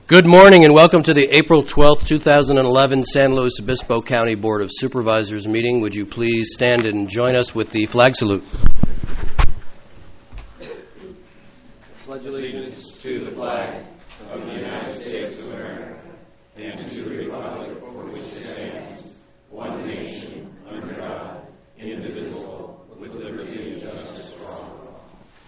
Good morning and welcome to the April 12th, 2011 San Luis Obispo County Board of Supervisors meeting. Would you please stand and join us with the flag salute? Pledge allegiance to the flag of the United States of America and to the republic for which it stands, one nation, under God, indivisible, with liberty and justice for all.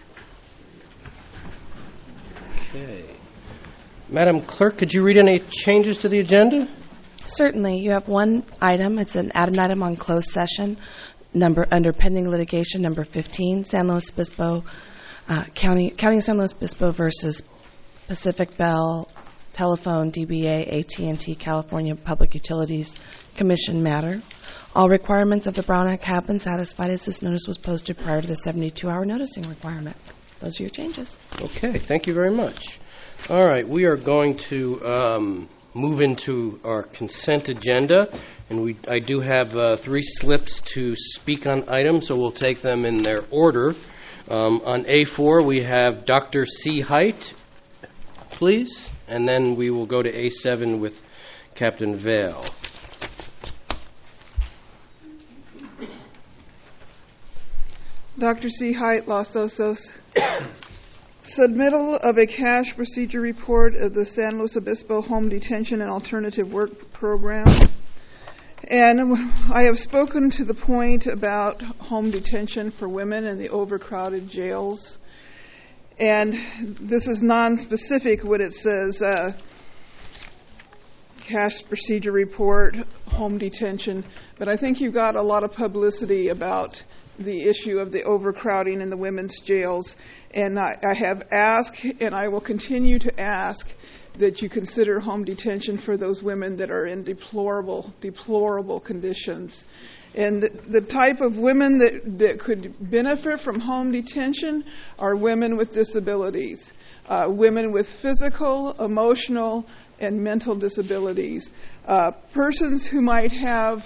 Okay. Madam Clerk, could you read any changes to the agenda? Certainly. You have one item. It's an add-on item on closed session, under pending litigation, number 15, San Luis Obispo, County of San Luis Obispo versus Pacific Bell Telephone, DBA, AT&T, California Public Utilities Commission matter. All requirements of the Brown Act have been satisfied as this notice was posted prior to the 72-hour noticing requirement. Those are your changes. Okay, thank you very much. All right, we are going to move into our consent agenda, and I do have 3 slips to speak on items, so we'll take them in their order. On A4, we have Dr. C. Height, please, and then we will go to A7 with Captain Vale. Dr. C. Height, Los Osos. Submittal of a cash procedure report of the San Luis Obispo Home Detention and Alternative Work Program. And I have spoken to the point about home detention for women in the overcrowded jails. And this is non-specific when it says cash procedure report, home detention. But I think you got a lot of publicity about the issue of the overcrowding in the women's jails. And I have asked, and I will continue to ask, that you consider home detention for those women that are in deplorable conditions. And the type of women that could benefit from home detention are women with disabilities, women with physical, emotional, and mental disabilities, persons who might have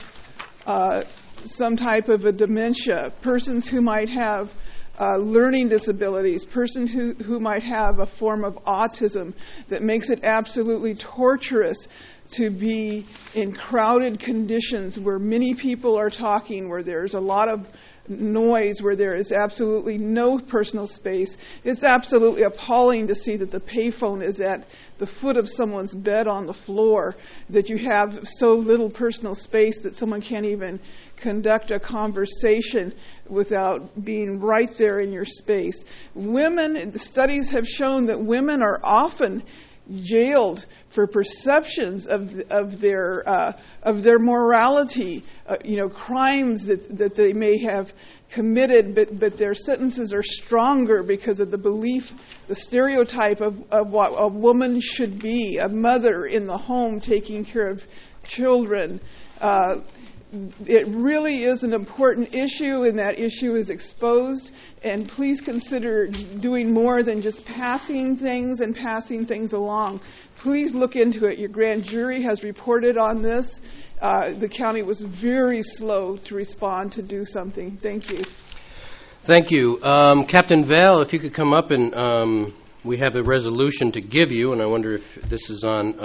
some type of a dementia, persons who might have learning disabilities, persons who might have a form of autism that makes it absolutely torturous to be in crowded conditions where many people are talking, where there's a lot of noise, where there is absolutely no personal space. It's absolutely appalling to see that the payphone is at the foot of someone's bed on the floor, that you have so little personal space that someone can't even conduct a conversation without being right there in your space. The studies have shown that women are often jailed for perceptions of their morality, crimes that they may have committed, but their sentences are stronger because of the belief, the stereotype of what a woman should be, a mother in the home taking care of children. It really is an important issue, and that issue is exposed. And please consider doing more than just passing things along. Please look into it. Your grand jury has reported on this. The county was very slow to respond to do something. Thank you. Thank you. Captain Vale, if you could come up, and we have a resolution to give you, and I wonder if this is on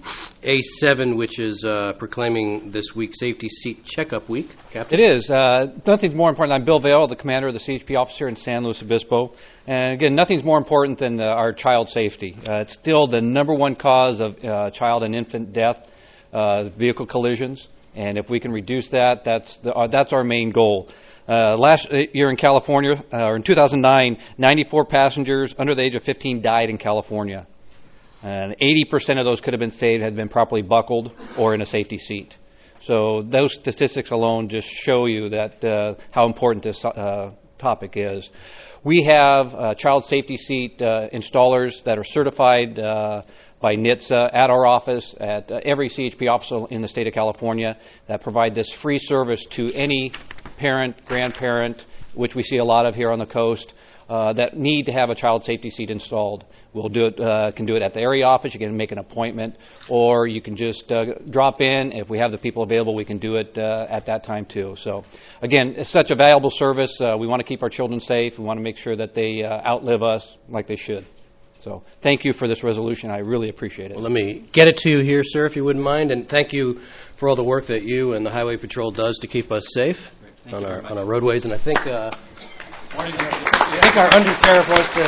A7, which is proclaiming this week Safety Seat Checkup Week. Captain? It is. Nothing's more important. I'm Bill Vale, the commander of the CHP officer in San Luis Obispo. And again, nothing's more important than our child safety. It's still the number one cause of child and infant death, vehicle collisions. And if we can reduce that, that's our main goal. Last year in California, or in 2009, 94 passengers under the age of 15 died in California. And 80% of those could have been saved had been properly buckled or in a safety seat. So those statistics alone just show you that how important this topic is. We have child safety seat installers that are certified by NHTSA at our office, at every CHP office in the state of California, that provide this free service to any parent, grandparent, which we see a lot of here on the coast, that need to have a child safety seat installed. We'll do it. Can do it at the area office. You can make an appointment, or you can just drop in. If we have the people available, we can do it at that time too. So, again, it's such a valuable service. We want to keep our children safe. We want to make sure that they outlive us like they should. So thank you for this resolution. I really appreciate it. Well, let me get it to you here, sir, if you wouldn't mind, and thank you for all the work that you and the Highway Patrol does to keep us safe on our roadways. And I think our undersheriff wants to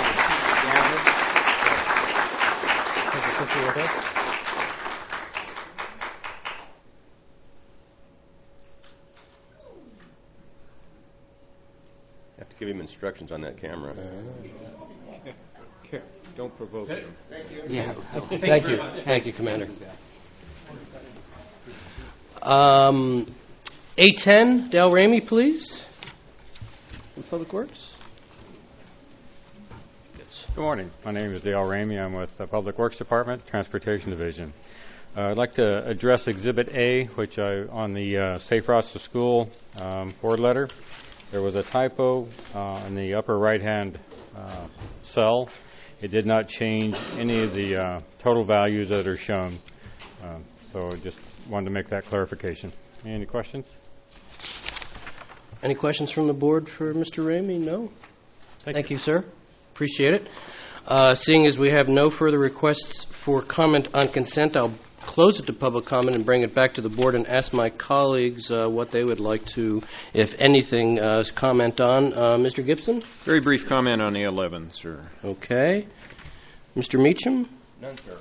take a picture with us. Have to give him instructions on that camera. Don't provoke him. Yeah. Thank you. Thank you, Commander. A10, Dale Ramey, please. From Public Works. Good morning. My name is Dale Ramey. I'm with the Public Works Department, Transportation Division. I'd like to address Exhibit A, which on the Safe Routes to School board letter. There was a typo in the upper right-hand cell. It did not change any of the total values that are shown. So I just wanted to make that clarification. Any questions? Any questions from the board for Mr. Ramey? No? Thank you, sir. Appreciate it. Seeing as we have no further requests for comment on consent, I'll close it to public comment and bring it back to the board and ask my colleagues what they would like to, if anything, comment on. Mr. Gibson? Very brief comment on the 11, sir. Okay. Mr. Meacham? None, sir.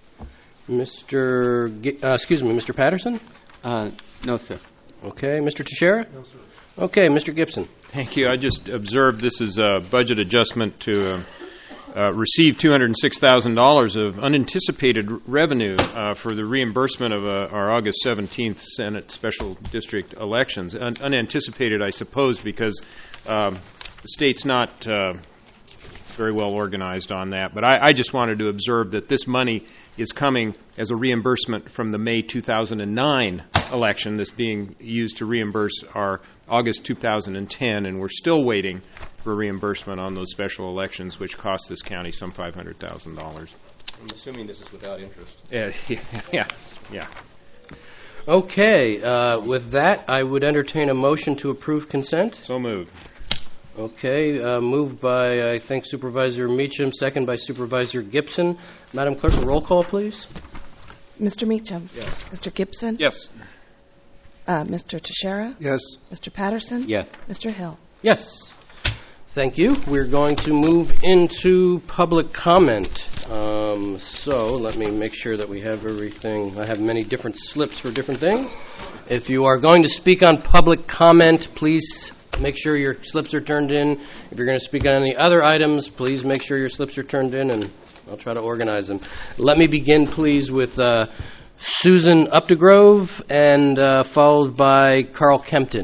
Mr. Patterson? No, sir. Okay. Mr. Teixeira? No, sir. Okay. Mr. Gibson? Thank you. I just observed this is a budget adjustment to receive $206,000 of unanticipated revenue for the reimbursement of our August 17th Senate Special District elections. Unanticipated, I suppose, because the state's not very well organized on that. But I just wanted to observe that this money is coming as a reimbursement from the May 2009 election that's being used to reimburse our August 2010, and we're still waiting for reimbursement on those special elections, which cost this county some $500,000. I'm assuming this is without interest. Yeah. Okay. With that, I would entertain a motion to approve consent. So moved. Okay. Moved by, I think, Supervisor Meacham, second by Supervisor Gibson. Madam Clerk, a roll call, please. Mr. Meacham? Yes. Mr. Gibson? Yes. Mr. Teixeira? Yes. Mr. Patterson? Yes. Mr. Hill? Yes. Thank you. We're going to move into public comment. So let me make sure that we have everything. I have many different slips for different things. If you are going to speak on public comment, please make sure your slips are turned in. If you're going to speak on any other items, please make sure your slips are turned in, and I'll try to organize them. Let me begin, please, with Susan Updegrove, and followed by Carl Kempton.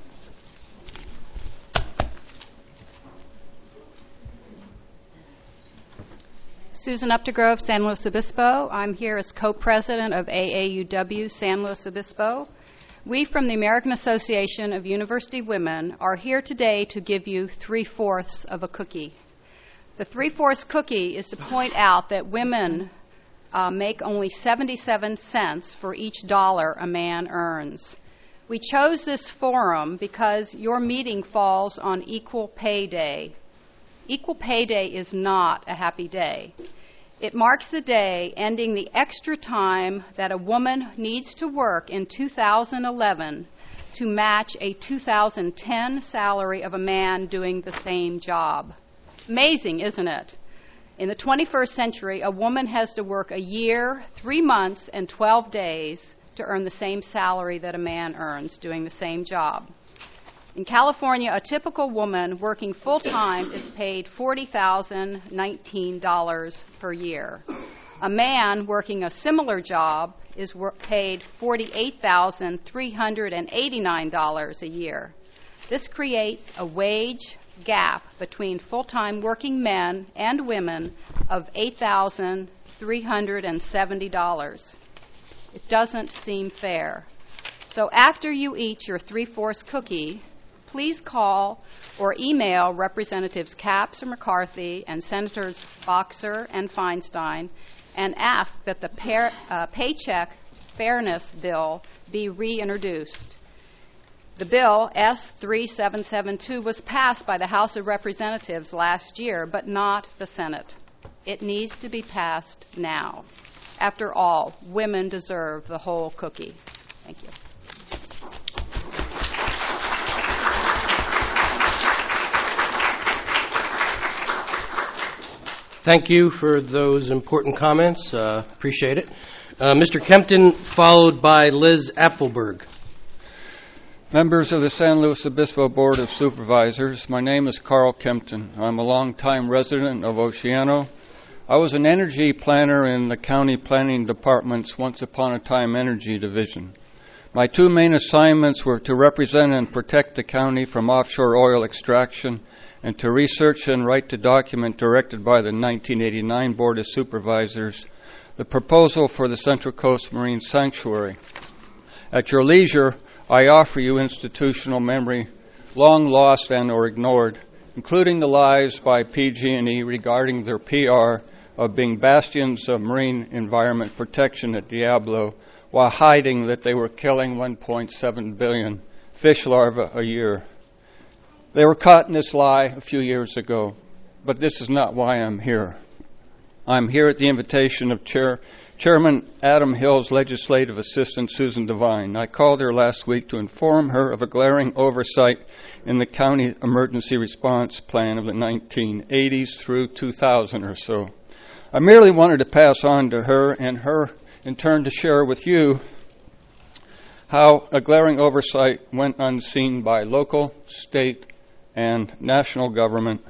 Susan Updegrove, San Luis Obispo. I'm here as co-president of AAUW San Luis Obispo. We from the American Association of University Women are here today to give you 3/4 of a cookie. The 3/4 cookie is to point out that women make only 77 cents for each dollar a man earns. We chose this forum because your meeting falls on Equal Pay Day. Equal Pay Day is not a happy day. It marks the day ending the extra time that a woman needs to work in 2011 to match a 2010 salary of a man doing the same job. Amazing, isn't it? In the 21st century, a woman has to work a year, 3 months, and 12 days to earn the same salary that a man earns doing the same job. In California, a typical woman working full-time is paid $40,019 per year. A man working a similar job is paid $48,389 a year. This creates a wage gap between full-time working men and women of $8,370. It doesn't seem fair. So after you eat your 3/4 cookie, please call or email Representatives Capps and McCarthy and Senators Boxer and Feinstein and ask that the Paycheck Fairness Bill be reintroduced. The bill, S3772, was passed by the House of Representatives last year, but not the Senate. It needs to be passed now. After all, women deserve the whole cookie. Thank you. Thank you for those important comments. Appreciate it. Mr. Kempton, followed by Liz Apfelberg. Members of the San Luis Obispo Board of Supervisors, my name is Carl Kempton. I'm a longtime resident of Oceano. I was an energy planner in the county planning department's Once Upon a Time Energy Division. My two main assignments were to represent and protect the county from offshore oil extraction and to research and write the document directed by the 1989 Board of Supervisors, the proposal for the Central Coast Marine Sanctuary. At your leisure, I offer you institutional memory, long lost and or ignored, including the lies by PG&E regarding their PR of being bastions of marine environment protection at Diablo while hiding that they were killing 1.7 billion fish larvae a year. They were caught in this lie a few years ago, but this is not why I'm here. I'm here at the invitation of Chairman Adam Hill's legislative assistant, Susan Devine. I called her last week to inform her of a glaring oversight in the county emergency response plan of the 1980s through 2000 or so. I merely wanted to pass on to her and her in turn to share with you how a glaring oversight went unseen by local, state, and national government,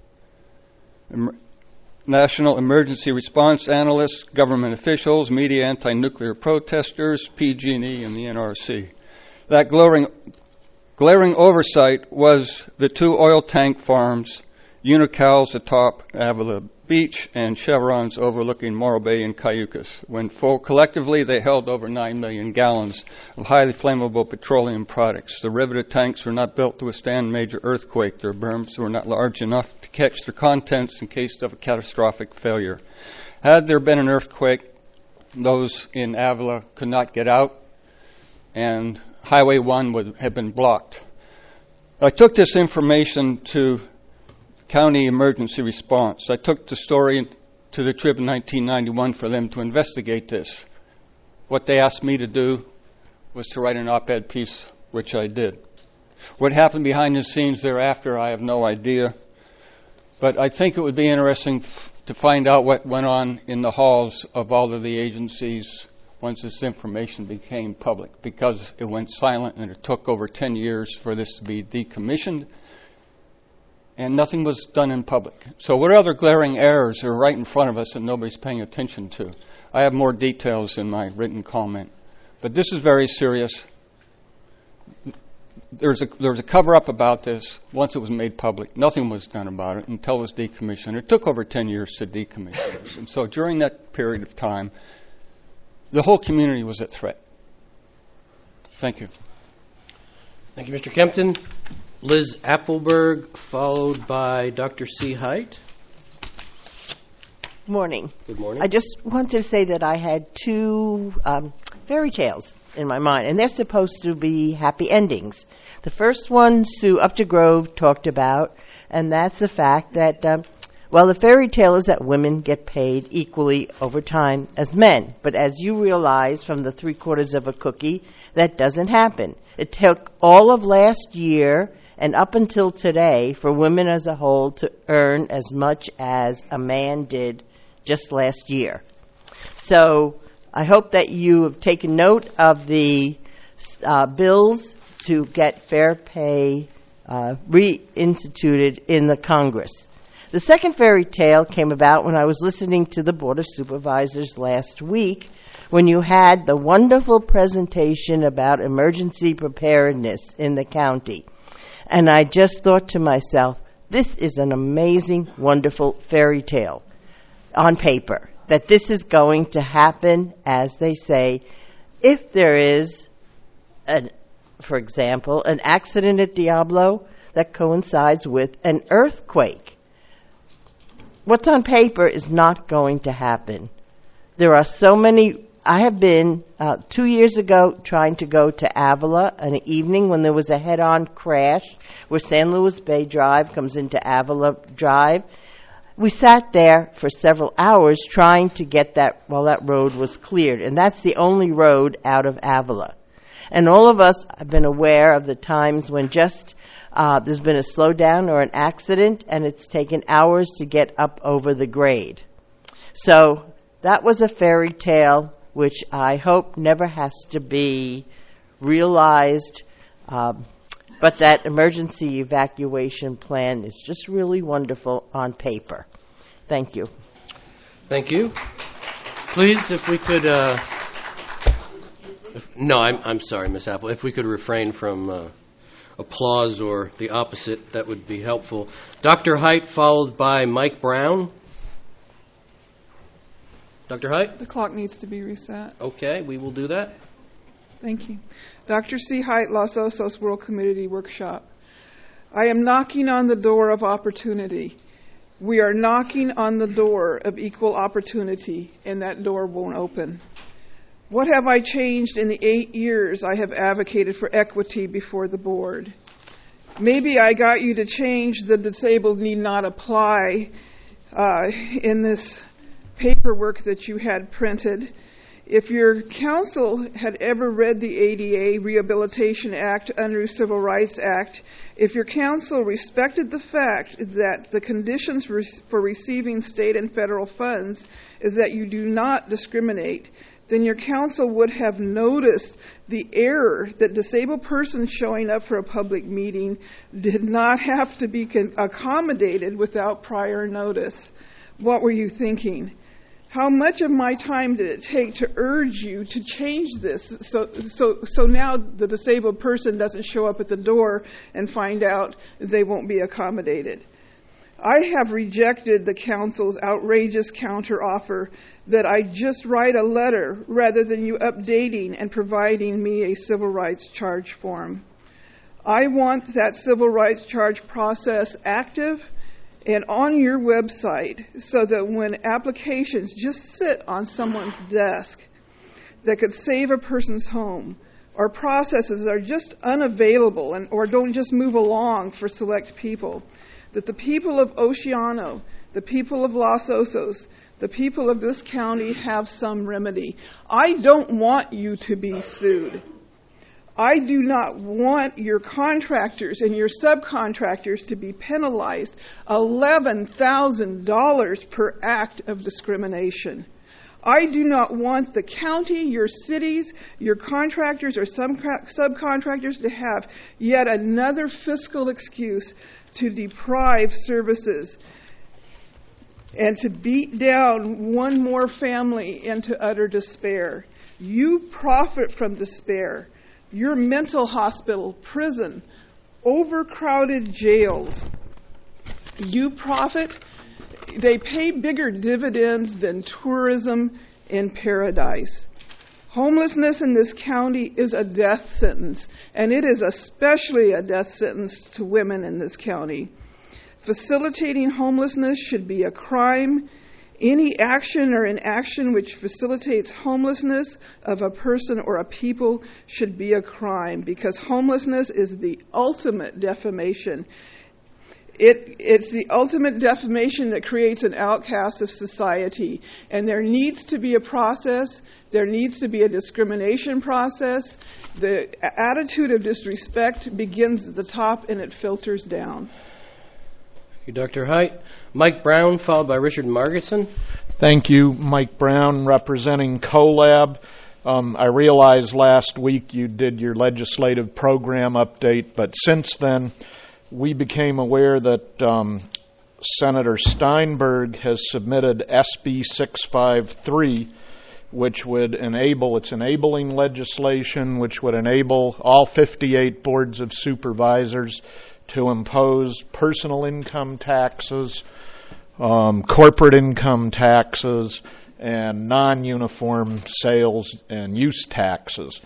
national emergency response analysts, government officials, media anti-nuclear protesters, PG&E, and the NRC. That glaring oversight was the two oil tank farms, Unical's atop Avila Beach and Chevron's overlooking Morro Bay and Cayucas. When full, collectively, they held over 9 million gallons of highly flammable petroleum products. The riveted tanks were not built to withstand major earthquake. Their berms were not large enough to catch their contents in case of a catastrophic failure. Had there been an earthquake, those in Avila could not get out, and Highway 1 would have been blocked. I took this information to County Emergency Response. I took the story to the trip in 1991 for them to investigate this. What they asked me to do was to write an op-ed piece, which I did. What happened behind the scenes thereafter, I have no idea. But I think it would be interesting to find out what went on in the halls of all of the agencies once this information became public, because it went silent and it took over 10 years for this to be decommissioned, and nothing was done in public. So what other glaring errors are right in front of us that nobody's paying attention to? I have more details in my written comment. But this is very serious. There was a cover-up about this once it was made public. Nothing was done about it until it was decommissioned. It took over 10 years to decommission this. And so during that period of time, the whole community was at threat. Thank you. Thank you, Mr. Kempton. Liz Apfelberg, followed by Dr. C. Height. Morning. Good morning. I just wanted to say that I had two fairy tales in my mind, and they're supposed to be happy endings. The first one, Sue Updegrove talked about, and that's the fact that, the fairy tale is that women get paid equally over time as men. But as you realize from the 3/4 of a cookie, that doesn't happen. It took all of last year and up until today for women as a whole to earn as much as a man did just last year. So I hope that you have taken note of the bills to get fair pay reinstituted in the Congress. The second fairy tale came about when I was listening to the Board of Supervisors last week when you had the wonderful presentation about emergency preparedness in the county. And I just thought to myself, this is an amazing, wonderful fairy tale on paper, that this is going to happen, as they say, if there is, for example, an accident at Diablo that coincides with an earthquake. What's on paper is not going to happen. There are so many. I have been 2 years ago trying to go to Avila an evening when there was a head-on crash where San Luis Bay Drive comes into Avila Drive. we sat there for several hours trying to get that road was cleared. And that's the only road out of Avila. And all of us have been aware of the times when just there's been a slowdown or an accident, and it's taken hours to get up over the grade. So that was a fairy tale, which I hope never has to be realized. But that emergency evacuation plan is just really wonderful on paper. Thank you. Thank you. Please, if we could... I'm sorry, Ms. Apple. If we could refrain from applause or the opposite, that would be helpful. Dr. Height, followed by Mike Brown. Dr. Height? The clock needs to be reset. Okay, we will do that. Thank you. Dr. C. Height, Los Osos World Community Workshop. I am knocking on the door of opportunity. We are knocking on the door of equal opportunity, and that door won't open. What have I changed in the 8 years I have advocated for equity before the board? Maybe I got you to change the disabled need not apply in this paperwork that you had printed. If your council had ever read the ADA Rehabilitation Act under Civil Rights Act, if your council respected the fact that the conditions for receiving state and federal funds is that you do not discriminate, then your council would have noticed the error that disabled persons showing up for a public meeting did not have to be accommodated without prior notice. What were you thinking? How much of my time did it take to urge you to change this so now the disabled person doesn't show up at the door and find out they won't be accommodated? I have rejected the council's outrageous counteroffer that I just write a letter rather than you updating and providing me a civil rights charge form. I want that civil rights charge process active and on your website so that when applications just sit on someone's desk that could save a person's home, or processes are just unavailable or don't just move along for select people, that the people of Oceano, the people of Los Osos, the people of this county have some remedy. I don't want you to be sued. I do not want your contractors and your subcontractors to be penalized $11,000 per act of discrimination. I do not want the county, your cities, your contractors or subcontractors to have yet another fiscal excuse to deprive services and to beat down one more family into utter despair. You profit from despair. Your mental hospital, prison, overcrowded jails. You profit. They pay bigger dividends than tourism in paradise. Homelessness in this county is a death sentence, and it is especially a death sentence to women in this county. Facilitating homelessness should be a crime. Any action or inaction which facilitates homelessness of a person or a people should be a crime, because homelessness is the ultimate defamation. It's the ultimate defamation that creates an outcast of society. And there needs to be a process. There needs to be a discrimination process. The attitude of disrespect begins at the top and it filters down. Thank you, Dr. Height. Mike Brown, followed by Richard Margetson. Thank you, Mike Brown, representing CoLab. I realized last week you did your legislative program update, but since then we became aware that Senator Steinberg has submitted SB 653, which would it's enabling legislation, which would enable all 58 boards of supervisors to impose personal income taxes, corporate income taxes, and non-uniform sales and use taxes.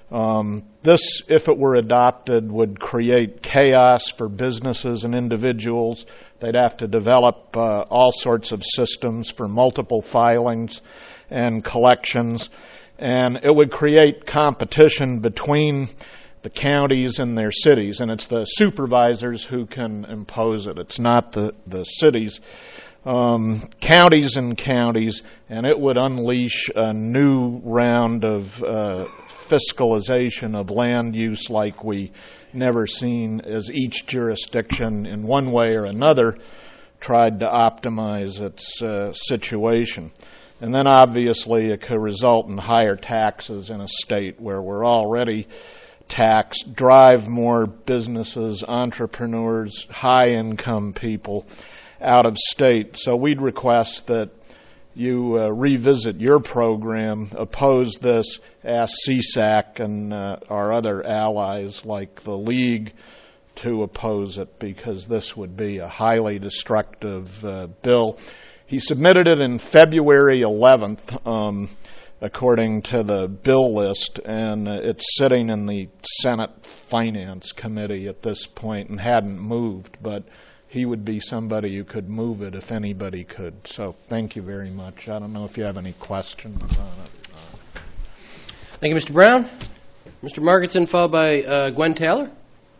This, if it were adopted, would create chaos for businesses and individuals. They'd have to develop all sorts of systems for multiple filings and collections, and it would create competition between the counties and their cities, and it's the supervisors who can impose it. It's not the cities. counties and counties, and it would unleash a new round of fiscalization of land use like we never seen, as each jurisdiction in one way or another tried to optimize its situation. And then obviously it could result in higher taxes in a state where we're already taxed, drive more businesses, entrepreneurs, high-income people out of state. So we'd request that you revisit your program, oppose this, ask CSAC and our other allies like the League to oppose it, because this would be a highly destructive bill. He submitted it in February 11th, according to the bill list, and it's sitting in the Senate Finance Committee at this point and hadn't moved, but he would be somebody who could move it if anybody could. So thank you very much. I don't know if you have any questions on it. Thank you, Mr. Brown. Mr. Margetson, followed by Gwen Taylor.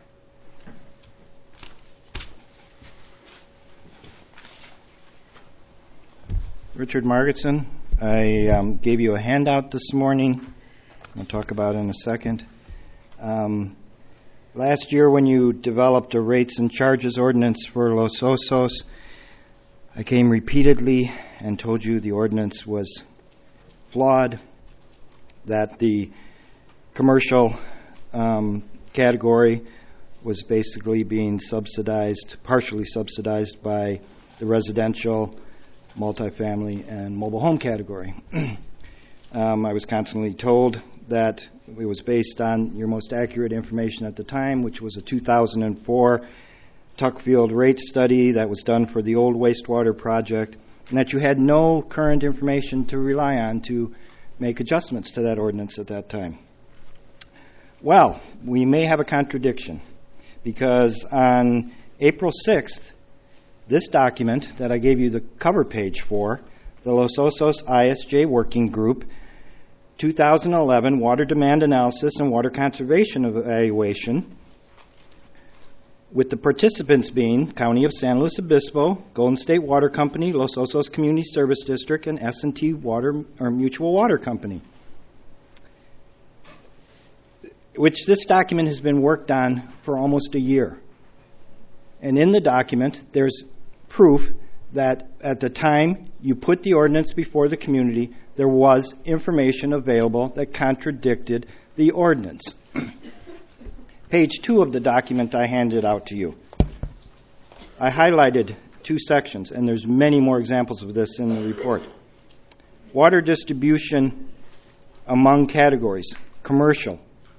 Richard Margetson. I gave you a handout this morning. I'll talk about it in a second. Last year when you developed a rates and charges ordinance for Los Osos, I came repeatedly and told you the ordinance was flawed, that the commercial category was basically being subsidized, partially subsidized by the residential, multifamily, and mobile home category. I was constantly told that it was based on your most accurate information at the time, which was a 2004 Tuckfield rate study that was done for the old wastewater project, and that you had no current information to rely on to make adjustments to that ordinance at that time. Well, we may have a contradiction, because on April 6th, this document that I gave you the cover page for, the Los Osos ISJ Working Group, 2011 Water Demand Analysis and Water Conservation Evaluation, with the participants being County of San Luis Obispo, Golden State Water Company, Los Osos Community Service District, and S&T Water or Mutual Water Company, which this document has been worked on for almost a year. And in the document, there's proof that at the time you put the ordinance before the community, there was information available that contradicted the ordinance. Page 2 of the document I handed out to you. I highlighted 2 sections, and there's many more examples of this in the report. Water distribution among categories. Commercial,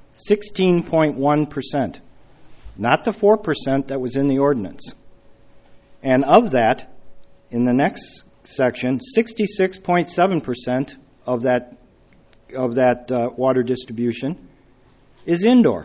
16.1%. Not the 4% that was in the ordinance. And of that, in the next section, 66.7% of that water distribution is indoor.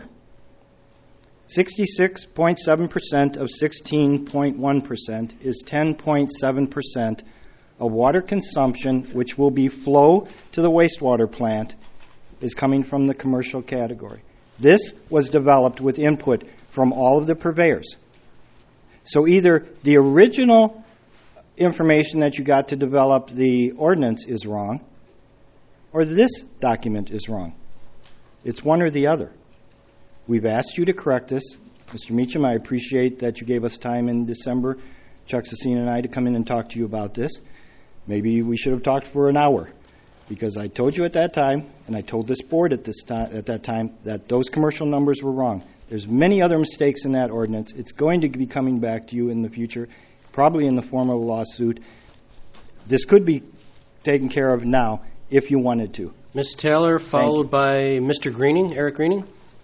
66.7% of 16.1% is 10.7% of water consumption, which will be flow to the wastewater plant, is coming from the commercial category. This was developed with input from all of the purveyors. So either the original information that you got to develop the ordinance is wrong, or this document is wrong. It's one or the other. We've asked you to correct this. Mr. Meacham, I appreciate that you gave us time in December, Chuck Cecina and I, to come in and talk to you about this. Maybe we should have talked for an hour, because I told you at that time, and I told this board at that time, that those commercial numbers were wrong. There's many other mistakes in that ordinance. It's going to be coming back to you in the future, probably in the form of a lawsuit. This could be taken care of now if you wanted to. Ms. Taylor, followed by Mr. Greening, Eric Greening.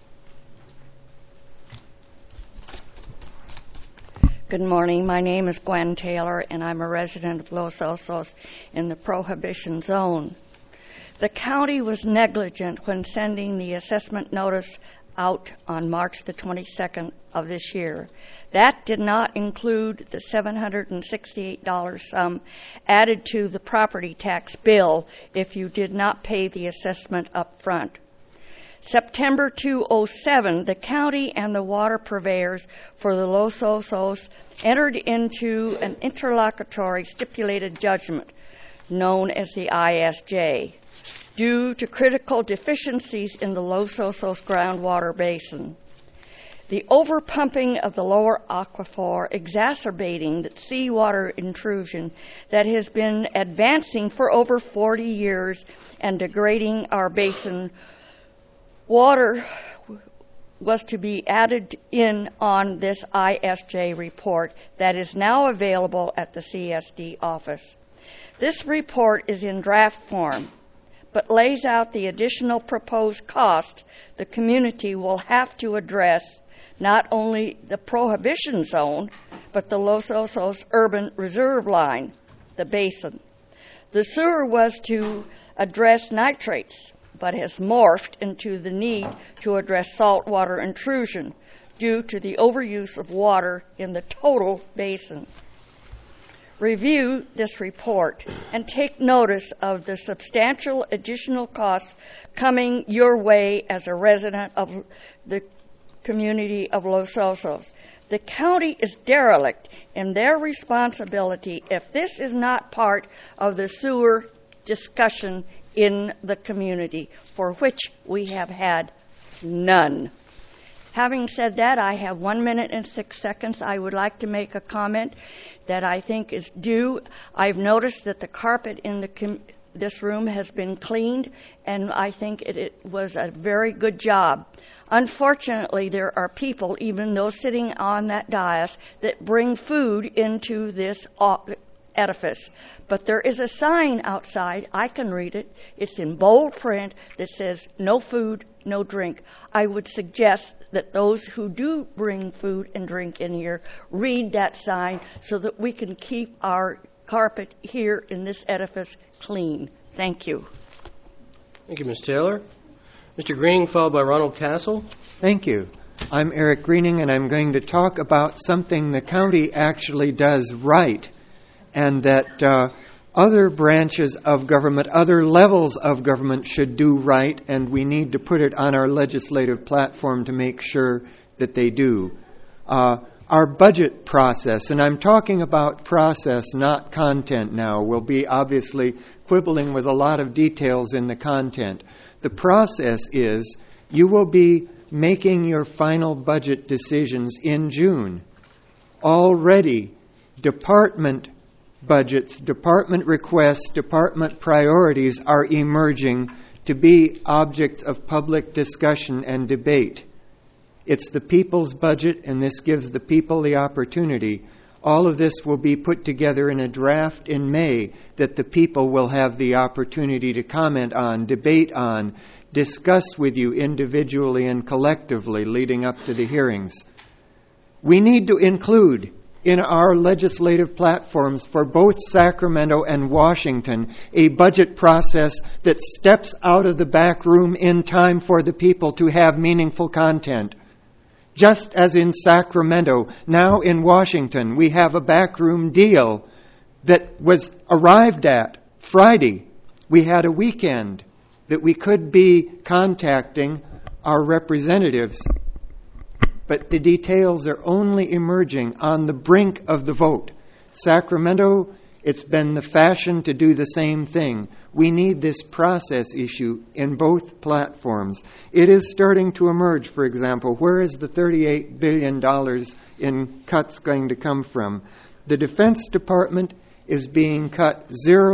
Good morning. My name is Gwen Taylor, and I'm a resident of Los Osos in the Prohibition Zone. The county was negligent when sending the assessment notice out on March the 22nd of this year. That did not include the $768 sum added to the property tax bill if you did not pay the assessment up front. September 2007, the county and the water purveyors for the Los Osos entered into an interlocutory stipulated judgment known as the ISJ due to critical deficiencies in the Los Osos groundwater basin. The overpumping of the lower aquifer exacerbating the seawater intrusion that has been advancing for over 40 years and degrading our basin water was to be added in on this ISJ report that is now available at the CSD office. This report is in draft form, but lays out the additional proposed costs the community will have to address not only the prohibition zone, but the Los Osos Urban Reserve Line, the basin. The sewer was to address nitrates, but has morphed into the need to address saltwater intrusion due to the overuse of water in the total basin. Review this report and take notice of the substantial additional costs coming your way as a resident of the community of Los Osos. The county is derelict in their responsibility if this is not part of the sewer discussion in the community, for which we have had none. Having said that, I have 1 minute and 6 seconds. I would like to make a comment that I think is due. I've noticed that the carpet in this room has been cleaned, and I think it was a very good job. Unfortunately, there are people, even those sitting on that dais, that bring food into this edifice. But there is a sign outside. I can read it. It's in bold print that says, "No food, no drink." I would suggest that those who do bring food and drink in here read that sign so that we can keep our carpet here in this edifice clean. Thank you. Thank you, Ms. Taylor. Mr. Greening, followed by Ronald Castle. Thank you. I'm Eric Greening, and I'm going to talk about something the county actually does right, and that other branches of government, other levels of government should do right, and we need to put it on our legislative platform to make sure that they do. Our budget process, and I'm talking about process, not content now. We'll be obviously quibbling with a lot of details in the content. The process is you will be making your final budget decisions in June. Already, department budgets, department requests, department priorities are emerging to be objects of public discussion and debate. It's the people's budget, and this gives the people the opportunity. All of this will be put together in a draft in May that the people will have the opportunity to comment on, debate on, discuss with you individually and collectively leading up to the hearings. We need to include in our legislative platforms for both Sacramento and Washington a budget process that steps out of the back room in time for the people to have meaningful content. Just as in Sacramento, now in Washington, we have a backroom deal that was arrived at Friday. We had a weekend that we could be contacting our representatives, but the details are only emerging on the brink of the vote. Sacramento, it's been the fashion to do the same thing. We need this process issue in both platforms. It is starting to emerge, for example. Where is the $38 billion in cuts going to come from? The Defense Department is being cut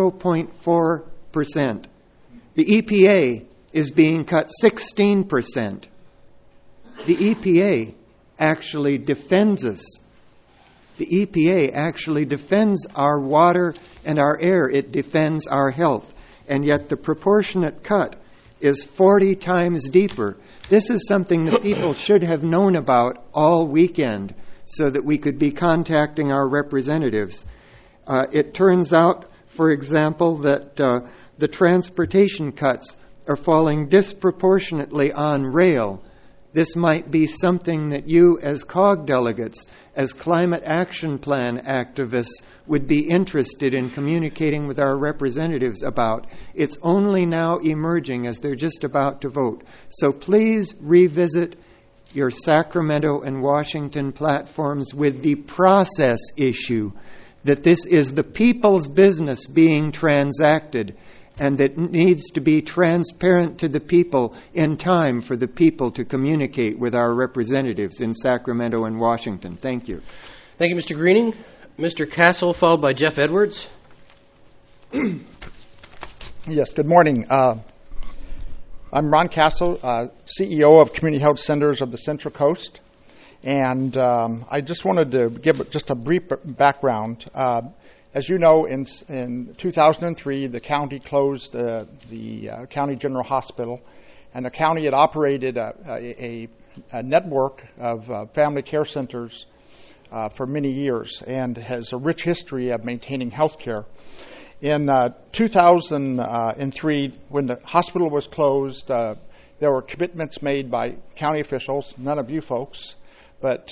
0.4%. The EPA is being cut 16%. The EPA actually defends us. The EPA actually defends our water and our air. It defends our health. And yet the proportionate cut is 40 times deeper. This is something that people should have known about all weekend so that we could be contacting our representatives. It turns out, for example, that the transportation cuts are falling disproportionately on rail. this might be something that you, as COG delegates, as climate action plan activists, would be interested in communicating with our representatives about. It's only now emerging as they're just about to vote. So please revisit your Sacramento and Washington platforms with the process issue, that this is the people's business being transacted, and that needs to be transparent to the people in time for the people to communicate with our representatives in Sacramento and Washington. Thank you. Thank you, Mr. Greening. Mr. Castle, followed by Jeff Edwards. Yes, good morning. I'm Ron Castle, CEO of Community Health Centers of the Central Coast. And I just wanted to give just a brief background. As you know, in 2003, the county closed the County General Hospital, and the county had operated a network of family care centers for many years and has a rich history of maintaining health care. In 2003, when the hospital was closed, there were commitments made by county officials, none of you folks, but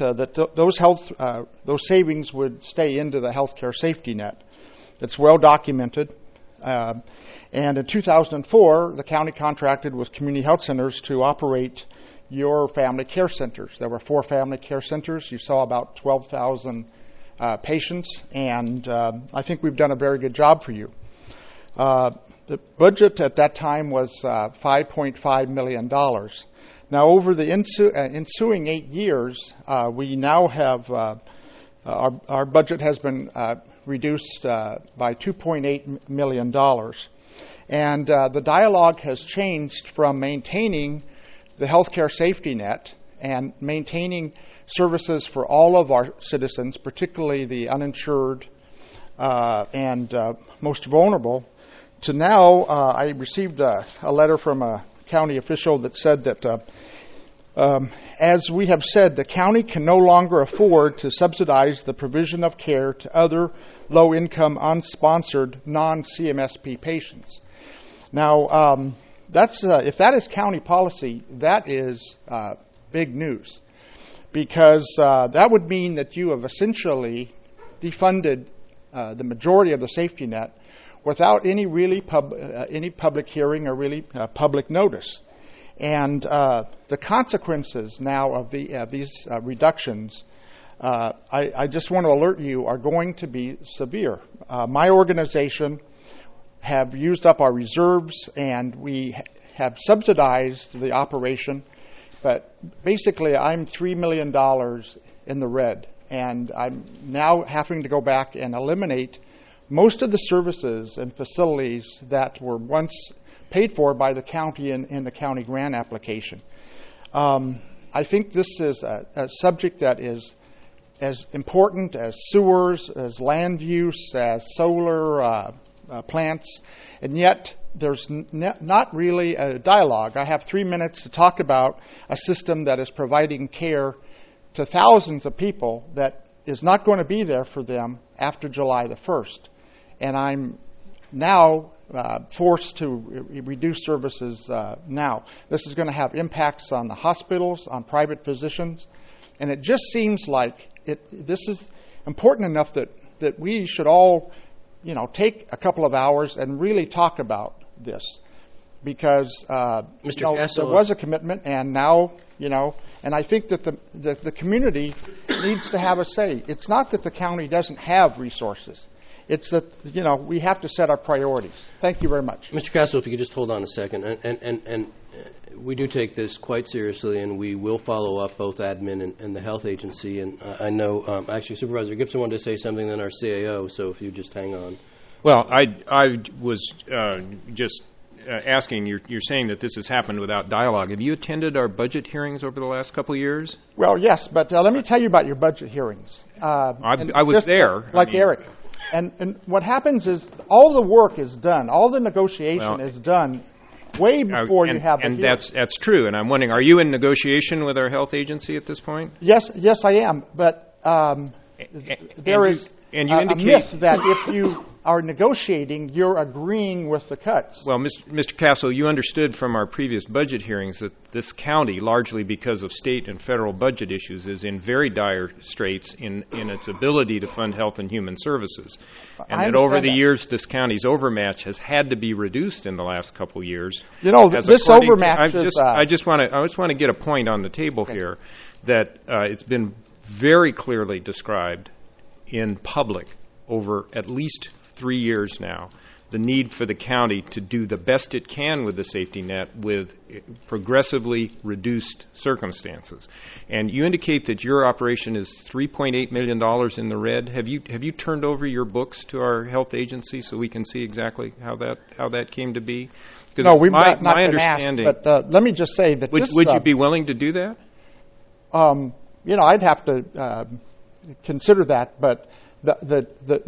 those savings would stay into the healthcare safety net. It's well documented. And in 2004, the county contracted with Community Health Centers to operate your family care centers. There were 4 family care centers. You saw about 12,000 patients, and I think we've done a very good job for you. The budget at that time was $5.5 million. Now, over the ensuing 8 years, we now have our budget has been reduced by $2.8 million. And the dialogue has changed from maintaining the healthcare safety net and maintaining services for all of our citizens, particularly the uninsured and most vulnerable, to now I received a letter from a county official that said that as we have said, the county can no longer afford to subsidize the provision of care to other low-income, unsponsored, non-CMSP patients. Now, that's if that is county policy, that is big news, because that would mean that you have essentially defunded the majority of the safety net without any really any public hearing or really public notice. And the consequences now of these reductions, I just want to alert you, are going to be severe. My organization have used up our reserves, and we have subsidized the operation, but basically I'm $3 million in the red, and I'm now having to go back and eliminate most of the services and facilities that were once paid for by the county in the county grant application. I think this is a subject that is as important as sewers, as land use, as solar plants, and yet there's not really a dialogue. I have 3 minutes to talk about a system that is providing care to thousands of people that is not going to be there for them after July the 1st. And I'm now forced to reduce services now. This is going to have impacts on the hospitals, on private physicians, and it just seems like this is important enough that we should all, take a couple of hours and really talk about this, because there was a commitment, and now, and I think that the community needs to have a say. It's not that the county doesn't have resources. It's that, we have to set our priorities. Thank you very much. Mr. Castle, if you could just hold on a second. And we do take this quite seriously, and we will follow up both admin and the health agency. And I know, actually, Supervisor Gibson wanted to say something, then our CAO, so if you just hang on. Well, I was just asking, you're saying that this has happened without dialogue. Have you attended our budget hearings over the last couple of years? Well, yes, but let me tell you about your budget hearings. I was there. Eric. And what happens is all the work is done, all the negotiation is done way before you have the hearing. And that's true. And I'm wondering, are you in negotiation with our health agency at this point? Yes, I am. But there is a myth that if you are negotiating, you're agreeing with the cuts. Well, Mr. Castle, you understood from our previous budget hearings that this county, largely because of state and federal budget issues, is in very dire straits in its ability to fund health and human services. And that over the years, this county's overmatch has had to be reduced in the last couple years. You know, this overmatch is... I just want to get a point on the table here that it's been very clearly described in public over at least 3 years now, the need for the county to do the best it can with the safety net with progressively reduced circumstances. And you indicate that your operation is $3.8 million in the red. Have you turned over your books to our health agency so we can see exactly how that came to be? No, we've not my been understanding. Asked, but let me just say that would you be willing to do that? You know, I'd have to consider that, but the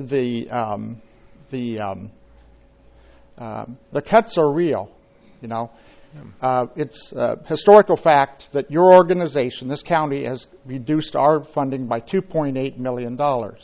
cuts are real. You know, it's a historical fact that your organization, this county, has reduced our funding by $2.8 million,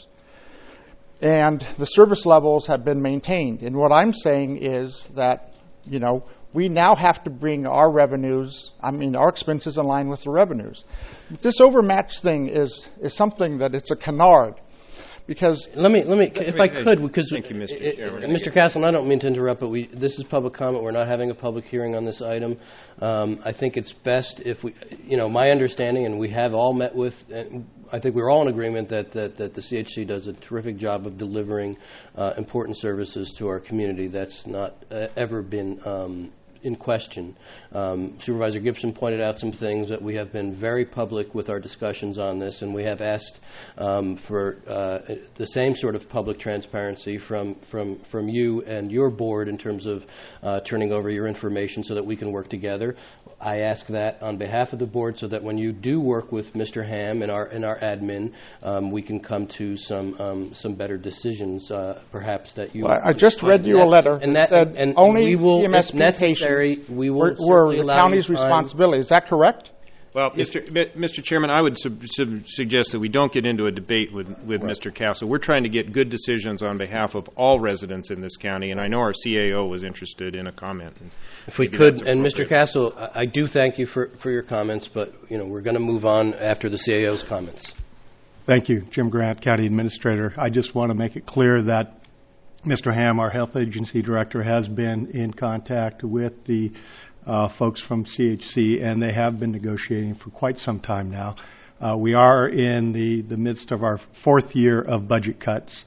and the service levels have been maintained. And what I'm saying is that, you know, we now have to bring our revenues, our expenses in line with the revenues. This overmatch thing is something that it's a canard. Because let me, if I could, because thank you, Mr. Chairman. Mr. Castle, I don't mean to interrupt, but this is public comment. We're not having a public hearing on this item. I think it's best if we, my understanding, and we have all met with. I think we're all in agreement that the CHC does a terrific job of delivering important services to our community. That's not ever been in question. Supervisor Gibson pointed out some things that we have been very public with our discussions on this, and we have asked for the same sort of public transparency from you and your board in terms of turning over your information so that we can work together. I ask that on behalf of the board so that when you do work with Mr. Ham and our admin, we can come to some better decisions, perhaps that you. Well, I just read you a letter that said only CMSP patients were the county's responsibility. Is that correct? Well, Mr. Chairman, I would suggest that we don't get into a debate with Mr. Castle. We're trying to get good decisions on behalf of all residents in this county, and I know our CAO was interested in a comment. If we could, and Mr. Castle, I do thank you for your comments, but we're going to move on after the CAO's comments. Thank you, Jim Grant, County Administrator. I just want to make it clear that Mr. Ham, our health agency director, has been in contact with the folks from CHC, and they have been negotiating for quite some time now. We are in the midst of our fourth year of budget cuts.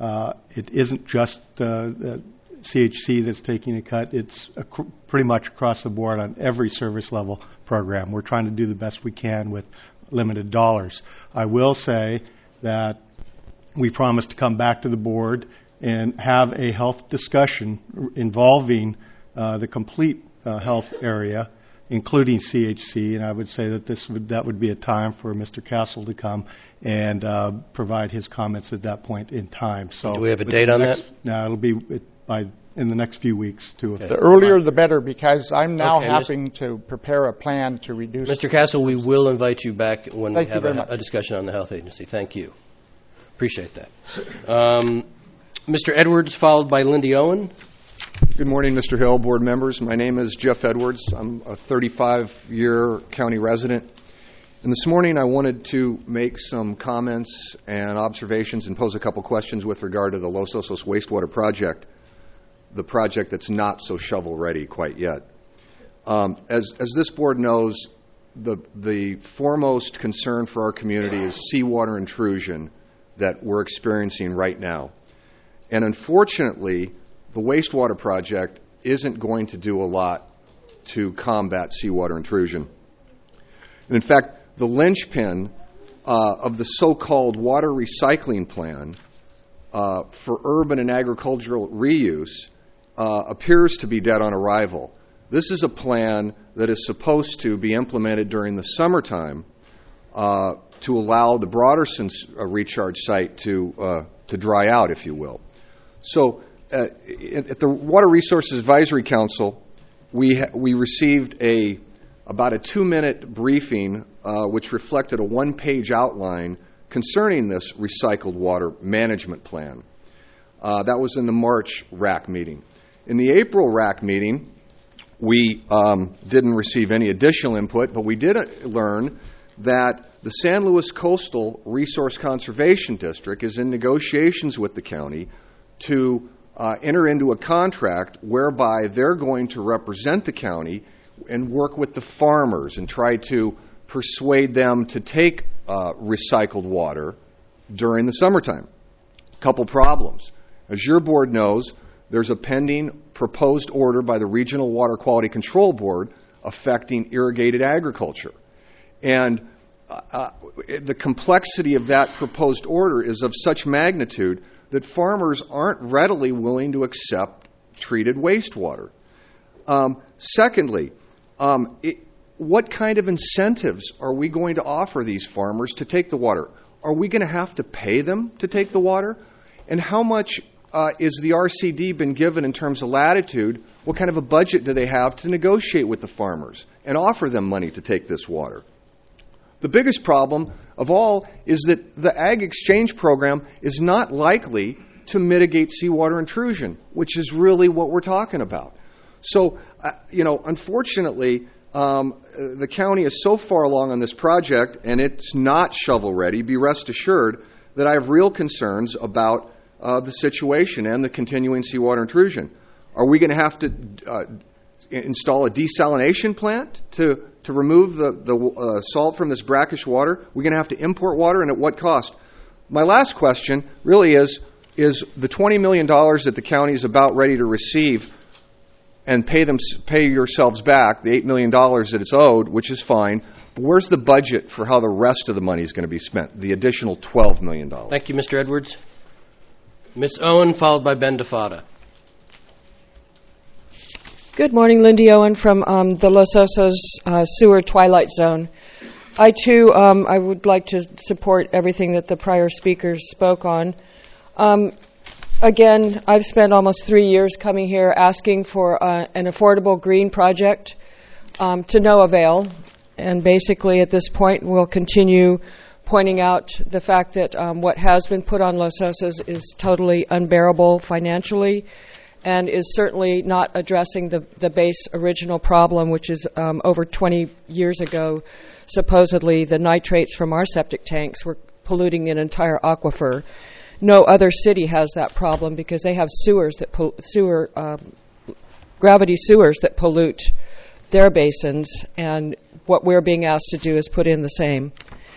It isn't just the CHC that's taking a cut. It's pretty much across the board on every service level program. We're trying to do the best we can with limited dollars. I will say that we promised to come back to the board and have a health discussion involving the complete health area, including CHC, and I would say that that would be a time for Mr. Castle to come and provide his comments at that point in time. So, do we have a date on that? No, it'll be in the next few weeks. The earlier the better, because I'm now having to prepare a plan to reduce. Mr. Castle, we will invite you back when we have a discussion on the health agency. Thank you. Appreciate that. Mr. Edwards, followed by Lindy Owen. Good morning, Mr. Hill, board members. My name is Jeff Edwards. I'm a 35-year county resident. And this morning I wanted to make some comments and observations and pose a couple questions with regard to the Los Osos wastewater project, the project that's not so shovel-ready quite yet. As this board knows, the foremost concern for our community is seawater intrusion that we're experiencing right now. And unfortunately, the wastewater project isn't going to do a lot to combat seawater intrusion. And in fact, the linchpin of the so-called water recycling plan for urban and agricultural reuse appears to be dead on arrival. This is a plan that is supposed to be implemented during the summertime to allow the Broderson's recharge site to dry out, if you will. So at the Water Resources Advisory Council, we received about a 2-minute briefing which reflected a 1-page outline concerning this recycled water management plan. That was in the March RAC meeting. In the April RAC meeting, we didn't receive any additional input, but we did learn that the San Luis Coastal Resource Conservation District is in negotiations with the county to enter into a contract whereby they're going to represent the county and work with the farmers and try to persuade them to take recycled water during the summertime. Couple problems. As your board knows, there's a pending proposed order by the Regional Water Quality Control Board affecting irrigated agriculture. And the complexity of that proposed order is of such magnitude that farmers aren't readily willing to accept treated wastewater. Secondly, what kind of incentives are we going to offer these farmers to take the water? Are we going to have to pay them to take the water? And how much is the RCD been given in terms of latitude? What kind of a budget do they have to negotiate with the farmers and offer them money to take this water? The biggest problem of all is that the Ag Exchange Program is not likely to mitigate seawater intrusion, which is really what we're talking about. So, unfortunately, the county is so far along on this project, and it's not shovel-ready. Be rest assured that I have real concerns about the situation and the continuing seawater intrusion. Are we going to have to install a desalination plant to remove the salt from this brackish water? We're going to have to import water, and at what cost? My last question really is the $20 million that the county is about ready to receive and pay yourselves back, the $8 million that it's owed, which is fine, but where's the budget for how the rest of the money is going to be spent, the additional $12 million? Thank you, Mr. Edwards. Ms. Owen, followed by Ben DeFada. Good morning, Lindy Owen from the Los Osos Sewer Twilight Zone. I, too, I would like to support everything that the prior speakers spoke on. Again, I've spent almost 3 years coming here asking for an affordable green project to no avail. And basically, at this point, we'll continue pointing out the fact that what has been put on Los Osos is totally unbearable financially and is certainly not addressing the base original problem, which is over 20 years ago, supposedly the nitrates from our septic tanks were polluting an entire aquifer. No other city has that problem because they have gravity sewers that pollute their basins, and what we're being asked to do is put in the same.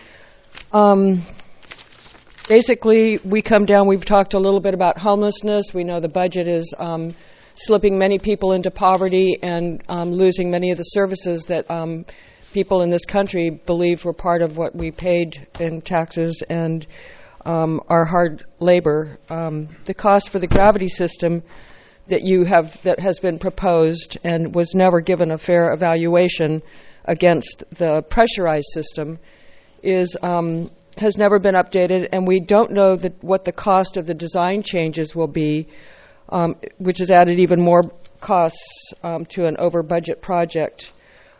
Basically, we come down, we've talked a little bit about homelessness. We know the budget is slipping many people into poverty and losing many of the services that people in this country believe were part of what we paid in taxes and our hard labor. The cost for the gravity system that has been proposed and was never given a fair evaluation against the pressurized system has never been updated, and we don't know what the cost of the design changes will be, which has added even more costs to an over-budget project.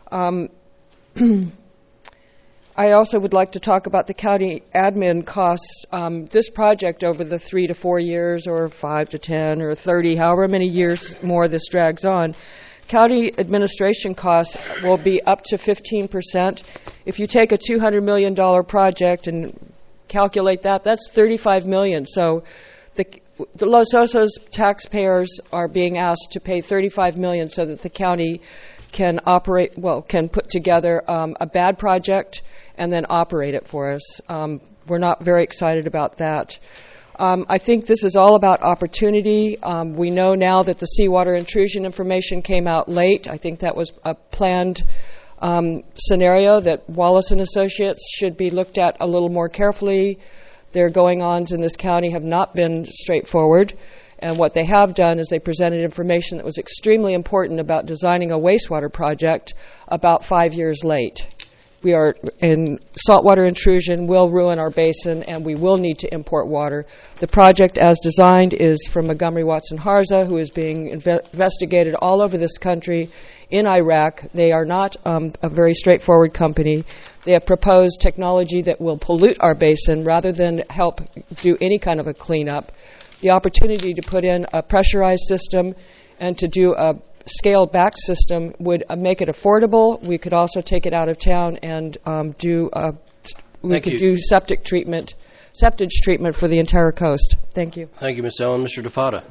I also would like to talk about the county admin costs. This project over the 3 to 4 years, or 5 to 10, or 30, however many years more this drags on, county administration costs will be up to 15%. If you take a $200 million project and calculate that, that's $35 million. So the Los Osos taxpayers are being asked to pay $35 million so that the county can put together a bad project and then operate it for us. We're not very excited about that. I think this is all about opportunity. We know now that the seawater intrusion information came out late. I think that was a planned scenario that Wallace and Associates should be looked at a little more carefully. Their going-ons in this county have not been straightforward, and what they have done is they presented information that was extremely important about designing a wastewater project about 5 years late. We are in saltwater intrusion will ruin our basin, and we will need to import water. The project as designed is from Montgomery Watson Harza, who is being investigated all over this country in Iraq. They are not a very straightforward company. They have proposed technology that will pollute our basin rather than help do any kind of a cleanup. the opportunity to put in a pressurized system and to do a scaled-back system would make it affordable. We could also take it out of town and do septage treatment for the entire coast. Thank you. Thank you, Ms. Ellen. Mr. DeFada.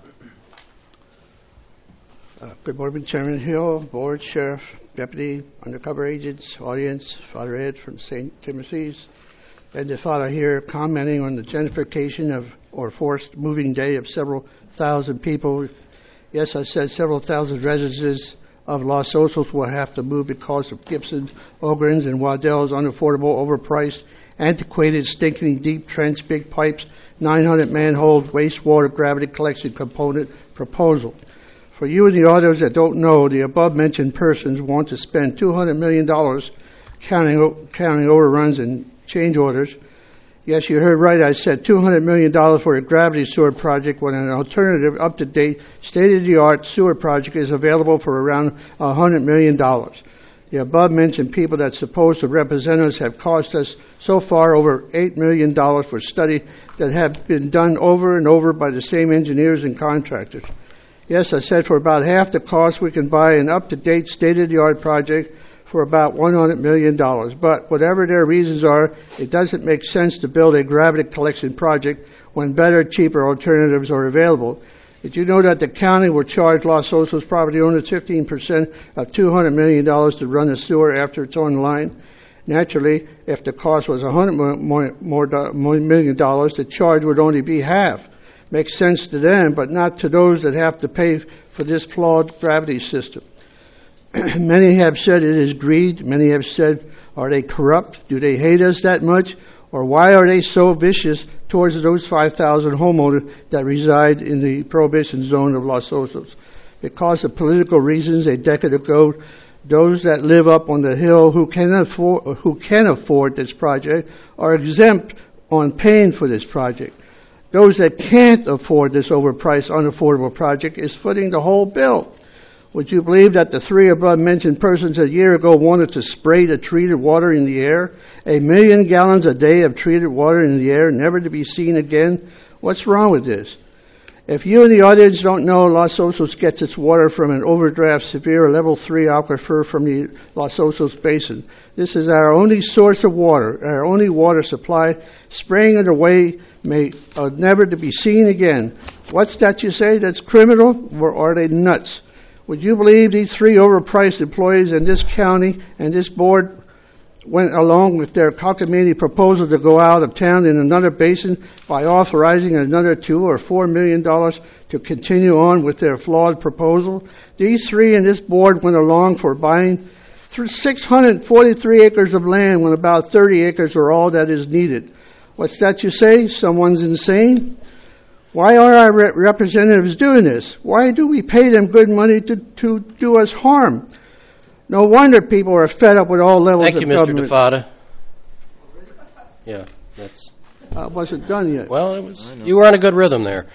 Good morning, Chairman Hill, Board, Sheriff, Deputy, Undercover Agents, audience, Father Ed from St. Timothy's. Ed DeFada here commenting on the gentrification or forced moving day of several thousand people. Yes, I said several thousand residents of Los Osos will have to move because of Gibson, Ogren's, and Waddell's unaffordable, overpriced, antiquated, stinking deep trench, big pipes, 900 manhole wastewater gravity collection component proposal. For you and the others that don't know, the above-mentioned persons want to spend $200 million counting overruns and change orders. Yes, you heard right. I said $200 million for a gravity sewer project when an alternative, up-to-date, state-of-the-art sewer project is available for around $100 million. The above-mentioned people that's supposed to represent us have cost us so far over $8 million for study that have been done over and over by the same engineers and contractors. Yes, I said for about half the cost we can buy an up-to-date, state-of-the-art project for about $100 million. But whatever their reasons are, it doesn't make sense to build a gravity collection project when better, cheaper alternatives are available. Did you know that the county will charge Los Osos property owners 15% of $200 million to run a sewer after it's online? Naturally, if the cost was $100 million, the charge would only be half. Makes sense to them, but not to those that have to pay for this flawed gravity system. Many have said it is greed. Many have said, are they corrupt? Do they hate us that much? Or why are they so vicious towards those 5,000 homeowners that reside in the prohibition zone of Los Osos? Because of political reasons a decade ago, those that live up on the hill who can afford this project are exempt on paying for this project. Those that can't afford this overpriced, unaffordable project is footing the whole bill. Would you believe that the three above-mentioned persons a year ago wanted to spray the treated water in the air? 1 million gallons a day of treated water in the air, never to be seen again? What's wrong with this? If you and the audience don't know, Los Osos gets its water from an overdraft severe level 3 aquifer from the Los Osos Basin. This is our only source of water, our only water supply. Spraying it away may never to be seen again. What's that you say? That's criminal? Or are they nuts? Would you believe these three overpriced employees in this county and this board went along with their cockamamie proposal to go out of town in another basin by authorizing another $2 or $4 million to continue on with their flawed proposal? These three in this board went along for buying 643 acres of land when about 30 acres are all that is needed. What's that you say? Someone's insane? Why are our representatives doing this? Why do we pay them good money to do us harm? No wonder people are fed up with all levels of government. Thank you, Mr. DeFada. Yeah, that's... wasn't done yet. Well, it was. You were on a good rhythm there.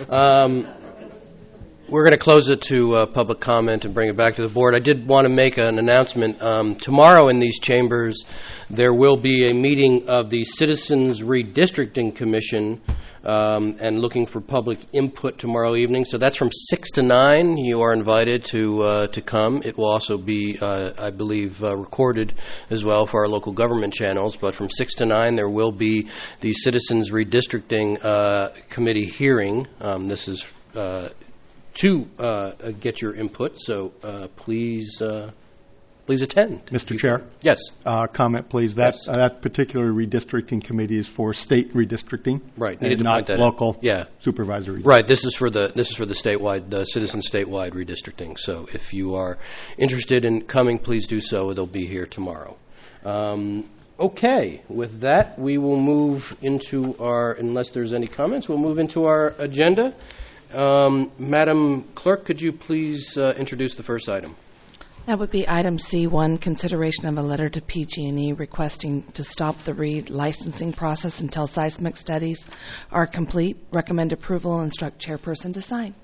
We're going to close it to public comment and bring it back to the board. I did want to make an announcement. Tomorrow in these chambers, there will be a meeting of the Citizens Redistricting Commission and looking for public input tomorrow evening. So that's from 6 to 9. You are invited to come. It will also be, I believe, recorded as well for our local government channels. But from 6 to 9, there will be the Citizens Redistricting Committee hearing. This is to get your input. So please attend. Mr. Chair? Yes. Comment, please. That particular redistricting committee is for state redistricting, right? And not local supervisory. Right. This is for the statewide, the citizen statewide redistricting. So if you are interested in coming, please do so. They'll be here tomorrow. Okay. With that, we will move into our. Unless there's any comments, we'll move into our agenda. Madam Clerk, could you please introduce the first item? That would be item C1, consideration of a letter to PG&E requesting to stop the licensing process until seismic studies are complete. Recommend approval and instruct chairperson to sign.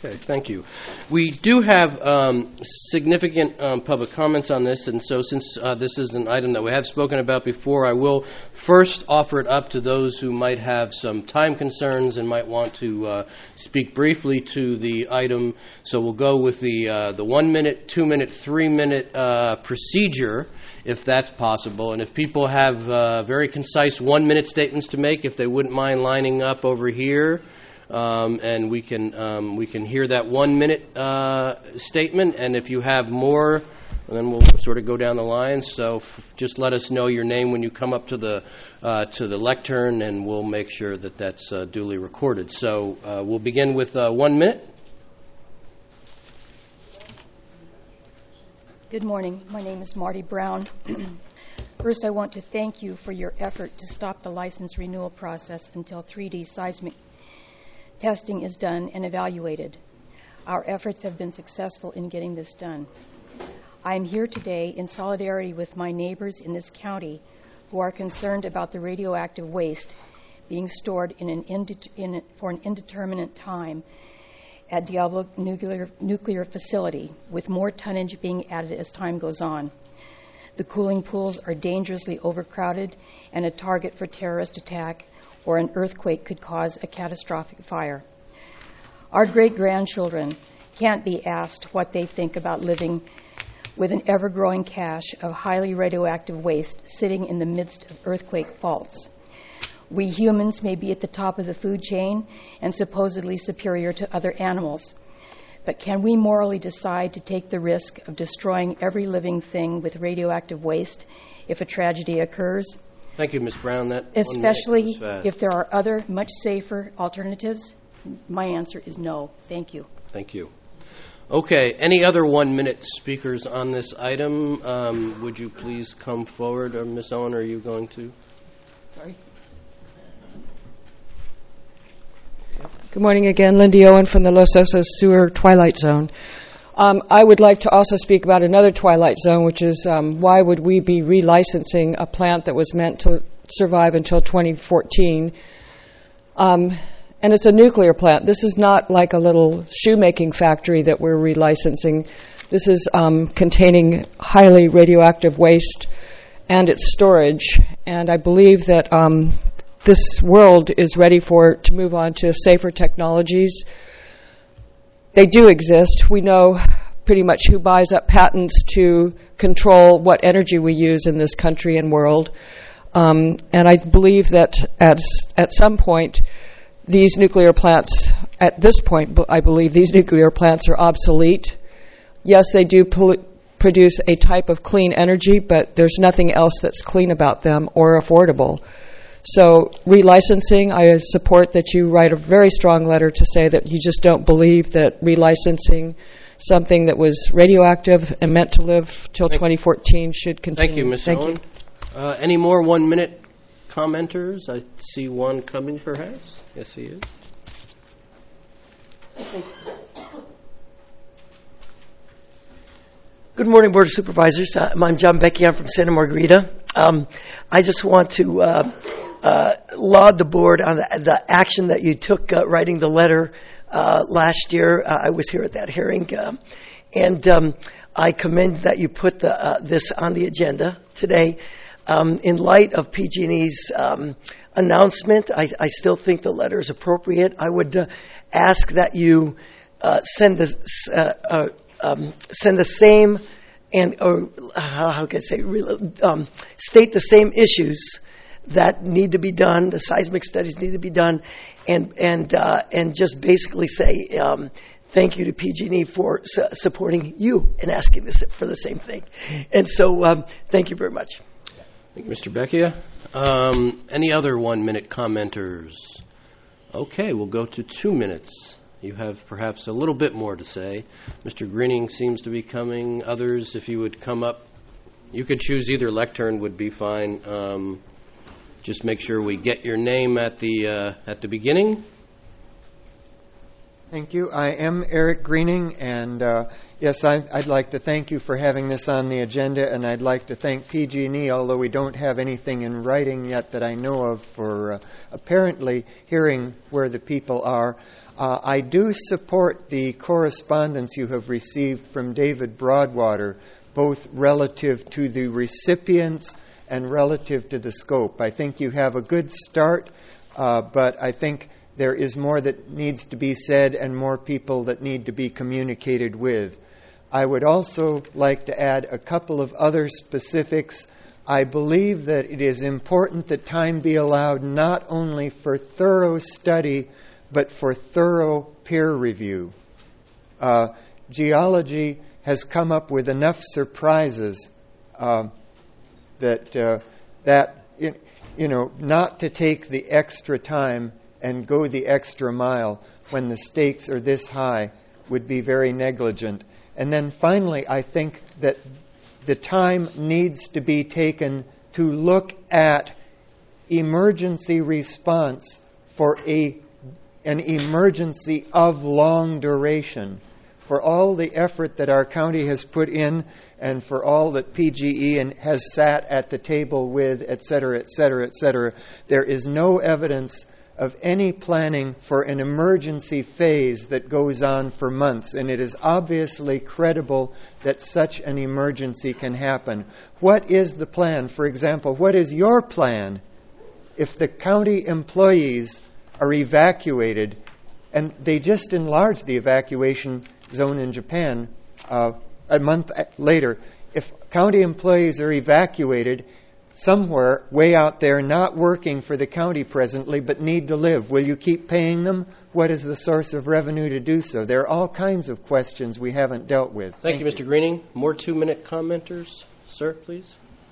Okay, thank you. We do have significant public comments on this, and so since this is an item that we have spoken about before, I will first offer it up to those who might have some time concerns and might want to speak briefly to the item. So we'll go with the 1 minute, 2 minute, 3 minute procedure, if that's possible. And if people have very concise 1 minute statements to make, if they wouldn't mind lining up over here. And we can hear that 1 minute statement, and if you have more, then we'll sort of go down the line. So just let us know your name when you come up to the lectern, and we'll make sure that that's duly recorded. So we'll begin with 1 minute. Good morning. My name is Marty Brown. First, I want to thank you for your effort to stop the license renewal process until 3D seismic testing is done and evaluated. Our efforts have been successful in getting this done. I am here today in solidarity with my neighbors in this county who are concerned about the radioactive waste being stored for an indeterminate time at Diablo Nuclear Facility, with more tonnage being added as time goes on. The cooling pools are dangerously overcrowded and a target for terrorist attack, or an earthquake could cause a catastrophic fire. Our great-grandchildren can't be asked what they think about living with an ever-growing cache of highly radioactive waste sitting in the midst of earthquake faults. We humans may be at the top of the food chain and supposedly superior to other animals, but can we morally decide to take the risk of destroying every living thing with radioactive waste if a tragedy occurs? Thank you, Ms. Brown. Especially if there are other, much safer alternatives? My answer is no. Thank you. Thank you. Okay, any other 1 minute speakers on this item? Would you please come forward? Or Ms. Owen, are you going to? Sorry. Good morning again. Lindy Owen from the Los Osos Sewer Twilight Zone. I would like to also speak about another twilight zone, which is why would we be relicensing a plant that was meant to survive until 2014? And it's a nuclear plant. This is not like a little shoemaking factory that we're relicensing. This is containing highly radioactive waste and its storage. And I believe that this world is ready to move on to safer technologies. They do exist. We know pretty much who buys up patents to control what energy we use in this country and world. And I believe that at some point, these nuclear plants, at this point, I believe these nuclear plants are obsolete. Yes, they do produce a type of clean energy, but there's nothing else that's clean about them or affordable. So relicensing, I support that you write a very strong letter to say that you just don't believe that relicensing something that was radioactive and meant to live till 2014 should continue. Thank you, Ms. Owen. Any more 1 minute commenters? I see one coming, perhaps. Yes, he is. Good morning, Board of Supervisors. I'm John Becky. I'm from Santa Margarita. I just want to laud the board on the action that you took writing the letter last year. I was here at that hearing, and I commend that you put this on the agenda today. In light of PG&E's announcement, I still think the letter is appropriate. I would ask that you send the same and how can I say state the same issues that need to be done. The seismic studies need to be done, and just basically say thank you to PG&E for supporting you and asking this for the same thing. And so thank you very much. Thank you, Mr. Becchia. Any other 1 minute commenters? Okay, we'll go to 2 minutes. You have perhaps a little bit more to say. Mr. Greening seems to be coming. Others, if you would come up, you could choose either lectern would be fine. Just make sure we get your name at the beginning. Thank you. I am Eric Greening, and yes, I'd like to thank you for having this on the agenda, and I'd like to thank PG&E, although we don't have anything in writing yet that I know of, for apparently hearing where the people are. I do support the correspondence you have received from David Broadwater, both relative to the recipients and relative to the scope. I think you have a good start, but I think there is more that needs to be said and more people that need to be communicated with. I would also like to add a couple of other specifics. I believe that it is important that time be allowed not only for thorough study, but for thorough peer review. Geology has come up with enough surprises that not to take the extra time and go the extra mile when the stakes are this high would be very negligent. And then finally, I think that the time needs to be taken to look at emergency response for an emergency of long duration. For all the effort that our county has put in and for all that PGE has sat at the table with, et cetera, there is no evidence of any planning for an emergency phase that goes on for months, and it is obviously credible that such an emergency can happen. What is the plan? For example, what is your plan if the county employees are evacuated, and they just enlarged the evacuation zone in Japan a month later? If county employees are evacuated somewhere way out there, not working for the county presently, but need to live, will you keep paying them? What is the source of revenue to do so? There are all kinds of questions we haven't dealt with. Thank you, Mr. Greening. More 2-minute commenters. Sir, please.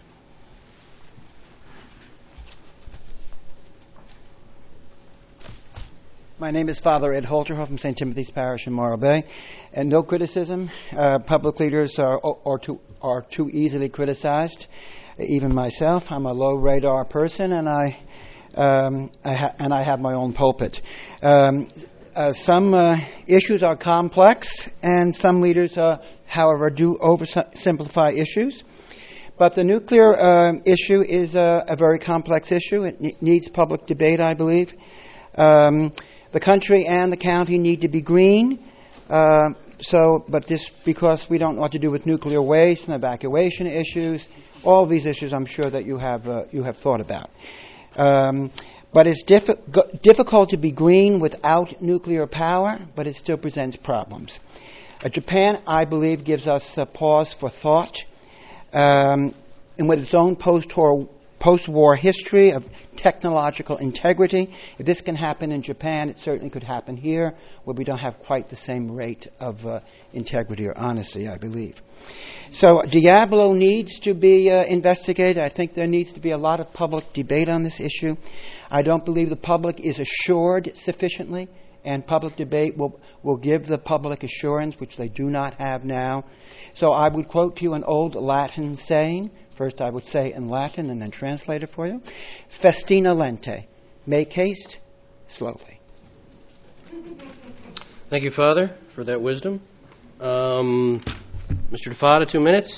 My name is Father Ed Holterhoff from St. Timothy's Parish in Morro Bay. And no criticism. Public leaders are too easily criticized. Even myself, I'm a low radar person, and I have my own pulpit. Some issues are complex, and some leaders, however, do oversimplify issues. But the nuclear issue is a very complex issue. It needs public debate, I believe. The country and the county need to be green. But this because we don't know what to do with nuclear waste and evacuation issues. All these issues, I'm sure that you have thought about. But it's difficult to be green without nuclear power, but it still presents problems. Japan, I believe, gives us a pause for thought. And with its own post-war history of technological integrity, if this can happen in Japan, it certainly could happen here, where we don't have quite the same rate of integrity or honesty, I believe. So Diablo needs to be investigated. I think there needs to be a lot of public debate on this issue. I don't believe the public is assured sufficiently, and public debate will give the public assurance, which they do not have now. So I would quote to you an old Latin saying. First I would say in Latin and then translate it for you. Festina lente. Make haste slowly. Thank you, Father, for that wisdom. Mr. DeFada, 2 minutes.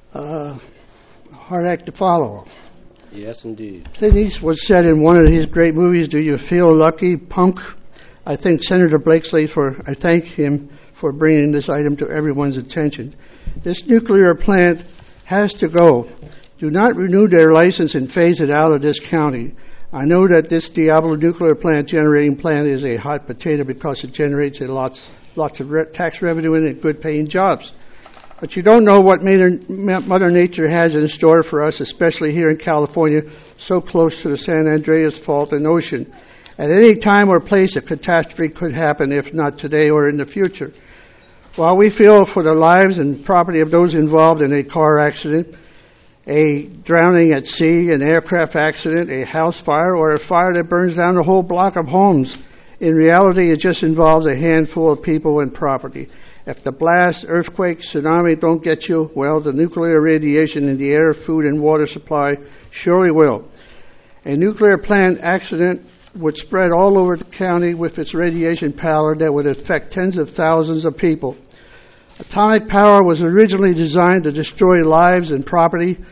Hard act to follow. Yes, indeed. Clint Eastwood said in one of his great movies, "Do you feel lucky, punk?" I thank Senator Blakesley I thank him for bringing this item to everyone's attention. This nuclear plant has to go. Do not renew their license and phase it out of this county. I know that this Diablo nuclear plant generating plant is a hot potato because it generates lots of tax revenue and good paying jobs. But you don't know what Mother Nature has in store for us, especially here in California, so close to the San Andreas Fault and ocean. At any time or place, a catastrophe could happen, if not today or in the future. While we feel for the lives and property of those involved in a car accident, a drowning at sea, an aircraft accident, a house fire, or a fire that burns down a whole block of homes, in reality, it just involves a handful of people and property. If the blast, earthquake, tsunami don't get you, well, the nuclear radiation in the air, food, and water supply surely will. A nuclear plant accident would spread all over the county with its radiation power that would affect tens of thousands of people. Atomic power was originally designed to destroy lives and property,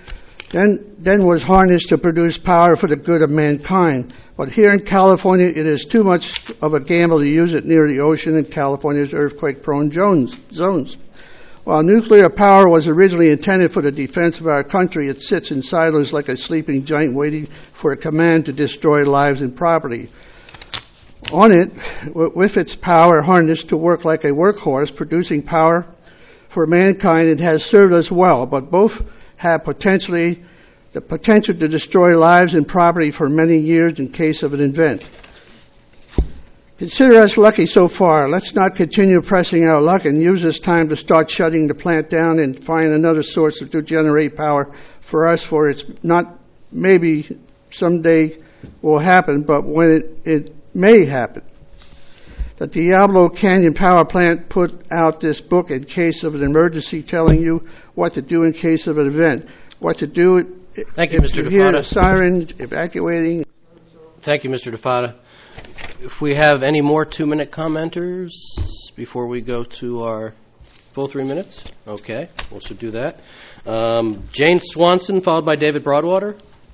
then was harnessed to produce power for the good of mankind. But here in California, it is too much of a gamble to use it near the ocean in California's earthquake-prone zones. While nuclear power was originally intended for the defense of our country, it sits in silos like a sleeping giant waiting for a command to destroy lives and property. On it, with its power harnessed to work like a workhorse, producing power for mankind, it has served us well, but both have the potential to destroy lives and property for many years in case of an event. Consider us lucky so far. Let's not continue pressing our luck and use this time to start shutting the plant down and find another source to generate power for us, for it's not maybe someday will happen, but when it may happen. The Diablo Canyon Power Plant put out this book in case of an emergency, telling you what to do in case of an event, what to do. Thank you, Mr. If you hear DeFada. a siren, evacuating. Thank you, Mr. DeFada. If we have any more 2-minute commenters before we go to our full 3 minutes? Okay, we should do that. Jane Swanson, followed by David Broadwater.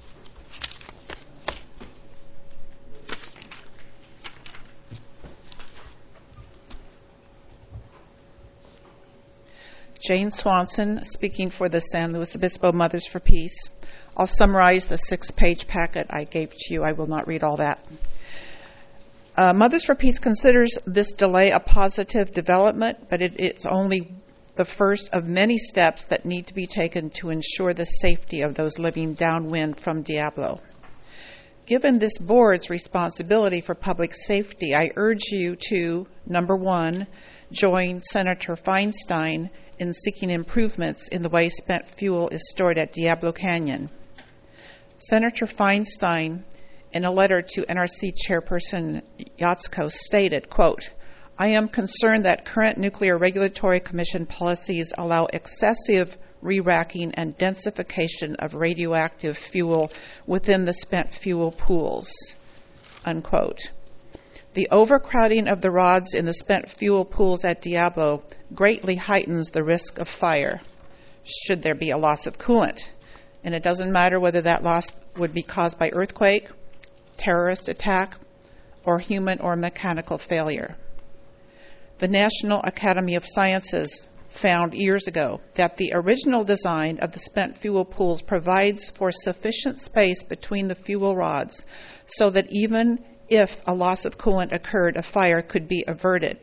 Jane Swanson, speaking for the San Luis Obispo Mothers for Peace. I'll summarize the 6-page packet I gave to you. I will not read all that. Mothers for Peace considers this delay a positive development, but it's only the first of many steps that need to be taken to ensure the safety of those living downwind from Diablo. Given this board's responsibility for public safety, I urge you to, number 1, join Senator Feinstein in seeking improvements in the way spent fuel is stored at Diablo Canyon. Senator Feinstein, in a letter to NRC Chairperson Yatsko, stated, quote, I am concerned that current Nuclear Regulatory Commission policies allow excessive re-racking and densification of radioactive fuel within the spent fuel pools, unquote. The overcrowding of the rods in the spent fuel pools at Diablo greatly heightens the risk of fire should there be a loss of coolant. And it doesn't matter whether that loss would be caused by earthquake, terrorist attack, or human or mechanical failure. The National Academy of Sciences found years ago that the original design of the spent fuel pools provides for sufficient space between the fuel rods so that even if a loss of coolant occurred, a fire could be averted.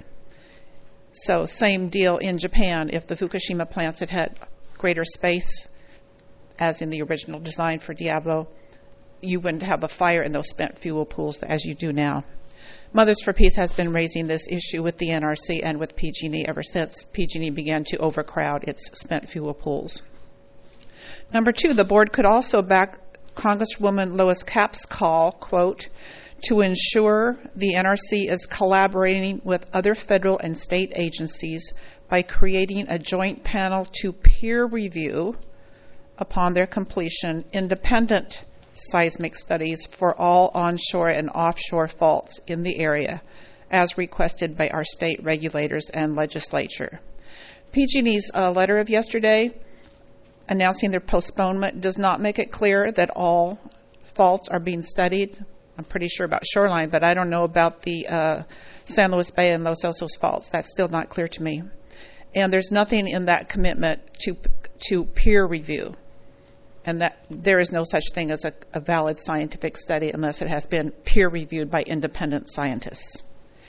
So same deal in Japan. If the Fukushima plants had had greater space, as in the original design for Diablo, you wouldn't have a fire in those spent fuel pools as you do now. Mothers for Peace has been raising this issue with the NRC and with PG&E ever since PG&E began to overcrowd its spent fuel pools. Number 2, the board could also back Congresswoman Lois Capps' call, quote, to ensure the NRC is collaborating with other federal and state agencies by creating a joint panel to peer review, upon their completion, independent seismic studies for all onshore and offshore faults in the area, as requested by our state regulators and legislature. PG&E's letter of yesterday announcing their postponement does not make it clear that all faults are being studied. I'm pretty sure about Shoreline, but I don't know about the San Luis Bay and Los Osos faults. That's still not clear to me. And there's nothing in that commitment to peer review, and that there is no such thing as a valid scientific study unless it has been peer reviewed by independent scientists.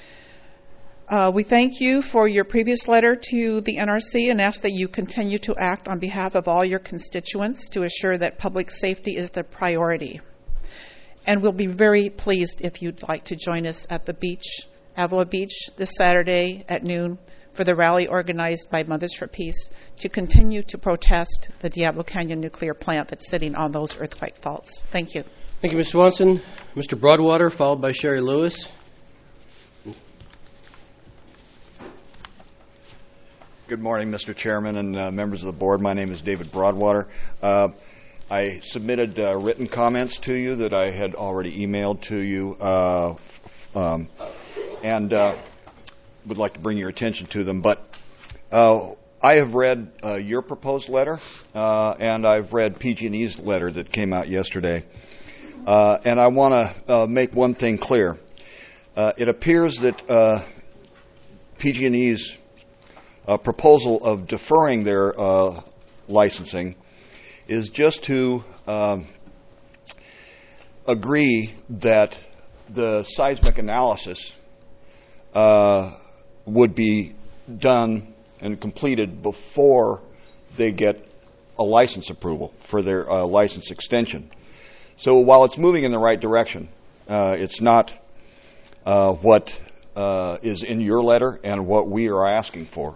We thank you for your previous letter to the NRC and ask that you continue to act on behalf of all your constituents to assure that public safety is the priority. And we'll be very pleased if you'd like to join us at the beach, Avila Beach, this Saturday at noon for the rally organized by Mothers for Peace to continue to protest the Diablo Canyon nuclear plant that's sitting on those earthquake faults. Thank you. Thank you, Ms. Swanson. Mr. Broadwater, followed by Sherry Lewis. Good morning, Mr. Chairman and members of the board. My name is David Broadwater. I submitted written comments to you that I had already emailed to you and would like to bring your attention to them. But I have read your proposed letter, and I've read PG&E's letter that came out yesterday. And I want to make one thing clear. It appears that PG&E's proposal of deferring their licensing is just to agree that the seismic analysis would be done and completed before they get a license approval for their license extension. So while it's moving in the right direction, it's not what is in your letter and what we are asking for.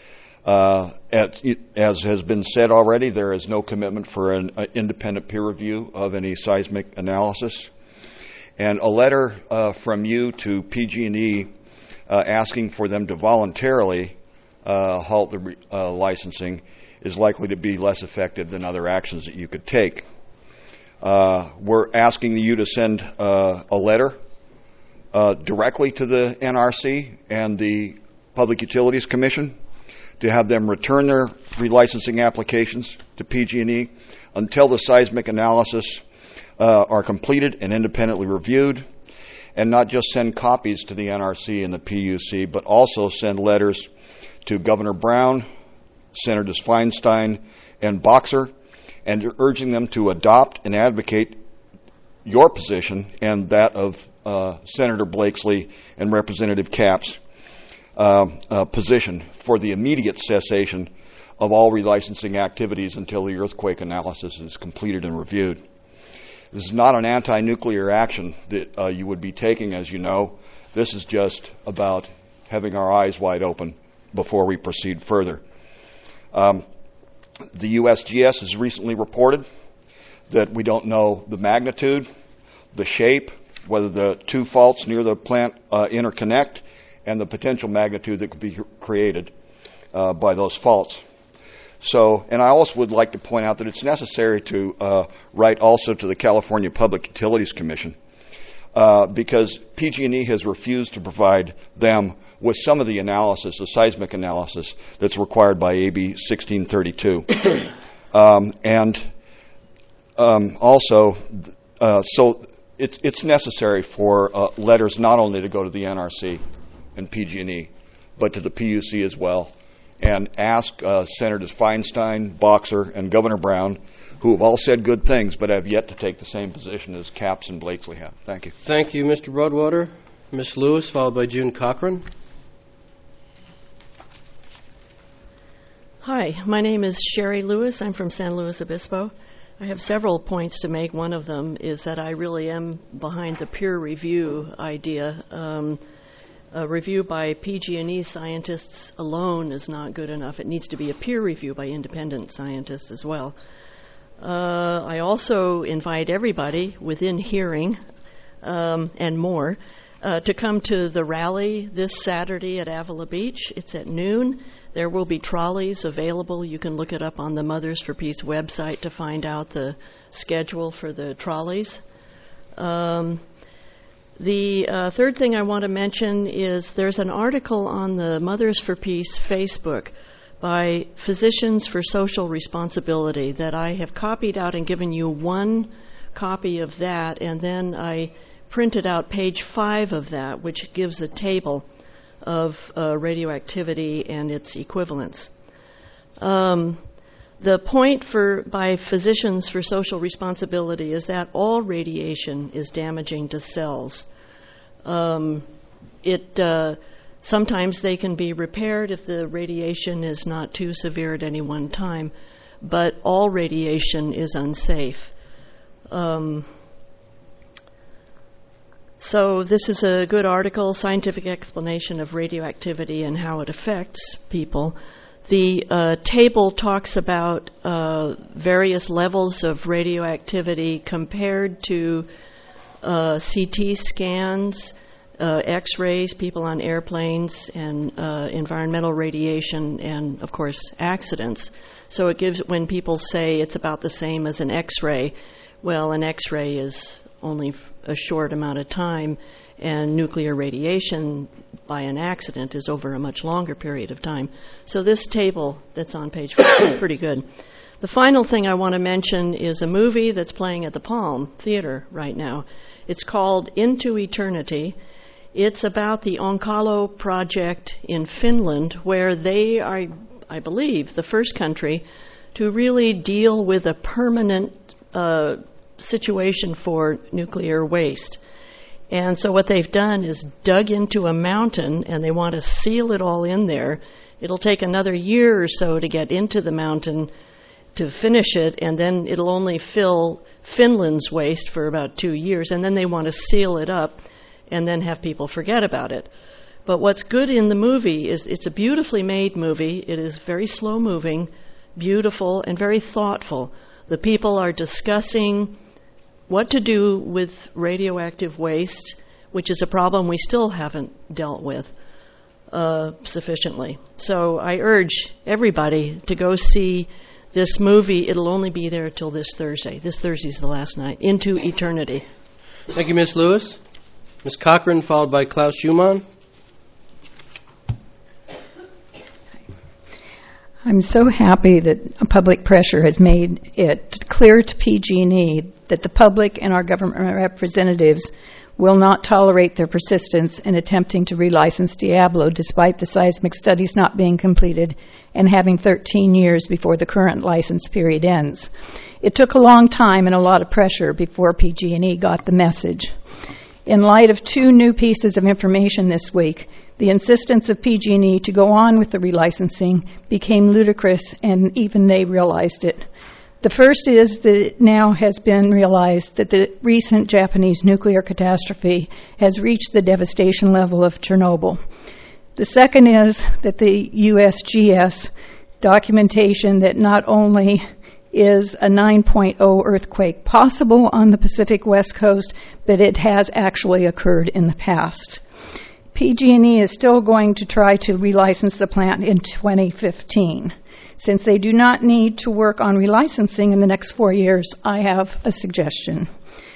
As has been said already, there is no commitment for an independent peer review of any seismic analysis. And a letter from you to PG&E asking for them to voluntarily halt the licensing is likely to be less effective than other actions that you could take. We're asking you to send a letter directly to the NRC and the Public Utilities Commission to have them return their relicensing applications to PG&E until the seismic analysis are completed and independently reviewed, and not just send copies to the NRC and the PUC, but also send letters to Governor Brown, Senators Feinstein and Boxer, and urging them to adopt and advocate your position and that of Senator Blakesley and Representative Capps' position for the immediate cessation of all relicensing activities until the earthquake analysis is completed and reviewed. This is not an anti-nuclear action that you would be taking, as you know. This is just about having our eyes wide open before we proceed further. The USGS has recently reported that we don't know the magnitude, the shape, whether the two faults near the plant interconnect, and the potential magnitude that could be created by those faults. So, and I also would like to point out that it's necessary to write also to the California Public Utilities Commission because PG&E has refused to provide them with some of the analysis, the seismic analysis that's required by AB 1632. Also, so it's necessary for letters not only to go to the NRC and PG&E, but to the PUC as well, and ask Senators Feinstein, Boxer, and Governor Brown, who have all said good things but have yet to take the same position as Capps and Blakesley have. Thank you. Thank you, Mr. Broadwater. Ms. Lewis, followed by June Cochran. Hi, my name is Sherry Lewis. I'm from San Luis Obispo. I have several points to make. One of them is that I really am behind the peer review idea. A review by PG&E scientists alone is not good enough. It needs to be a peer review by independent scientists as well. I also invite everybody within hearing and more to come to the rally this Saturday at Avila Beach. It's at noon. There will be trolleys available. You can look it up on the Mothers for Peace website to find out the schedule for the trolleys. The third thing I want to mention is there's an article on the Mothers for Peace Facebook by Physicians for Social Responsibility that I have copied out and given you one copy of that, and then I printed out page 5 of that, which gives a table of radioactivity and its equivalents. The point by Physicians for Social Responsibility is that all radiation is damaging to cells. Sometimes they can be repaired if the radiation is not too severe at any one time, but all radiation is unsafe. So this is a good article, Scientific Explanation of Radioactivity and How It Affects People. The table talks about various levels of radioactivity compared to CT scans, X-rays, people on airplanes, and environmental radiation, and, of course, accidents. So it gives, when people say it's about the same as an X-ray, well, an X-ray is only a short amount of time, and nuclear radiation by an accident is over a much longer period of time. So this table that's on page 4 is pretty good. The final thing I want to mention is a movie that's playing at the Palm Theater right now. It's called Into Eternity. It's about the Onkalo project in Finland, where they are, I believe, the first country to really deal with a permanent situation for nuclear waste. And so what they've done is dug into a mountain, and they want to seal it all in there. It'll take another year or so to get into the mountain to finish it, and then it'll only fill Finland's waste for about 2 years, and then they want to seal it up and then have people forget about it. But what's good in the movie is it's a beautifully made movie. It is very slow-moving, beautiful, and very thoughtful. The people are discussing what to do with radioactive waste, which is a problem we still haven't dealt with sufficiently. So I urge everybody to go see this movie. It'll only be there till this Thursday. This Thursday's the last night. Into Eternity. Thank you, Ms. Lewis. Ms. Cochran, followed by Klaus Schumann. I'm so happy that public pressure has made it clear to PG&E that the public and our government representatives will not tolerate their persistence in attempting to relicense Diablo despite the seismic studies not being completed and having 13 years before the current license period ends. It took a long time and a lot of pressure before PG&E got the message. In light of 2 new pieces of information this week, the insistence of PG&E to go on with the relicensing became ludicrous, and even they realized it. The first is that it now has been realized that the recent Japanese nuclear catastrophe has reached the devastation level of Chernobyl. The second is that the USGS documentation that not only is a 9.0 earthquake possible on the Pacific West Coast, but it has actually occurred in the past. PG&E is still going to try to relicense the plant in 2015. Since they do not need to work on relicensing in the next 4 years, I have a suggestion.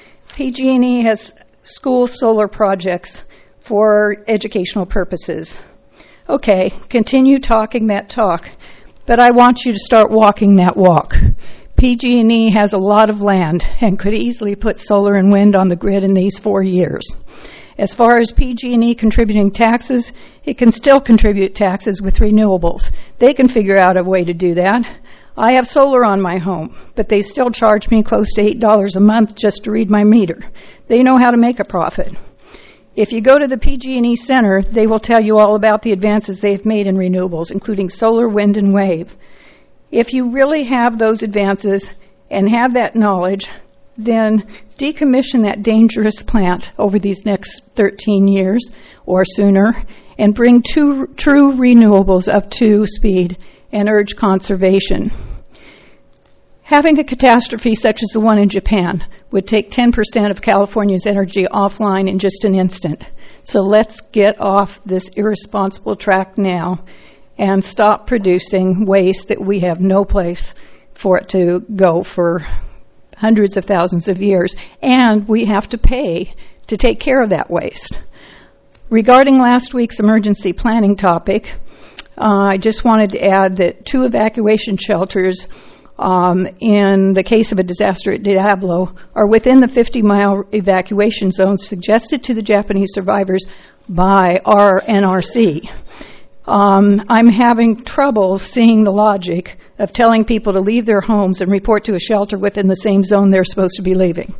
PG&E has school solar projects for educational purposes. Okay, continue talking that talk, but I want you to start walking that walk. PG&E has a lot of land and could easily put solar and wind on the grid in these 4 years. As far as PG&E contributing taxes, it can still contribute taxes with renewables. They can figure out a way to do that. I have solar on my home, but they still charge me close to $8 a month just to read my meter. They know how to make a profit. If you go to the PG&E Center, they will tell you all about the advances they've made in renewables, including solar, wind, and wave. If you really have those advances and have that knowledge, then decommission that dangerous plant over these next 13 years or sooner and bring true renewables up to speed and urge conservation. Having a catastrophe such as the one in Japan would take 10% of California's energy offline in just an instant. So let's get off this irresponsible track now and stop producing waste that we have no place for it to go for hundreds of thousands of years, and we have to pay to take care of that waste. Regarding last week's emergency planning topic, I just wanted to add that 2 evacuation shelters in the case of a disaster at Diablo are within the 50-mile evacuation zone suggested to the Japanese survivors by our NRC. I'm having trouble seeing the logic of telling people to leave their homes and report to a shelter within the same zone they're supposed to be leaving.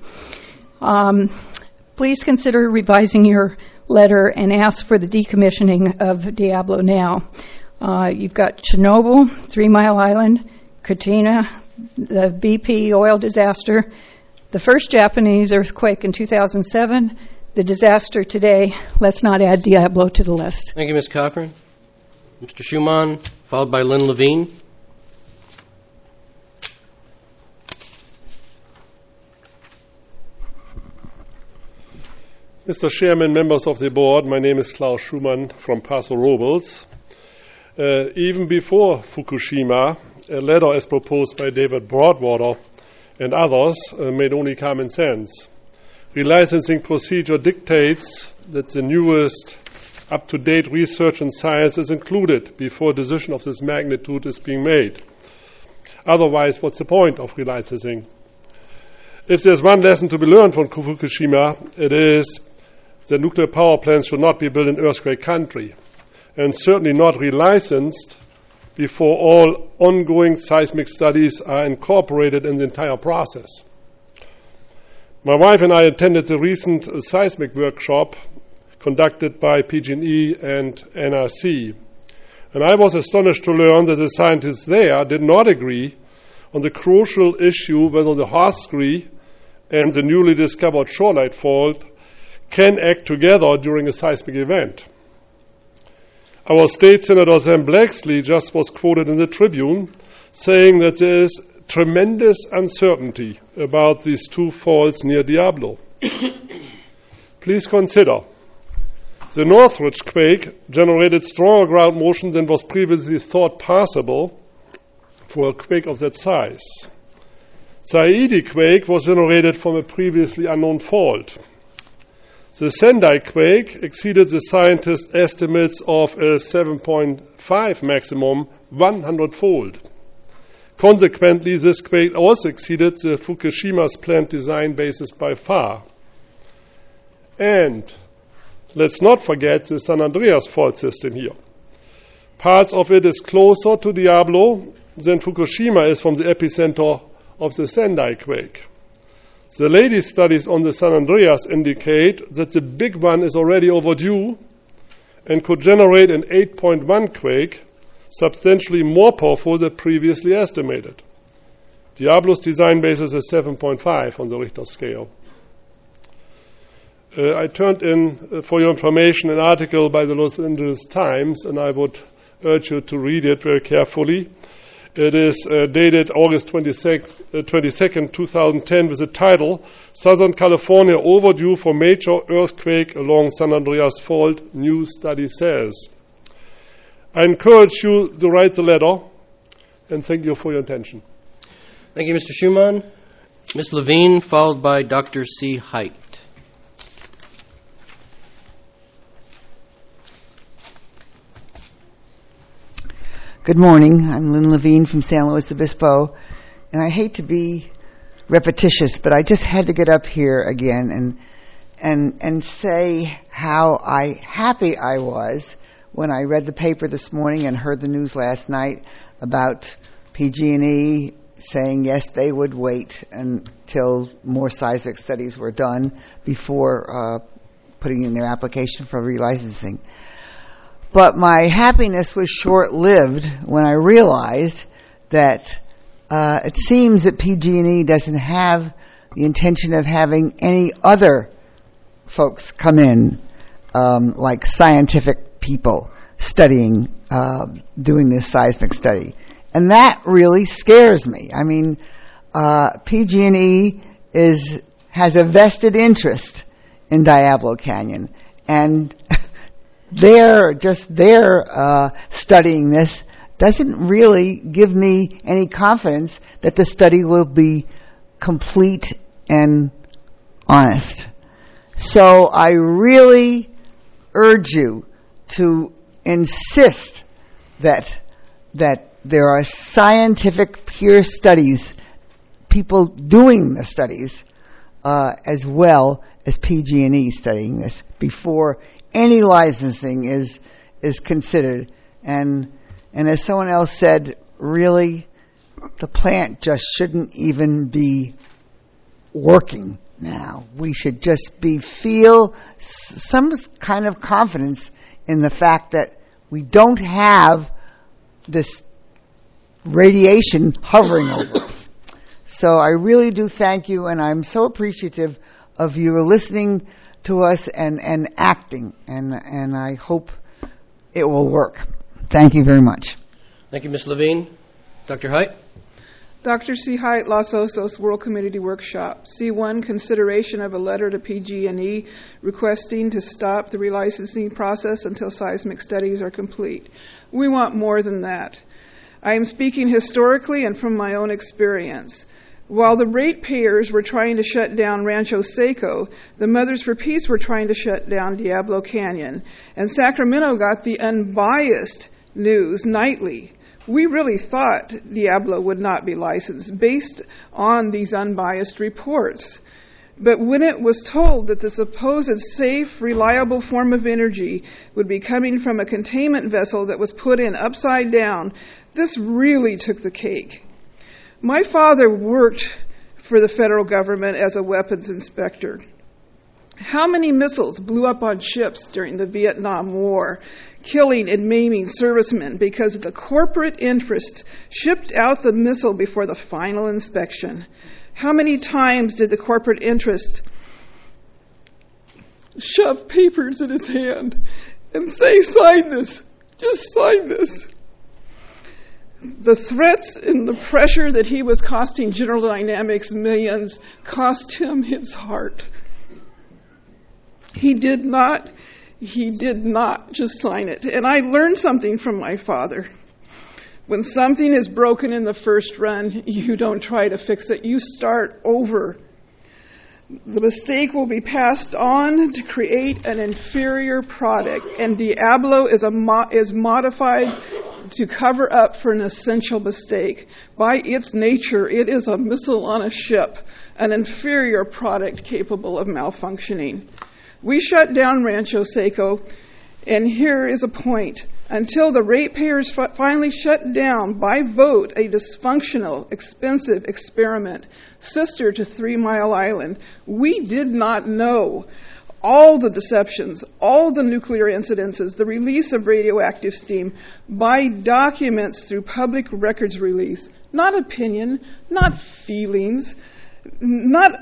Please consider revising your letter and ask for the decommissioning of Diablo now. You've got Chernobyl, 3 Mile Island, Katrina, the BP oil disaster, the first Japanese earthquake in 2007, the disaster today. Let's not add Diablo to the list. Thank you, Ms. Cochran. Mr. Schumann, followed by Lynn Levine. Mr. Chairman, members of the board, my name is Klaus Schumann from Paso Robles. Even before Fukushima, a letter as proposed by David Broadwater and others made only common sense. relicensing procedure dictates that the newest up-to-date research and science is included before a decision of this magnitude is being made. Otherwise, what's the point of relicensing? If there's one lesson to be learned from Fukushima, it is that nuclear power plants should not be built in earthquake country, and certainly not relicensed before all ongoing seismic studies are incorporated in the entire process. My wife and I attended the recent seismic workshop conducted by PG&E and NRC. And I was astonished to learn that the scientists there did not agree on the crucial issue whether the Hawkesbury and the newly discovered Shorelight Fault can act together during a seismic event. Our state senator, Sam Blaxley, just was quoted in the Tribune saying that there is tremendous uncertainty about these two faults near Diablo. Please consider, the Northridge quake generated stronger ground motion than was previously thought possible for a quake of that size. Saidi quake was generated from a previously unknown fault. The Sendai quake exceeded the scientists' estimates of a 7.5 maximum 100-fold. Consequently, this quake also exceeded the Fukushima's planned design basis by far. And let's not forget the San Andreas fault system here. Parts of it is closer to Diablo than Fukushima is from the epicenter of the Sendai quake. The latest studies on the San Andreas indicate that the big one is already overdue and could generate an 8.1 quake, substantially more powerful than previously estimated. Diablo's design basis is 7.5 on the Richter scale. I turned in, for your information, an article by the Los Angeles Times, and I would urge you to read it very carefully. It is dated August 22nd, 2010, with the title, Southern California Overdue for Major Earthquake Along San Andreas Fault, New Study Says. I encourage you to write the letter, and thank you for your attention. Thank you, Mr. Schumann. Ms. Levine, followed by Dr. C. Height. Good morning. I'm Lynn Levine from San Luis Obispo, and I hate to be repetitious, but I just had to get up here again and say how happy I was when I read the paper this morning and heard the news last night about PG&E saying yes, they would wait until more seismic studies were done before putting in their application for relicensing. But my happiness was short-lived when I realized that it seems that PG&E doesn't have the intention of having any other folks come in, like scientific people studying, doing this seismic study. And that really scares me. I mean, PG&E has a vested interest in Diablo Canyon, and their studying this doesn't really give me any confidence that the study will be complete and honest. So I really urge you to insist that there are scientific peer studies, people doing the studies, as well as PG&E studying this before any licensing is considered. And as someone else said, really, the plant just shouldn't even be working now. We should just feel some kind of confidence in the fact that we don't have this radiation hovering over us. So I really do thank you, and I'm so appreciative of you listening to us and acting, and I hope it will work. Thank you very much. Thank you, Ms. Levine. Dr. Height? Dr. C. Height, Los Osos World Community Workshop. C1, consideration of a letter to PG&E requesting to stop the relicensing process until seismic studies are complete. We want more than that. I am speaking historically and from my own experience. While the ratepayers were trying to shut down Rancho Seco, the Mothers for Peace were trying to shut down Diablo Canyon. And Sacramento got the unbiased news nightly. We really thought Diablo would not be licensed based on these unbiased reports. But when it was told that the supposed safe, reliable form of energy would be coming from a containment vessel that was put in upside down, this really took the cake. My father worked for the federal government as a weapons inspector. How many missiles blew up on ships during the Vietnam War, killing and maiming servicemen because the corporate interest shipped out the missile before the final inspection? How many times did the corporate interest shove papers in his hand and say, "Sign this, just sign this"? The threats and the pressure that he was costing General Dynamics millions cost him his heart. He did not just sign it. And I learned something from my father. When something is broken in the first run, you don't try to fix it. You start over. The mistake will be passed on to create an inferior product, and Diablo is modified to cover up for an essential mistake. By its nature, it is a missile on a ship, an inferior product capable of malfunctioning. We shut down Rancho Seco, and here is a point. Until the ratepayers finally shut down, by vote, a dysfunctional, expensive experiment, sister to 3 Mile Island, we did not know all the deceptions, all the nuclear incidences, the release of radioactive steam by documents through public records release. Not opinion, not feelings, not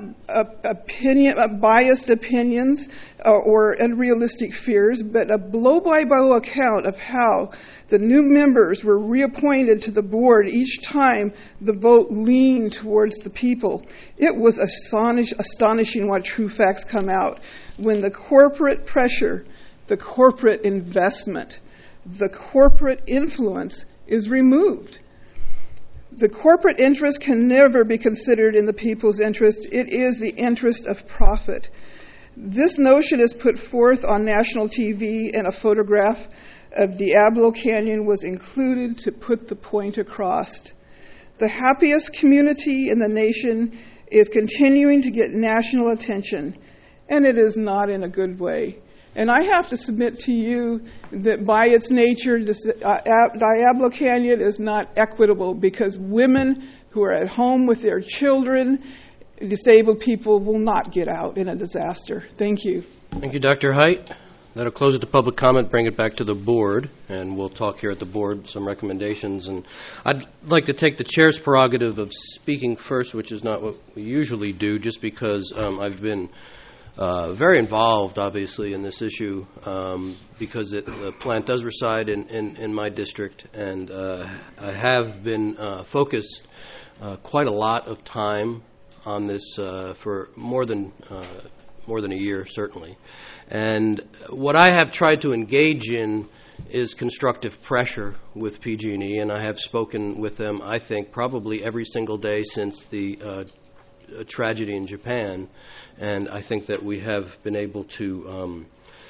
biased opinions or unrealistic fears, but a blow-by-blow account of how the new members were reappointed to the board each time the vote leaned towards the people. It was astonishing what true facts come out when the corporate pressure, the corporate investment, the corporate influence is removed. The corporate interest can never be considered in the people's interest. It is the interest of profit. This notion is put forth on national TV, and a photograph of Diablo Canyon was included to put the point across. The happiest community in the nation is continuing to get national attention, and it is not in a good way. And I have to submit to you that by its nature, Diablo Canyon is not equitable, because women who are at home with their children, disabled people, will not get out in a disaster. Thank you. Thank you, Dr. Height. That'll close it to public comment, bring it back to the board, and we'll talk here at the board some recommendations. And I'd like to take the chair's prerogative of speaking first, which is not what we usually do, just because I've been very involved, obviously, in this issue, because the plant does reside in my district, and I have been focused quite a lot of time on this for more than a year, certainly. And what I have tried to engage in is constructive pressure with PG&E, and I have spoken with them, I think, probably every single day since the tragedy in Japan, and I think that we have been able to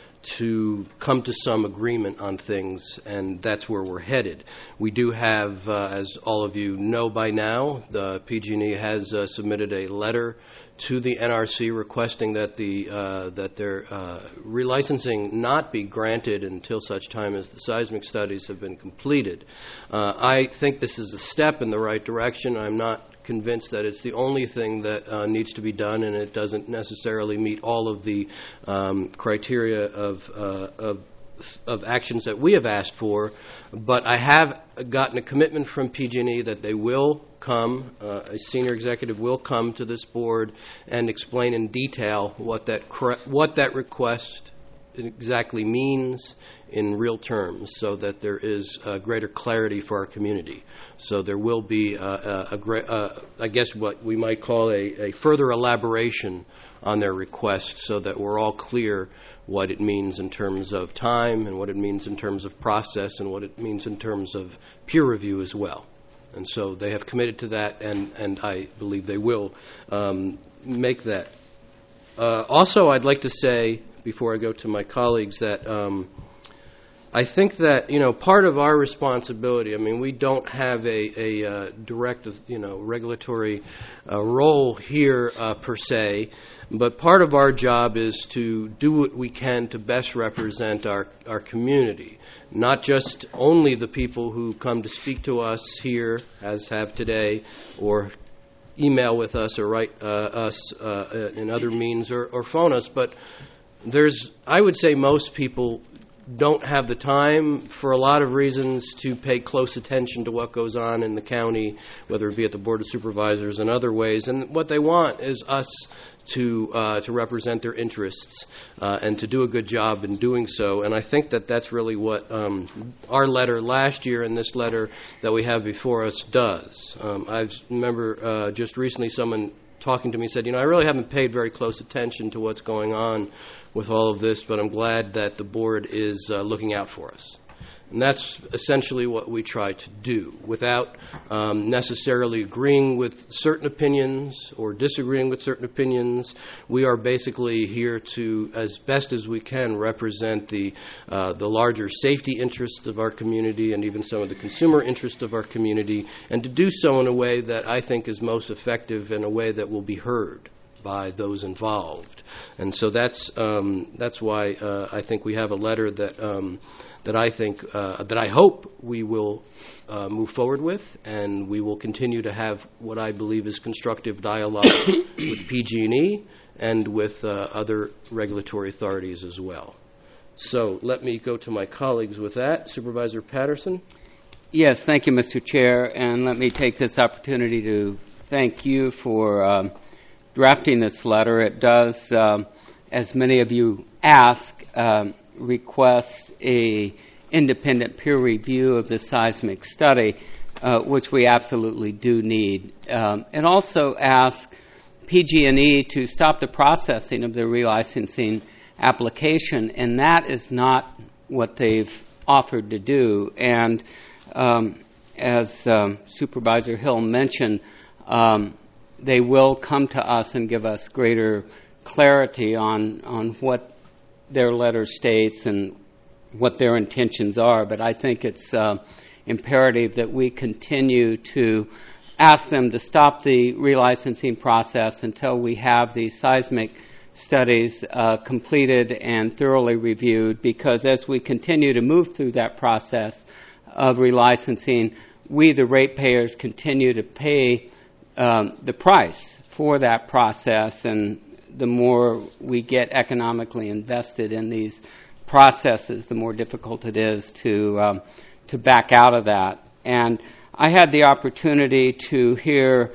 come to some agreement on things, and that's where we're headed. We do have, as all of you know by now, the PG&E has submitted a letter to the NRC requesting that their relicensing not be granted until such time as the seismic studies have been completed. I think this is a step in the right direction. I'm not convinced that it's the only thing that needs to be done, and it doesn't necessarily meet all of the criteria of actions that we have asked for. But I have gotten a commitment from PG&E that they will come, a senior executive will come to this board and explain in detail what that request exactly means in real terms, so that there is greater clarity for our community. So there will be, I guess, what we might call a further elaboration on their request, so that we're all clear what it means in terms of time, and what it means in terms of process, and what it means in terms of peer review as well. And so they have committed to that, and I believe they will make that. Also, I'd like to say, before I go to my colleagues, that I think that, part of our responsibility, we don't have a direct, regulatory role here per se, but part of our job is to do what we can to best represent our community, not just only the people who come to speak to us here, as have today, or email with us or write us in other means or phone us, but I would say most people don't have the time, for a lot of reasons, to pay close attention to what goes on in the county, whether it be at the Board of Supervisors and other ways. And what they want is us to represent their interests and to do a good job in doing so. And I think that that's really what our letter last year and this letter that we have before us does. I remember just recently someone talking to me said, I really haven't paid very close attention to what's going on with all of this, but I'm glad that the board is looking out for us. And that's essentially what we try to do, without necessarily agreeing with certain opinions or disagreeing with certain opinions. We are basically here to, as best as we can, represent the larger safety interests of our community and even some of the consumer interests of our community, and to do so in a way that I think is most effective, in a way that will be heard by those involved. And so that's why I think we have a letter that I hope we will move forward with, and we will continue to have what I believe is constructive dialogue with PG&E and with other regulatory authorities as well. So let me go to my colleagues with that. Supervisor Patterson. Yes, thank you, Mr. Chair, and let me take this opportunity to thank you for drafting this letter. It does, as many of you ask, request a independent peer review of the seismic study, which we absolutely do need. It also asks PG&E to stop the processing of the relicensing application, and that is not what they've offered to do. And as Supervisor Hill mentioned, they will come to us and give us greater clarity on what their letter states and what their intentions are. But I think it's imperative that we continue to ask them to stop the relicensing process until we have these seismic studies completed and thoroughly reviewed, because as we continue to move through that process of relicensing, we, the ratepayers, continue to pay the price for that process, and the more we get economically invested in these processes, the more difficult it is to back out of that. And I had the opportunity to hear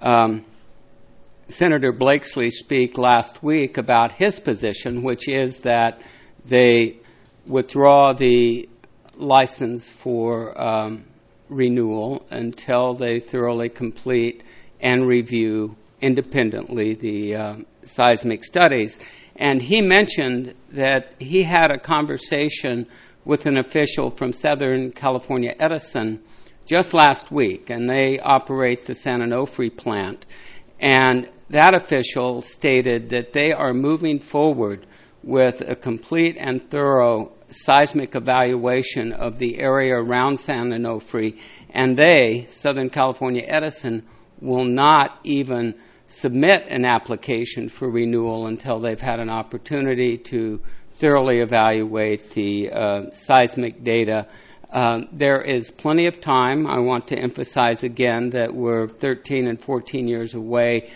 Senator Blakesley speak last week about his position, which is that they withdraw the license for renewal until they thoroughly complete and review independently the seismic studies. And he mentioned that he had a conversation with an official from Southern California Edison just last week, and they operate the San Onofre plant. And that official stated that they are moving forward with a complete and thorough seismic evaluation of the area around San Onofre, and they, Southern California Edison, will not even submit an application for renewal until they've had an opportunity to thoroughly evaluate the seismic data. There is plenty of time. I want to emphasize again that we're 13 and 14 years away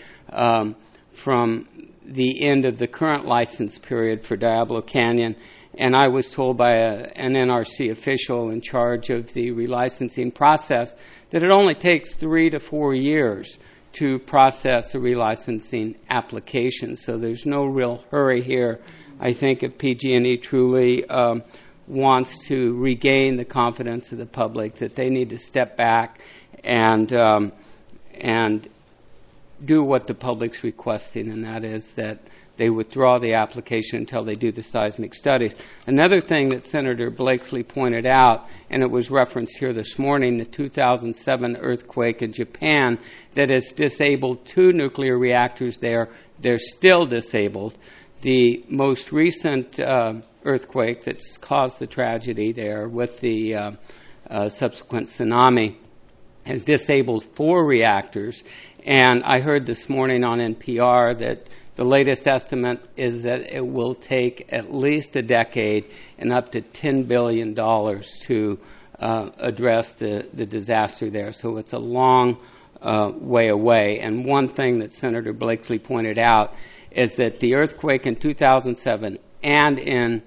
from the end of the current license period for Diablo Canyon. And I was told by an NRC official in charge of the relicensing process that it only takes 3 to 4 years to process a relicensing application. So there's no real hurry here. I think if PG&E truly wants to regain the confidence of the public, that they need to step back and do what the public's requesting, and that is that they withdraw the application until they do the seismic studies. Another thing that Senator Blakesley pointed out, and it was referenced here this morning, the 2007 earthquake in Japan that has disabled 2 nuclear reactors there. They're still disabled. The most recent earthquake that's caused the tragedy there with the subsequent tsunami has disabled 4 reactors. And I heard this morning on NPR that the latest estimate is that it will take at least a decade and up to $10 billion to address the disaster there. So it's a long way away. And one thing that Senator Blakesley pointed out is that the earthquake in 2007 and in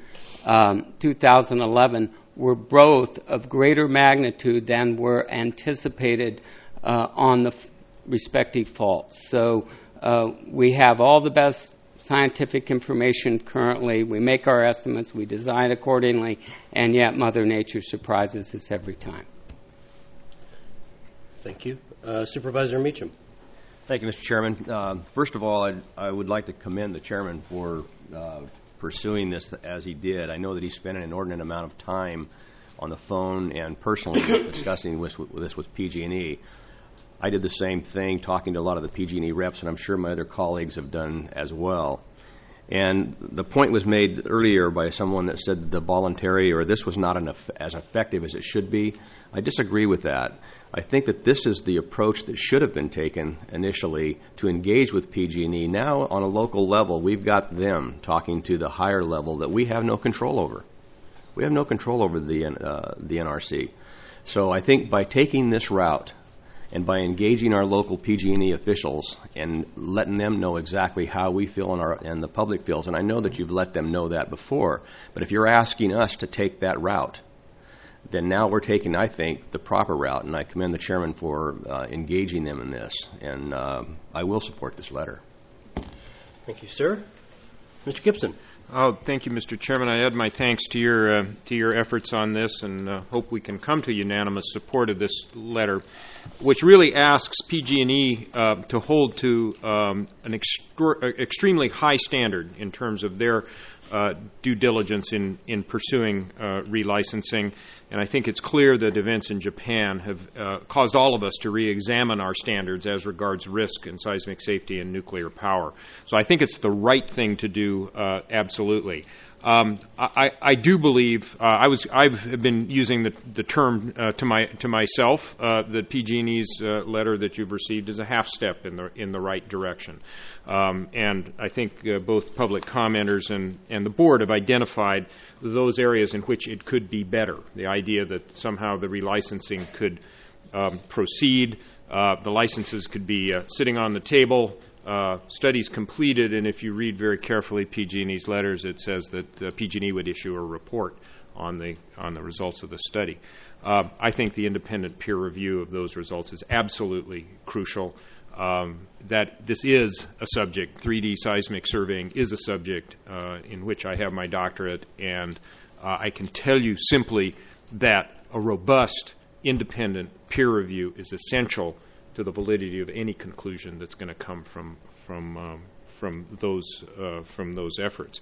2011 were both of greater magnitude than were anticipated on the respective faults. So we have all the best scientific information currently. We make our estimates, we design accordingly, and yet Mother Nature surprises us every time. Thank you. Supervisor Meacham. Thank you, Mr. Chairman. First of all, I would like to commend the chairman for pursuing this as he did. I know that he spent an inordinate amount of time on the phone and personally discussing this with PG&E. I did the same thing, talking to a lot of the PG&E reps, and I'm sure my other colleagues have done as well. And the point was made earlier by someone that said the voluntary or this was not as effective as it should be. I disagree with that. I think that this is the approach that should have been taken initially to engage with PG&E. Now, on a local level, we've got them talking to the higher level that we have no control over. We have no control over the NRC. So I think by taking this route and by engaging our local PG&E officials and letting them know exactly how we feel and the public feels, and I know that you've let them know that before, but if you're asking us to take that route, then now we're taking, I think, the proper route, and I commend the chairman for engaging them in this, and I will support this letter. Thank you, sir. Mr. Gibson. Oh, thank you, Mr. Chairman. I add my thanks to your efforts on this, and hope we can come to unanimous support of this letter, which really asks PG&E to hold to an extremely high standard in terms of their due diligence in pursuing relicensing. And I think it's clear that events in Japan have caused all of us to re-examine our standards as regards risk and seismic safety and nuclear power. So I think it's the right thing to do, absolutely. I do believe I've been using the term to myself that PG&E's letter that you've received is a half step in the right direction, and I think both public commenters and the board have identified those areas in which it could be better. The idea that somehow the relicensing could proceed, the licenses could be sitting on the table. Studies completed, and if you read very carefully PG&E's letters, it says that PG&E would issue a report on the results of the study. I think the independent peer review of those results is absolutely crucial. That this is a subject, 3D seismic surveying is a subject in which I have my doctorate, and I can tell you simply that a robust independent peer review is essential to the validity of any conclusion that's going to come from those efforts.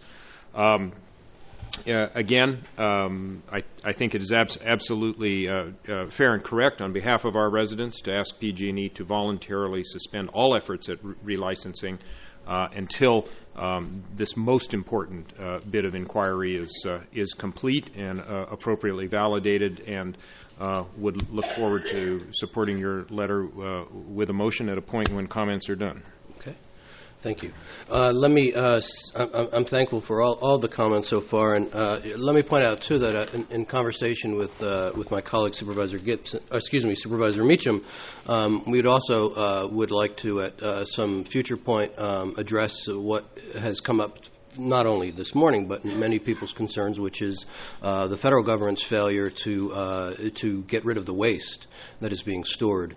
Again, I think it is absolutely fair and correct on behalf of our residents to ask PG&E to voluntarily suspend all efforts at relicensing until this most important bit of inquiry is complete and appropriately validated, and would look forward to supporting your letter with a motion at a point when comments are done. Okay. Thank you. I'm thankful for all the comments so far, and let me point out too that in conversation with my colleague Supervisor Meacham, we'd also would like to at some future point address what has come up not only this morning, but many people's concerns, which is the federal government's failure to get rid of the waste that is being stored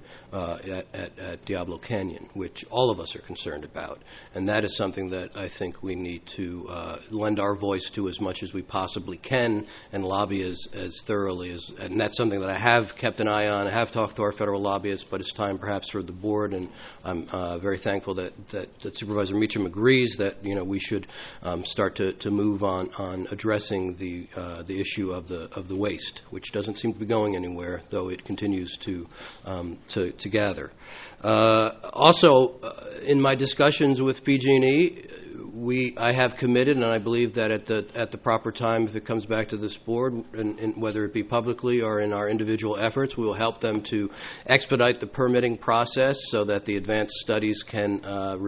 at Diablo Canyon, which all of us are concerned about. And that is something that I think we need to lend our voice to as much as we possibly can and lobby as thoroughly as. And that's something that I have kept an eye on. I have talked to our federal lobbyists, but it's time perhaps for the board, and I'm very thankful that Supervisor Meacham agrees that we should start to move on addressing the issue of the waste, which doesn't seem to be going anywhere, though it continues to gather. Also, in my discussions with PG&E, I have committed, and I believe that at the proper time, if it comes back to this board, and whether it be publicly or in our individual efforts, we will help them to expedite the permitting process so that the advanced studies can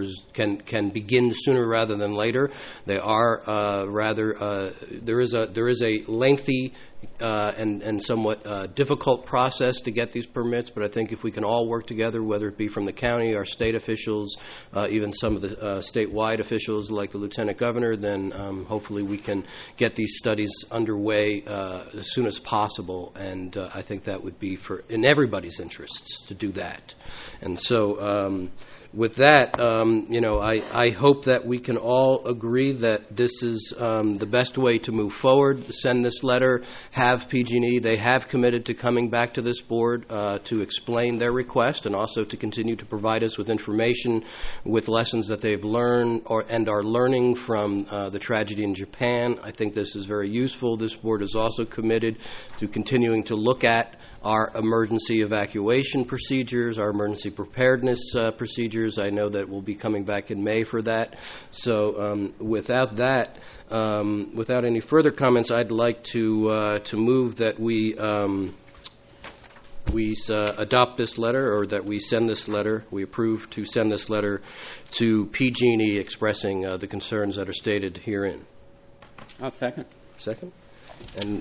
begin sooner rather than later. They are there is a lengthy and somewhat difficult process to get these permits, but I think if we can all work together, whether it be from the county, our state officials, even some of the statewide officials like the lieutenant governor, then hopefully we can get these studies underway as soon as possible, and I think that would be in everybody's interests to do that. And so with that, I hope that we can all agree that this is the best way to move forward. Send this letter, have PG&E. They have committed to coming back to this board to explain their request and also to continue to provide us with information with lessons that they've learned and are learning from the tragedy in Japan. I think this is very useful. This board is also committed to continuing to look at our emergency evacuation procedures, our emergency preparedness procedures. I know that we'll be coming back in May for that. So without any further comments, I'd like to move that we adopt this letter, or that we send this letter. We approve to send this letter to PG&E expressing the concerns that are stated herein. I'll second. Second? And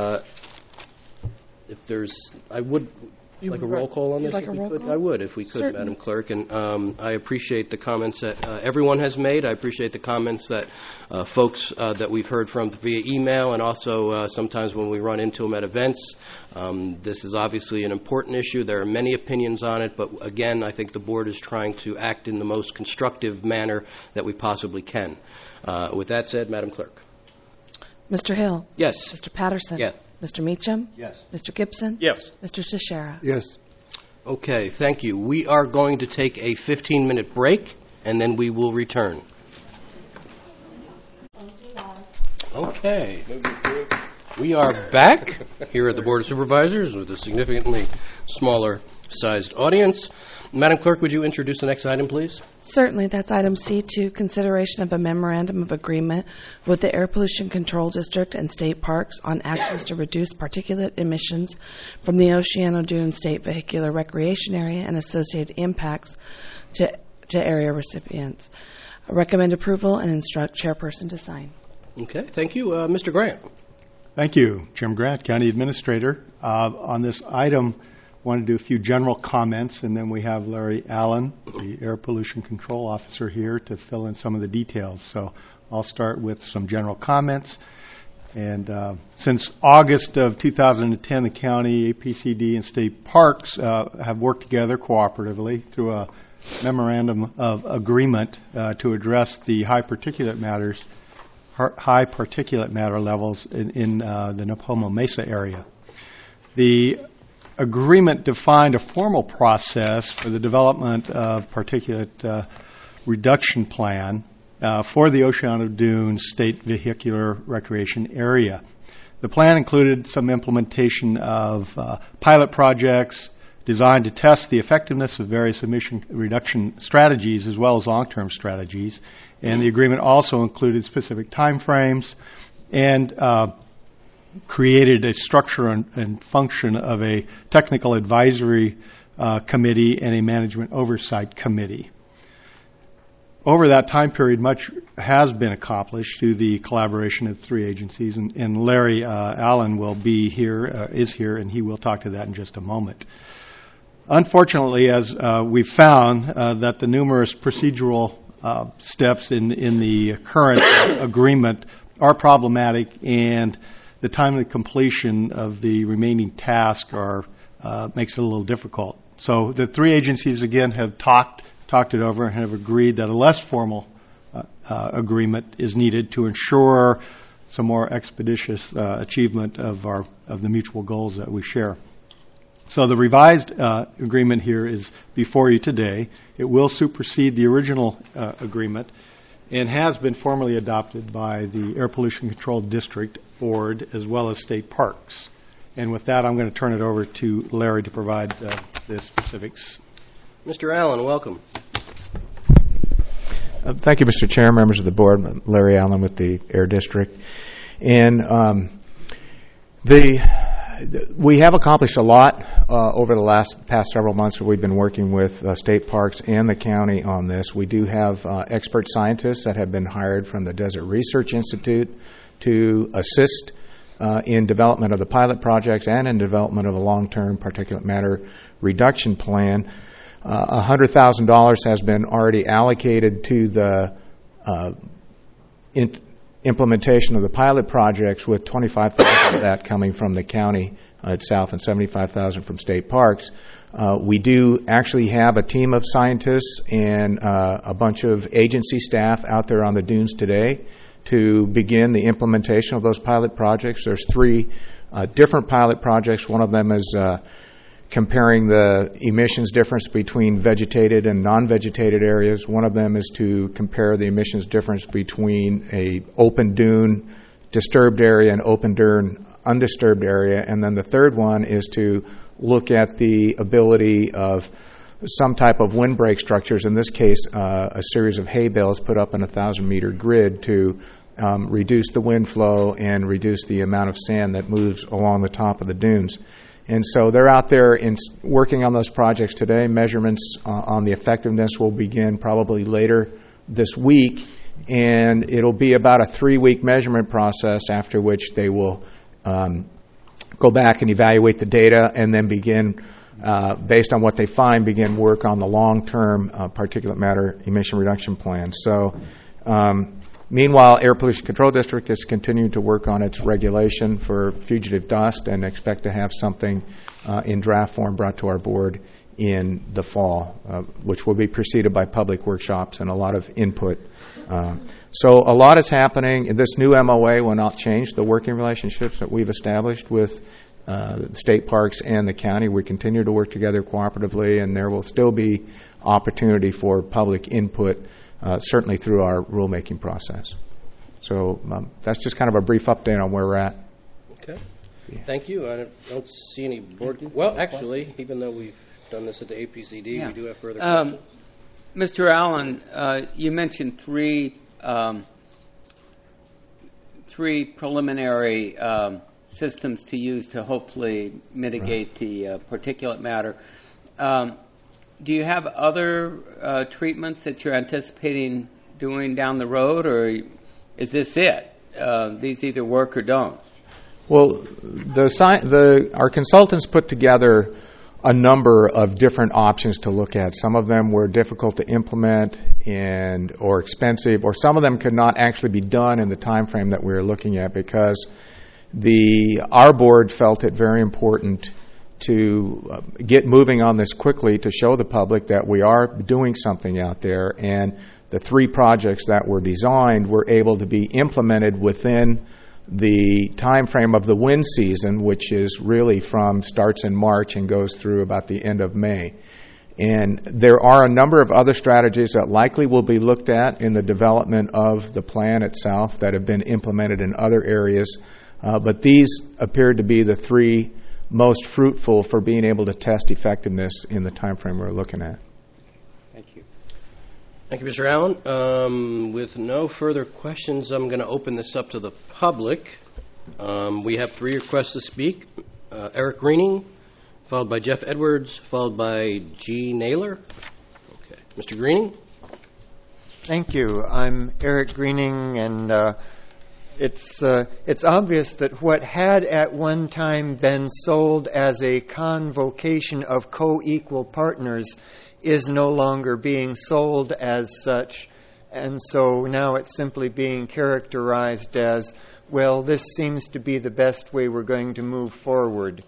if there's, I would like a roll call on this. Like a roll call? I would, if we could, Certainly. Madam Clerk. And I appreciate the comments that everyone has made. I appreciate the comments that folks that we've heard from via email, and also sometimes when we run into them at events. This is obviously an important issue. There are many opinions on it, but again, I think the board is trying to act in the most constructive manner that we possibly can. With that said, Madam Clerk. Mr. Hill? Yes. Mr. Patterson? Yes. Mr. Meacham? Yes. Mr. Gibson? Yes. Mr. Teixeira? Yes. Okay, thank you. We are going to take a 15-minute break, and then we will return. Okay. We are back here at the Board of Supervisors with a significantly smaller-sized audience. Madam Clerk, would you introduce the next item, please? Certainly. That's item C2, consideration of a memorandum of agreement with the Air Pollution Control District and state parks on actions to reduce particulate emissions from the Oceano Dunes State Vehicular Recreation Area and associated impacts to area recipients. I recommend approval and instruct chairperson to sign. Okay, thank you. Mr. Grant. Thank you. Jim Grant, County Administrator. On this item, I want to do a few general comments, and then we have Larry Allen, the Air Pollution Control Officer, here to fill in some of the details. So I'll start with some general comments. And since August of 2010, the county, APCD, and state parks have worked together cooperatively through a memorandum of agreement to address the high particulate matter levels in the Nipomo Mesa area. The agreement defined a formal process for the development of particulate reduction plan for the Oceano Dunes State Vehicular Recreation Area. The plan included some implementation of pilot projects designed to test the effectiveness of various emission reduction strategies as well as long-term strategies. And the agreement also included specific timeframes and created a structure and function of a technical advisory committee and a management oversight committee. Over that time period, much has been accomplished through the collaboration of three agencies, and Larry Allen is here, and he will talk to that in just a moment. Unfortunately, as we've found, that the numerous procedural steps in the current agreement are problematic, and the time of completion of the remaining task makes it a little difficult. So the three agencies, again, have talked it over and have agreed that a less formal agreement is needed to ensure some more expeditious achievement of the mutual goals that we share. So the revised agreement here is before you today. It will supersede the original agreement and has been formally adopted by the Air Pollution Control District Board as well as state parks. And with that, I'm going to turn it over to Larry to provide the specifics. Mr. Allen, welcome. Thank you, Mr. Chair, members of the board. I'm Larry Allen with the Air District. And we have accomplished a lot over the past several months where we've been working with state parks and the county on this. We do have expert scientists that have been hired from the Desert Research Institute to assist in development of the pilot projects and in development of a long-term particulate matter reduction plan. $100,000 has been already allocated to the implementation of the pilot projects, with $25,000 of that coming from the county itself and $75,000 from state parks. We do actually have a team of scientists and a bunch of agency staff out there on the dunes today to begin the implementation of those pilot projects. There's three different pilot projects. One of them is comparing the emissions difference between vegetated and non-vegetated areas. One of them is to compare the emissions difference between a open dune disturbed area and open dune undisturbed area. And then the third one is to look at the ability of some type of windbreak structures, in this case a series of hay bales put up in a 1,000-meter grid to reduce the wind flow and reduce the amount of sand that moves along the top of the dunes. And so they're out there working on those projects today. Measurements on the effectiveness will begin probably later this week, and it'll be about a 3-week measurement process, after which they will go back and evaluate the data and then begin, based on what they find, begin work on the long-term particulate matter emission reduction plan. So meanwhile, Air Pollution Control District is continuing to work on its regulation for fugitive dust and expect to have something in draft form brought to our board in the fall, which will be preceded by public workshops and a lot of input. So a lot is happening. This new MOA will not change the working relationships that we've established with the state parks and the county. We continue to work together cooperatively, and there will still be opportunity for public input, certainly through our rulemaking process. So that's just kind of a brief update on where we're at. Okay. Thank you. I don't see any board. Well, actually, even though we've done this at the APCD, we do have further questions. Mr. Allen, you mentioned three preliminary systems to use to hopefully mitigate the particulate matter. Do you have other treatments that you're anticipating doing down the road, or is this it? These either work or don't. Well, our consultants put together a number of different options to look at. Some of them were difficult to implement or expensive, or some of them could not actually be done in the time frame that we were looking at, because our board felt it very important to get moving on this quickly to show the public that we are doing something out there. And the three projects that were designed were able to be implemented within the time frame of the wind season, which is really starts in March and goes through about the end of May. And there are a number of other strategies that likely will be looked at in the development of the plan itself that have been implemented in other areas. But these appeared to be the three most fruitful for being able to test effectiveness in the time frame we're looking at. Thank you. Thank you, Mr. Allen. With no further questions, I'm going to open this up to the public. We have 3 requests to speak. Eric Greening, followed by Jeff Edwards, followed by G. Naylor. Okay. Mr. Greening? Thank you. I'm Eric Greening, and it's obvious that what had at one time been sold as a convocation of co-equal partners is no longer being sold as such. And so now it's simply being characterized as, well, this seems to be the best way we're going to move forward.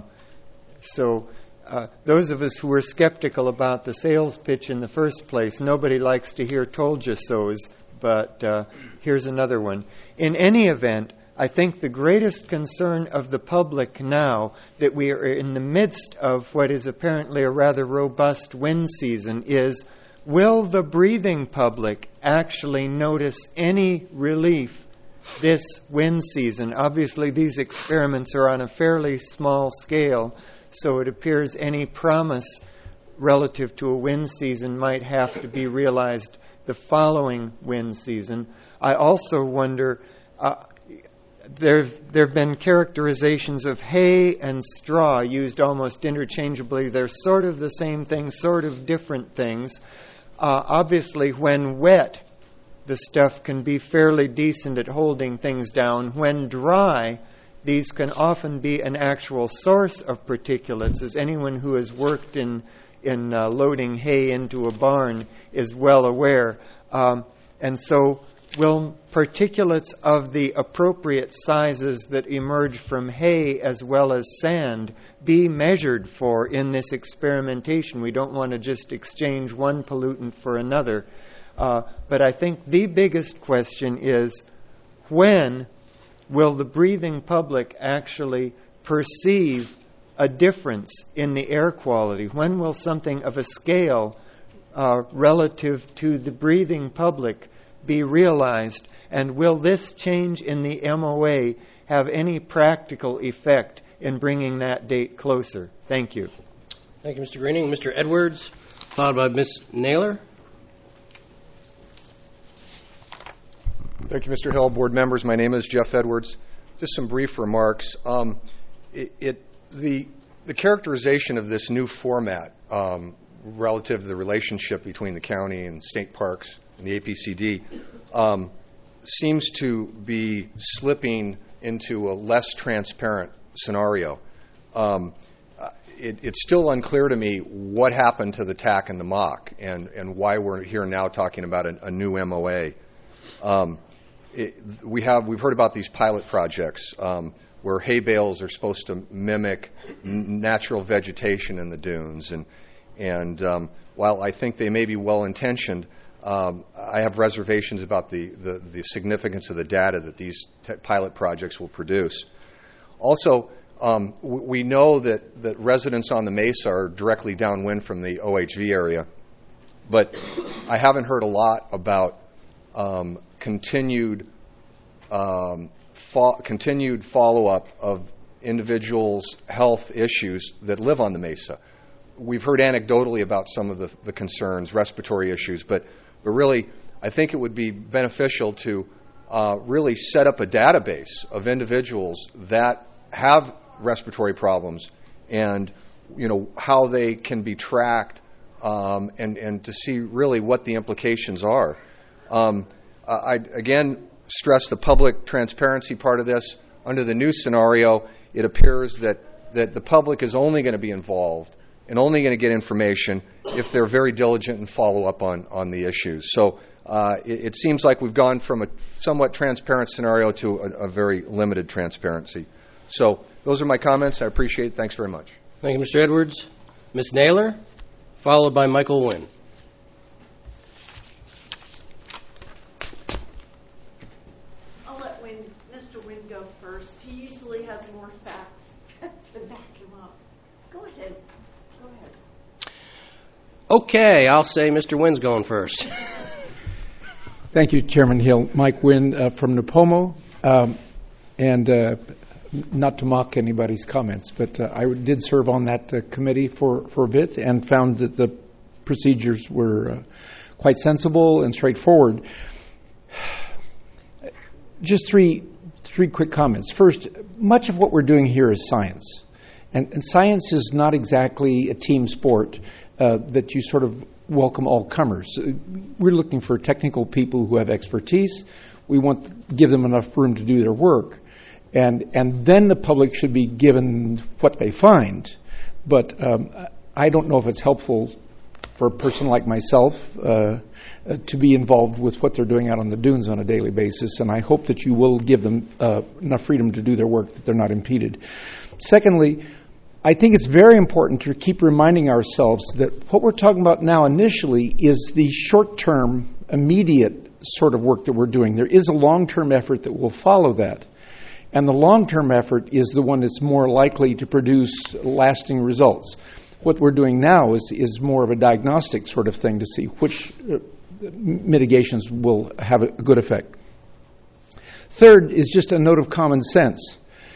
Those of us who were skeptical about the sales pitch in the first place, nobody likes to hear told you so's, but here's another one. In any event, I think the greatest concern of the public now that we are in the midst of what is apparently a rather robust wind season is, will the breathing public actually notice any relief this wind season? Obviously, these experiments are on a fairly small scale, so it appears any promise relative to a wind season might have to be realized the following wind season. I also wonder, there have been characterizations of hay and straw used almost interchangeably. They're sort of the same thing, sort of different things. Obviously, when wet, the stuff can be fairly decent at holding things down. When dry, these can often be an actual source of particulates, as anyone who has worked in loading hay into a barn is well aware. And so will particulates of the appropriate sizes that emerge from hay as well as sand be measured for in this experimentation? We don't want to just exchange one pollutant for another. But I think the biggest question is, when will the breathing public actually perceive a difference in the air quality? When will something of a scale relative to the breathing public be realized? And will this change in the MOA have any practical effect in bringing that date closer? Thank you. Thank you, Mr. Greening. Mr. Edwards, followed by Ms. Naylor. Thank you, Mr. Hill. Board members, my name is Jeff Edwards. Just some brief remarks. The characterization of this new format relative to the relationship between the county and state parks and the APCD seems to be slipping into a less transparent scenario. It's still unclear to me what happened to the TAC and the MOC and why we're here now talking about a new MOA. We've heard about these pilot projects where hay bales are supposed to mimic natural vegetation in the dunes, and while I think they may be well intentioned, I have reservations about the significance of the data that these pilot projects will produce. Also, we know that residents on the Mesa are directly downwind from the OHV area, but I haven't heard a lot about continued follow-up of individuals' health issues that live on the Mesa. We've heard anecdotally about some of the concerns, respiratory issues, but really I think it would be beneficial to really set up a database of individuals that have respiratory problems and how they can be tracked and to see really what the implications are. I again stress the public transparency part of this. Under the new scenario, it appears that the public is only going to be involved and only going to get information if they're very diligent and follow up on the issues. So it seems like we've gone from a somewhat transparent scenario to a very limited transparency. So those are my comments. I appreciate it. Thanks very much. Thank you, Mr. Edwards. Ms. Naylor, followed by Michael Wynn. I'll let Mr. Wynn go first. He usually has more facts to back him up. Go ahead. Okay, I'll say Mr. Wynn's going first. Thank you, Chairman Hill. Mike Wynn from Napomo. And not to mock anybody's comments, but I did serve on that committee for a bit and found that the procedures were quite sensible and straightforward. Just three quick comments. First, much of what we're doing here is science. And science is not exactly a team sport that you sort of welcome all comers. We're looking for technical people who have expertise. We want to give them enough room to do their work. And then the public should be given what they find. But I don't know if it's helpful for a person like myself to be involved with what they're doing out on the dunes on a daily basis, and I hope that you will give them enough freedom to do their work that they're not impeded. Secondly, I think it's very important to keep reminding ourselves that what we're talking about now initially is the short-term, immediate sort of work that we're doing. There is a long-term effort that will follow that. And the long-term effort is the one that's more likely to produce lasting results. What we're doing now is more of a diagnostic sort of thing to see which mitigations will have a good effect. Third is just a note of common sense.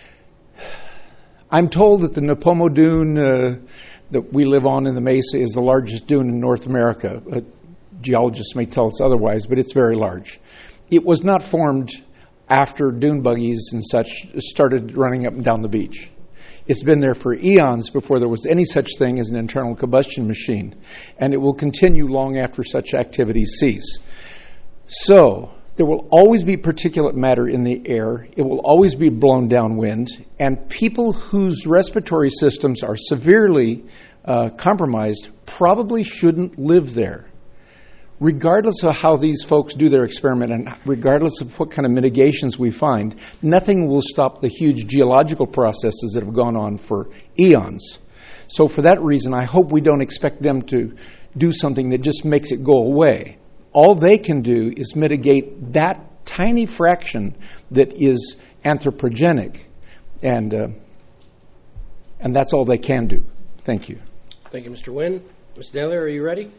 I'm told that the Napomo Dune that we live on in the Mesa is the largest dune in North America. Geologists may tell us otherwise, but it's very large. It was not formed after dune buggies and such started running up and down the beach. It's been there for eons before there was any such thing as an internal combustion machine, and it will continue long after such activities cease. So there will always be particulate matter in the air. It will always be blown downwind, and people whose respiratory systems are severely compromised probably shouldn't live there. Regardless of how these folks do their experiment and regardless of what kind of mitigations we find, nothing will stop the huge geological processes that have gone on for eons. So for that reason, I hope we don't expect them to do something that just makes it go away. All they can do is mitigate that tiny fraction that is anthropogenic, and that's all they can do. Thank you. Thank you, Mr. Wynn. Ms. Naylor, are you ready?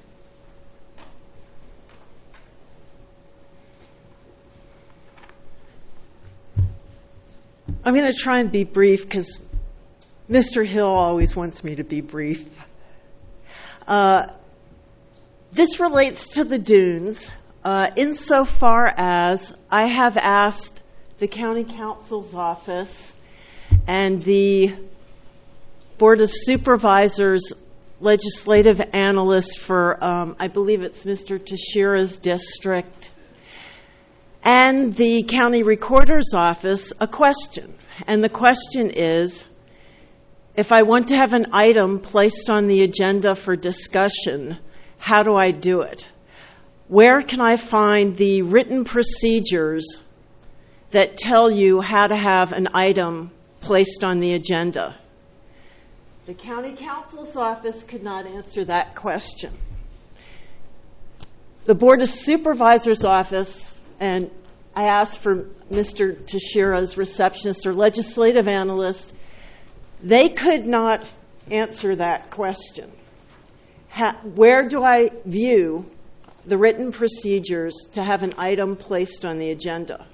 I'm going to try and be brief because Mr. Hill always wants me to be brief. This relates to the dunes insofar as I have asked the County Council's office and the Board of Supervisors legislative analyst for, I believe it's Mr. Teixeira's district, and the county recorder's office a question. And the question is, if I want to have an item placed on the agenda for discussion, how do I do it? Where can I find the written procedures that tell you how to have an item placed on the agenda? The county council's office could not answer that question. The Board of Supervisors' office, and I asked for Mr. Teixeira's receptionist or legislative analyst, they could not answer that question. Where do I view the written procedures to have an item placed on the agenda?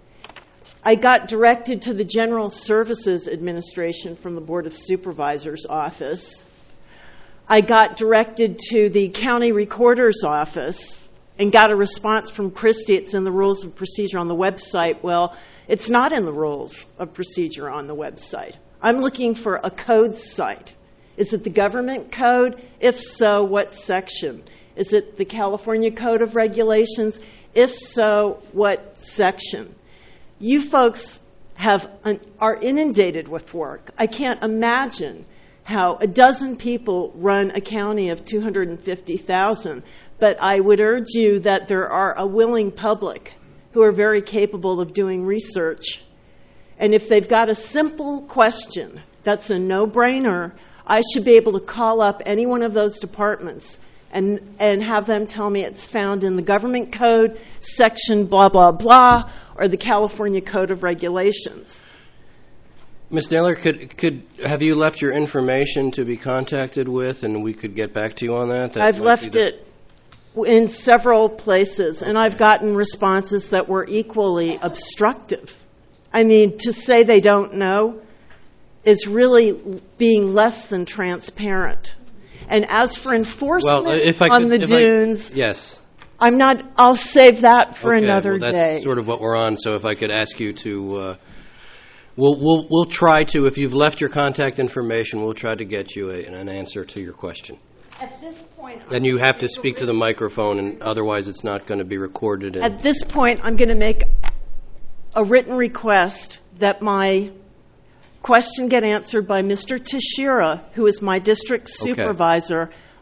I got directed to the General Services Administration from the Board of Supervisors' office. I got directed to the County Recorder's office and got a response from Christie. It's in the rules of procedure on the website. Well, it's not in the rules of procedure on the website. I'm looking for a code site. Is it the government code? If so, what section? Is it the California Code of Regulations? If so, what section? You folks are inundated with work. I can't imagine how a dozen people run a county of 250,000, but I would urge you that there are a willing public who are very capable of doing research. And if they've got a simple question that's a no-brainer, I should be able to call up any one of those departments and have them tell me it's found in the government code, section blah, blah, blah, or the California Code of Regulations. Ms. Naylor, could have you left your information to be contacted with, and we could get back to you on that? I've left it in several places, and I've gotten responses that were equally obstructive. I mean, to say they don't know is really being less than transparent. And as for enforcement on the dunes, yes, I'll save that for another day. That's sort of what we're on. So if I could ask you to, we'll try to. If you've left your contact information, we'll try to get you an answer to your question. At this point, then you have to speak to the microphone, and otherwise it's not going to be recorded. At this point, I'm going to make a written request that my question get answered by Mr. Teixeira, who is my district supervisor.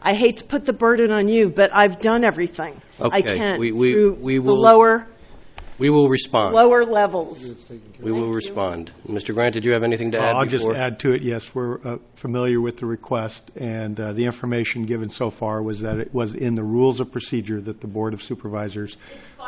I hate to put the burden on you, but I've done everything I can we through will, we will respond. lower levels. We will respond. Mr. Grant, did you have anything to add? I'll just add to it, yes, we're familiar with the request, and the information given so far was that it was in the rules of procedure that the Board of Supervisors.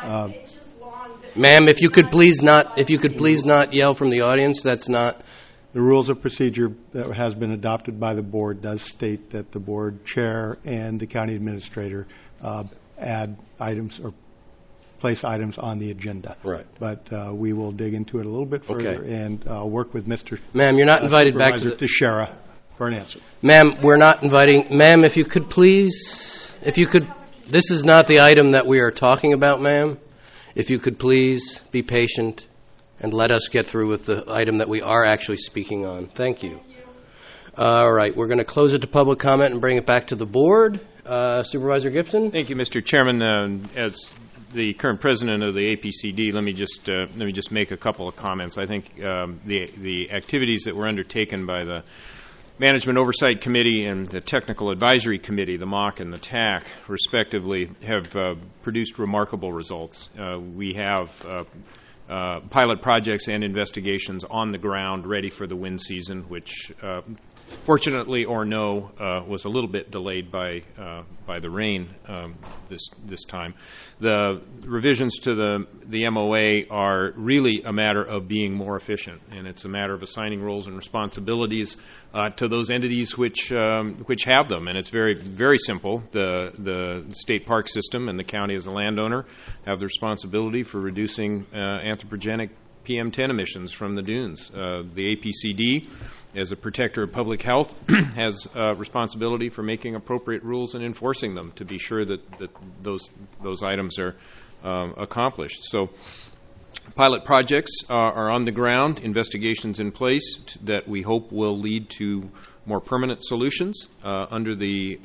Ma'am, if you could please not yell from the audience, that's not. The rules of procedure that has been adopted by the board does state that the board chair and the county administrator add items or place items on the agenda. Right. But we will dig into it a little bit further and work with Mr. Ma'am, you're not invited back to Teixeira for an answer. Ma'am, we're not inviting. Ma'am, if you could, this is not the item that we are talking about, ma'am. If you could please be patient and let us get through with the item that we are actually speaking on. Thank you. All right, we're going to close it to public comment and bring it back to the board. Supervisor Gibson? Thank you, Mr. Chairman. As the current president of the APCD, let me just make a couple of comments. I think the activities that were undertaken by the Management Oversight Committee and the Technical Advisory Committee, the MOC and the TAC, respectively, have produced remarkable results. We have pilot projects and investigations on the ground ready for the wind season, which fortunately or no was a little bit delayed by the rain this time. The revisions to the MOA are really a matter of being more efficient, and it's a matter of assigning roles and responsibilities to those entities which have them. And it's very, very simple. The state park system and the county as a landowner have the responsibility for reducing anthropogenic PM10 emissions from the dunes. The APCD, as a protector of public health, has responsibility for making appropriate rules and enforcing them to be sure that those items are accomplished. So pilot projects are on the ground, investigations in place that we hope will lead to more permanent solutions under the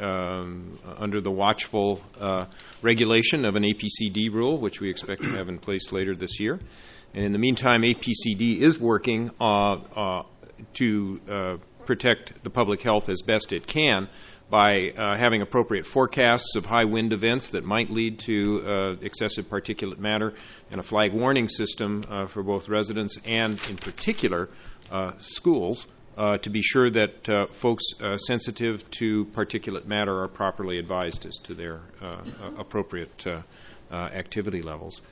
watchful regulation of an APCD rule, which we expect to have in place later this year. And in the meantime, APCD is working to protect the public health as best it can by having appropriate forecasts of high wind events that might lead to excessive particulate matter and a flag warning system for both residents and, in particular, schools to be sure that folks sensitive to particulate matter are properly advised as to their appropriate activity levels.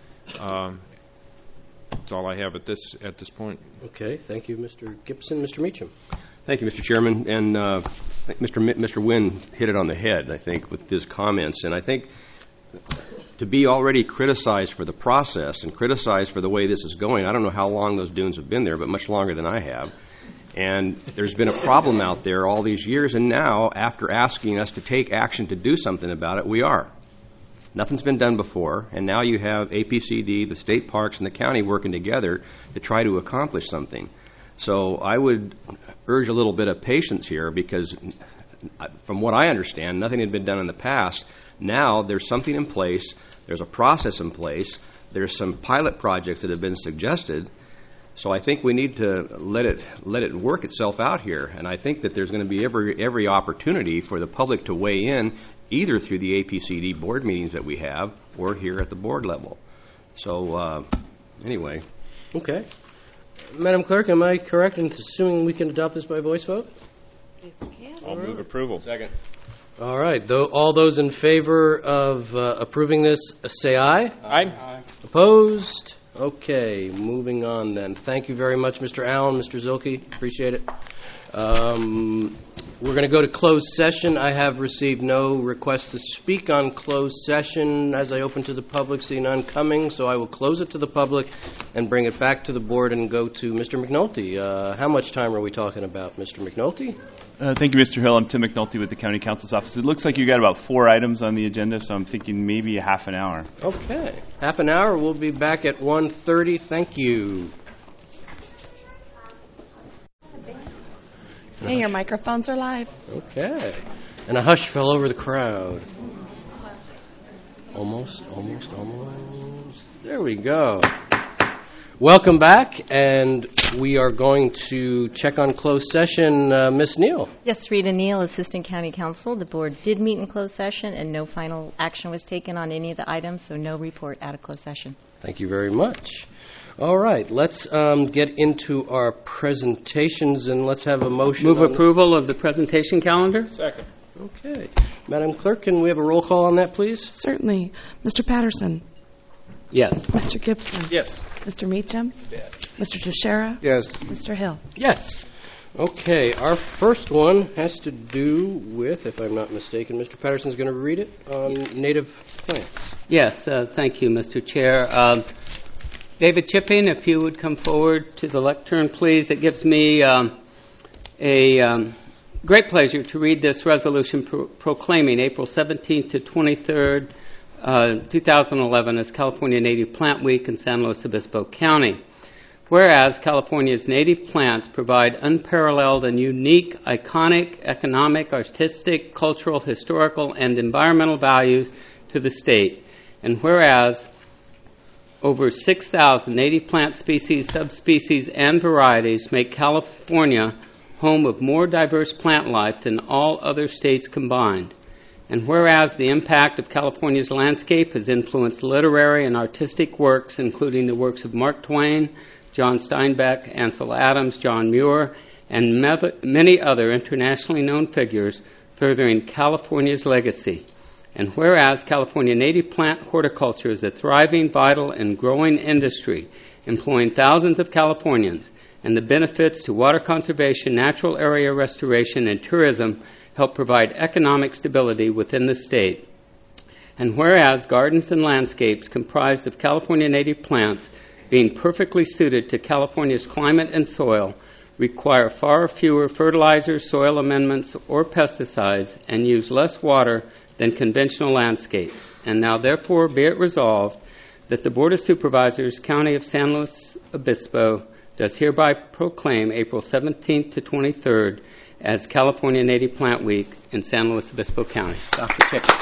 That's all I have at this point. Okay, thank you, Mr. Gibson. Mr. Meacham. Thank you, Mr. Chairman. And Mr. Wynn hit it on the head, I think, with his comments. And I think to be already criticized for the process and criticized for the way this is going, I don't know how long those dunes have been there, but much longer than I have. And there's been a problem out there all these years, and now, after asking us to take action to do something about it, we are. Nothing's been done before, and now you have APCD, the state parks, and the county working together to try to accomplish something. So I would urge a little bit of patience here because, from what I understand, nothing had been done in the past. Now there's something in place. There's a process in place. There's some pilot projects that have been suggested. So I think we need to let it work itself out here, and I think that there's going to be every opportunity for the public to weigh in, either through the APCD board meetings that we have or here at the board level. So anyway. Okay. Madam Clerk, am I correct in assuming we can adopt this by voice vote? Yes, we can. I'll move approval. Second. All right. All those in favor of approving this, say aye. Aye. Opposed? Okay, moving on then. Thank you very much, Mr. Allen, Mr. Zilke. Appreciate it. We're going to go to closed session. I have received no requests to speak on closed session as I open to the public. See none coming, so I will close it to the public and bring it back to the board and go to Mr. McNulty. How much time are we talking about, Mr. McNulty? Thank you, Mr. Hill. I'm Tim McNulty with the County Counsel's Office. It looks like you got about 4 items on the agenda, so I'm thinking maybe a half an hour. Okay. Half an hour. We'll be back at 1:30. Thank you. Hey, your microphones are live. Okay. And a hush fell over the crowd. Almost. There we go. Welcome back, and we are going to check on closed session. Ms. Neal. Yes, Rita Neal, Assistant County Counsel. The board did meet in closed session, and no final action was taken on any of the items, so no report out of closed session. Thank you very much. All right, let's get into our presentations, and let's have a motion. Move approval of the presentation calendar. Second. Okay. Madam Clerk, can we have a roll call on that, please? Certainly. Mr. Patterson? Yes. Mr. Gibson? Yes. Mr. Meacham? Yes. Mr. Teixeira? Yes. Mr. Hill? Yes. Okay, our first one has to do with, if I'm not mistaken, Mr. Patterson's going to read it, on native plants. Yes, thank you, Mr. Chair. David Chipping, if you would come forward to the lectern, please. It gives me a great pleasure to read this resolution proclaiming April 17th to 23rd, 2011 as California Native Plant Week in San Luis Obispo County. Whereas California's native plants provide unparalleled and unique, iconic, economic, artistic, cultural, historical, and environmental values to the state. And whereas over 6,000 native plant species, subspecies, and varieties make California home of more diverse plant life than all other states combined. And whereas the impact of California's landscape has influenced literary and artistic works, including the works of Mark Twain, John Steinbeck, Ansel Adams, John Muir, and many other internationally known figures, furthering California's legacy. And whereas California native plant horticulture is a thriving, vital, and growing industry, employing thousands of Californians, and the benefits to water conservation, natural area restoration, and tourism help provide economic stability within the state. And whereas gardens and landscapes comprised of California native plants, being perfectly suited to California's climate and soil, require far fewer fertilizers, soil amendments, or pesticides, and use less water than conventional landscapes. And now therefore be it resolved that the Board of Supervisors, County of San Luis Obispo, does hereby proclaim April 17th to 23rd as California Native Plant Week in San Luis Obispo County. Dr. Chick.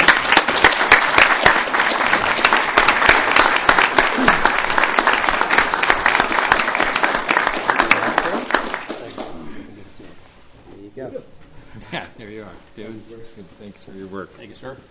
Yeah, there you are. David, thanks for your work. Thank you, sir.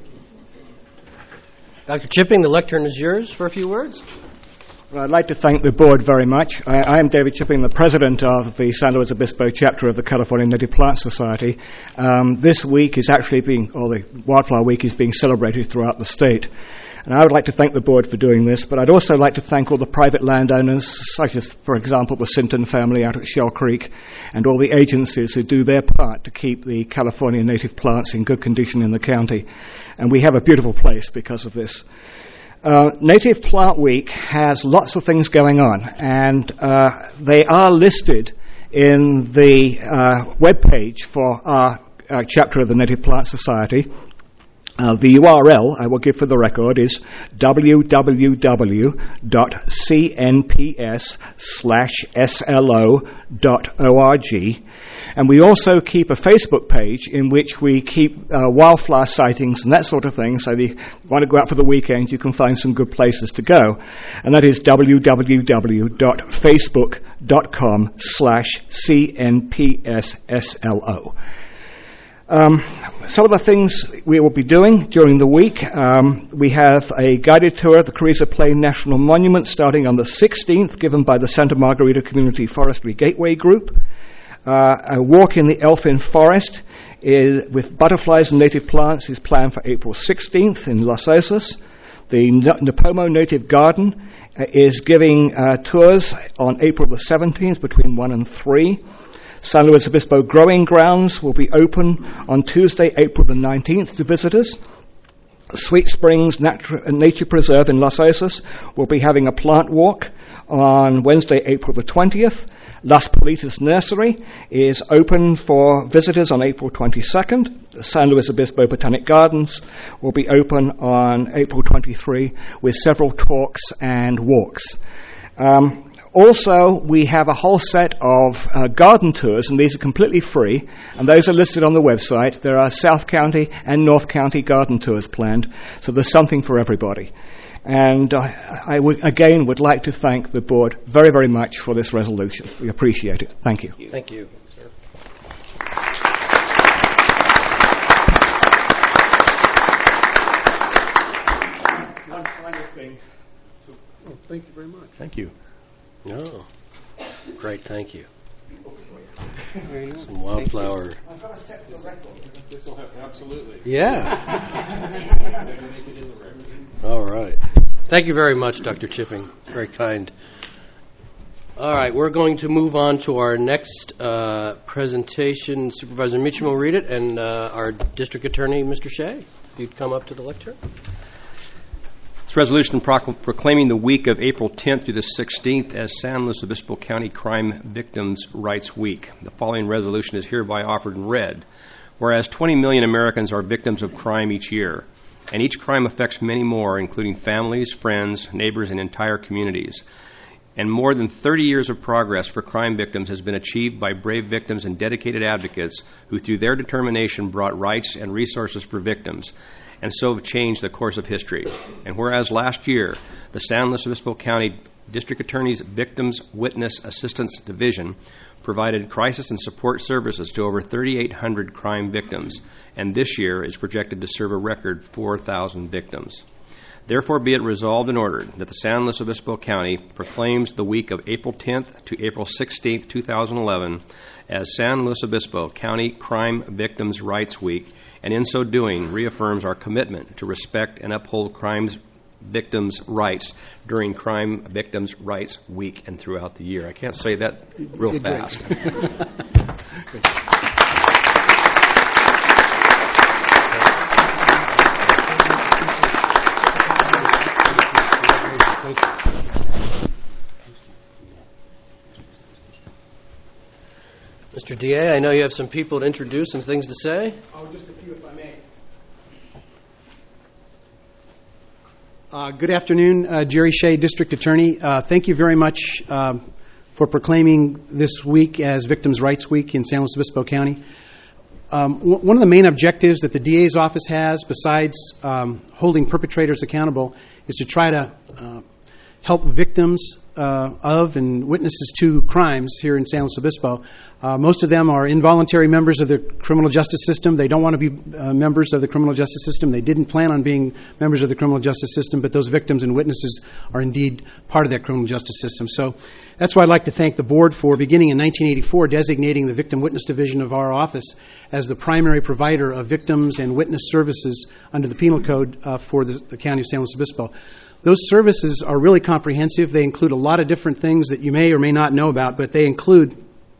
Dr. Chipping, the lectern is yours for a few words. Well, I'd like to thank the board very much. I am David Chipping, the president of the San Luis Obispo chapter of the California Native Plant Society. This week is actually the Wildflower Week is being celebrated throughout the state. And I would like to thank the board for doing this, but I'd also like to thank all the private landowners, such as, for example, the Sinton family out at Shell Creek, and all the agencies who do their part to keep the California native plants in good condition in the county. And we have a beautiful place because of this. Native Plant Week has lots of things going on, and they are listed in the webpage for our chapter of the Native Plant Society. The URL I will give for the record is www.cnps/slo.org. And we also keep a Facebook page in which we keep wildflower sightings and that sort of thing. So if you want to go out for the weekend, you can find some good places to go. And that is www.facebook.com/cnpsslo. Some of the things we will be doing during the week, we have a guided tour of the Carrizo Plain National Monument starting on the 16th, given by the Santa Margarita Community Forestry Gateway Group. A walk in the Elfin Forest with butterflies and native plants is planned for April 16th in Los Osos. The Napomo Native Garden is giving tours on April the 17th between 1 and 3. San Luis Obispo Growing Grounds will be open on Tuesday, April the 19th to visitors. Sweet Springs Nature Preserve in Los Osos will be having a plant walk on Wednesday, April the 20th. Las Politas Nursery is open for visitors on April 22nd. The San Luis Obispo Botanic Gardens will be open on April 23 with several talks and walks. Also, we have a whole set of garden tours, and these are completely free, and those are listed on the website. There are South County and North County garden tours planned, so there's something for everybody. And I would like to thank the board very, very much for this resolution. We appreciate it. Thank you. Thank you, sir. One final thing. Thank you very much. Thank you. Oh, great, thank you. Some wildflower. I've got to set the record. This will have absolutely. Yeah. All right. Thank you very much, Dr. Chipping. Very kind. All right, we're going to move on to our next presentation. Supervisor Meacham will read it, and our district attorney, Mr. Shea, if you'd come up to the lectern. This resolution proclaiming the week of April 10th through the 16th as San Luis Obispo County Crime Victims' Rights Week. The following resolution is hereby offered and read. Whereas 20 million Americans are victims of crime each year, and each crime affects many more, including families, friends, neighbors, and entire communities. And more than 30 years of progress for crime victims has been achieved by brave victims and dedicated advocates who, through their determination, brought rights and resources for victims, and so have changed the course of history. And whereas last year, the San Luis Obispo County District Attorney's Victims Witness Assistance Division provided crisis and support services to over 3,800 crime victims, and this year is projected to serve a record 4,000 victims. Therefore, be it resolved and ordered that the San Luis Obispo County proclaims the week of April 10th to April 16th, 2011 as San Luis Obispo County Crime Victims' Rights Week, and in so doing reaffirms our commitment to respect and uphold crime victims' rights during Crime Victims' Rights Week and throughout the year. I can't say that real fast. Mr. DA, I know you have some people to introduce and things to say. Oh, just a few, if I may. Good afternoon, Jerry Shea, District Attorney. Thank you very much for proclaiming this week as Victims' Rights Week in San Luis Obispo County. One of the main objectives that the DA's office has, besides holding perpetrators accountable, is to try to help victims of and witnesses to crimes here in San Luis Obispo. Most of them are involuntary members of the criminal justice system. They don't want to be members of the criminal justice system. They didn't plan on being members of the criminal justice system, but those victims and witnesses are indeed part of that criminal justice system. So that's why I'd like to thank the board for, beginning in 1984, designating the Victim Witness Division of our office as the primary provider of victims and witness services under the Penal Code for the County of San Luis Obispo. Those services are really comprehensive. They include a lot of different things that you may or may not know about, but they include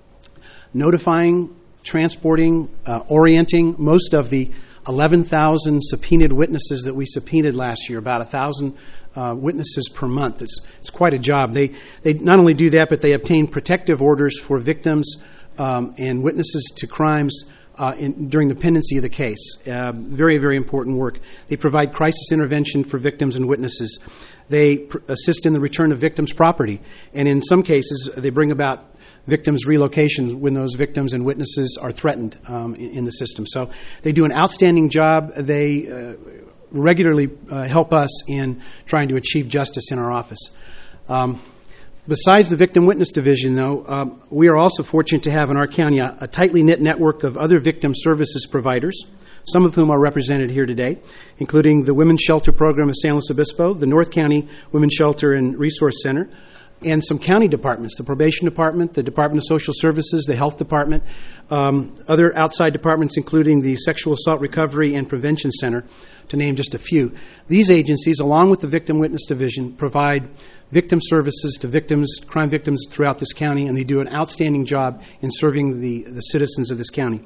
notifying, transporting, orienting most of the 11,000 subpoenaed witnesses that we subpoenaed last year, about 1,000 witnesses per month. It's quite a job. They not only do that, but they obtain protective orders for victims and witnesses to crimes during the pendency of the case. Very, very important work. They provide crisis intervention for victims and witnesses. They assist in the return of victims' property. And in some cases, they bring about victims' relocation when those victims and witnesses are threatened in the system. So they do an outstanding job. They regularly help us in trying to achieve justice in our office. Besides the Victim Witness Division, though, we are also fortunate to have in our county a tightly knit network of other victim services providers, some of whom are represented here today, including the Women's Shelter Program of San Luis Obispo, the North County Women's Shelter and Resource Center, and some county departments, the Probation Department, the Department of Social Services, the Health Department, other outside departments including the Sexual Assault Recovery and Prevention Center, to name just a few. These agencies, along with the Victim Witness Division, provide victim services to victims, crime victims throughout this county, and they do an outstanding job in serving the citizens of this county.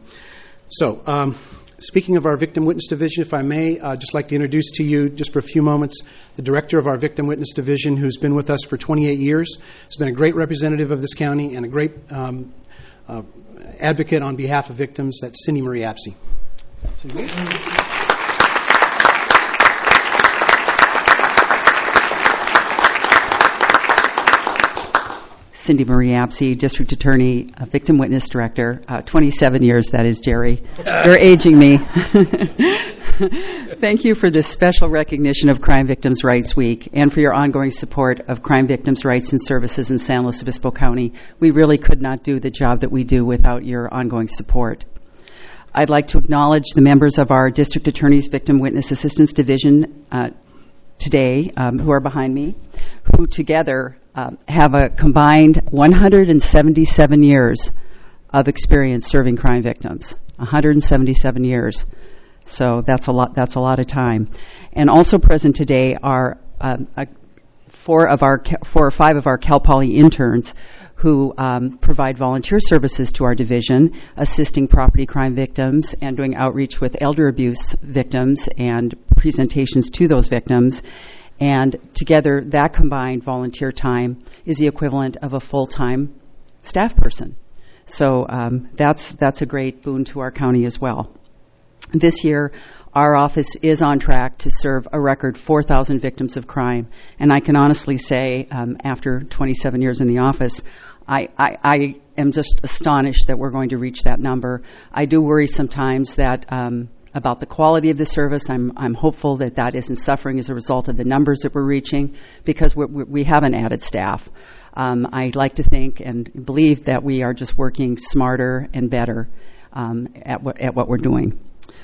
So, speaking of our Victim Witness Division, if I may, I'd just like to introduce to you, just for a few moments, the director of our Victim Witness Division, who's been with us for 28 years, has been a great representative of this county and a great advocate on behalf of victims. That's Cindy Marie Apsey. Cindy Marie Apsey, District Attorney, Victim Witness Director. 27 years, that is, Jerry. You're aging me. Thank you for this special recognition of Crime Victims' Rights Week and for your ongoing support of crime victims' rights and services in San Luis Obispo County. We really could not do the job that we do without your ongoing support. I'd like to acknowledge the members of our District Attorney's Victim Witness Assistance Division today, who are behind me, who together have a combined 177 years of experience serving crime victims. 177 years. So that's a lot of time. And also present today are 4 or 5 of our Cal Poly interns who provide volunteer services to our division, assisting property crime victims and doing outreach with elder abuse victims and presentations to those victims. And together, that combined volunteer time is the equivalent of a full-time staff person. So that's a great boon to our county as well. This year, our office is on track to serve a record 4,000 victims of crime. And I can honestly say, after 27 years in the office, I am just astonished that we're going to reach that number. I do worry sometimes that about the quality of the service. I'm hopeful that that isn't suffering as a result of the numbers that we're reaching, because we haven't added staff. I like to think and believe that we are just working smarter and better at what we're doing.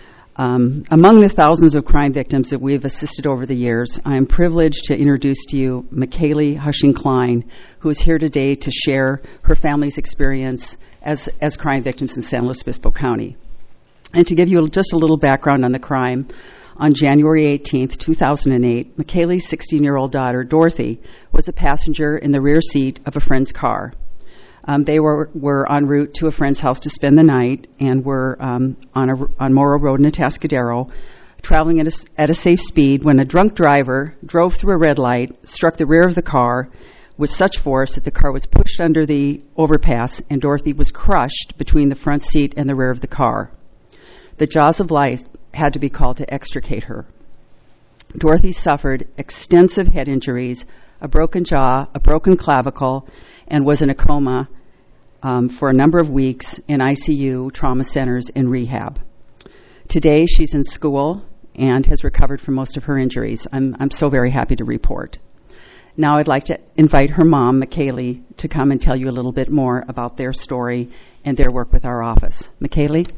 Among the thousands of crime victims that we've assisted over the years, I am privileged to introduce to you McKaylee Hushing-Klein, who is here today to share her family's experience as crime victims in San Luis Obispo County. And to give you just a little background on the crime, on January 18th, 2008, McKaylee's 16-year-old daughter, Dorothy, was a passenger in the rear seat of a friend's car. They were en route to a friend's house to spend the night and were on Morrow Road in Atascadero, traveling at a safe speed when a drunk driver drove through a red light, struck the rear of the car with such force that the car was pushed under the overpass and Dorothy was crushed between the front seat and the rear of the car. The jaws of life had to be called to extricate her. Dorothy suffered extensive head injuries, a broken jaw, a broken clavicle, and was in a coma for a number of weeks in ICU, trauma centers, and rehab. Today, she's in school and has recovered from most of her injuries. I'm so very happy to report. Now I'd like to invite her mom, McKaylee, to come and tell you a little bit more about their story and their work with our office. McKaylee?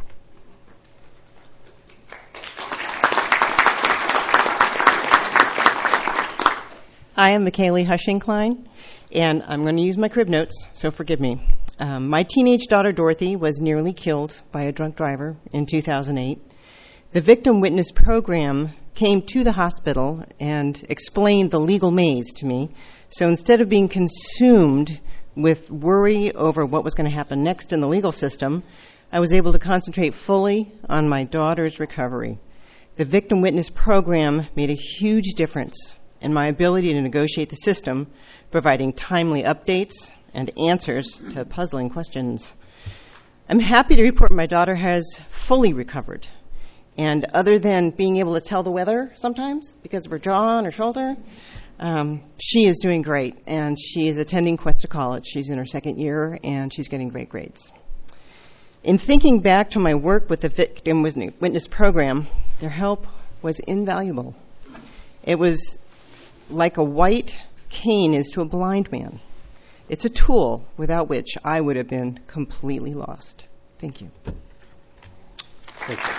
Hi, I'm McKaylee Hushing-Klein, and I'm going to use my crib notes, so forgive me. My teenage daughter, Dorothy, was nearly killed by a drunk driver in 2008. The Victim Witness Program came to the hospital and explained the legal maze to me. So instead of being consumed with worry over what was going to happen next in the legal system, I was able to concentrate fully on my daughter's recovery. The Victim Witness Program made a huge difference in my ability to negotiate the system, providing timely updates and answers to puzzling questions. I'm happy to report my daughter has fully recovered. And other than being able to tell the weather sometimes because of her jaw and her shoulder, she is doing great. And she is attending Cuesta College. She's in her second year, and she's getting great grades. In thinking back to my work with the Victim Witness Program, their help was invaluable. It was like a white cane is to a blind man. It's a tool without which I would have been completely lost. Thank you. Thank you.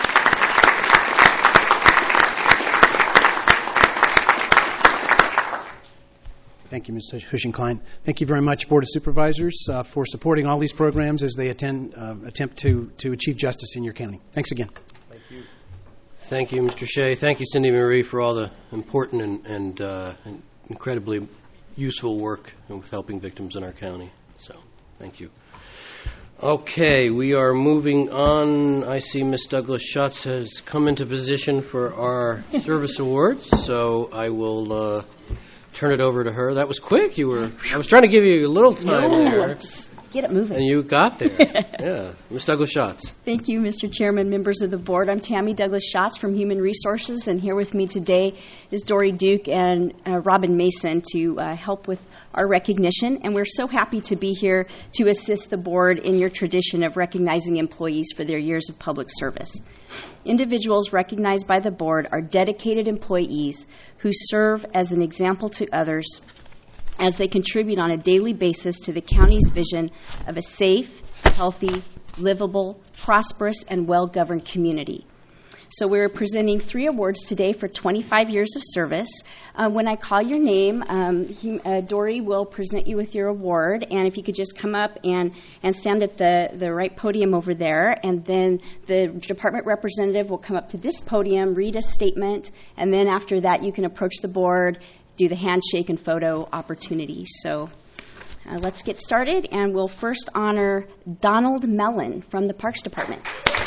Thank you, Ms. Hushing-Klein. Thank you very much, Board of Supervisors, for supporting all these programs as they attempt to achieve justice in your county. Thanks again. Thank you. Thank you, Mr. Shea. Thank you, Cindy Marie, for all the important and incredibly useful work with helping victims in our county. So, thank you. Okay, we are moving on. I see Ms. Douglas Schatz has come into position for our service awards, so I will turn it over to her. That was quick. I was trying to give you a little time there. get it moving. And you got there. Yeah. Ms. Douglas Schatz. Thank you, Mr. Chairman, members of the board. I'm Tammy Douglas Schatz from Human Resources, and here with me today is Dory Duke and Robin Mason to help with our recognition. And we're so happy to be here to assist the board in your tradition of recognizing employees for their years of public service. Individuals recognized by the board are dedicated employees who serve as an example to others as they contribute on a daily basis to the county's vision of a safe, healthy, livable, prosperous, and well-governed community. So we're presenting 3 awards today for 25 years of service. When I call your name, Dory will present you with your award, and if you could just come up and stand at the right podium over there, and then the department representative will come up to this podium, read a statement, and then after that you can approach the board, do the handshake and photo opportunity. So let's get started, and we'll first honor Donald Mellon from the Parks Department.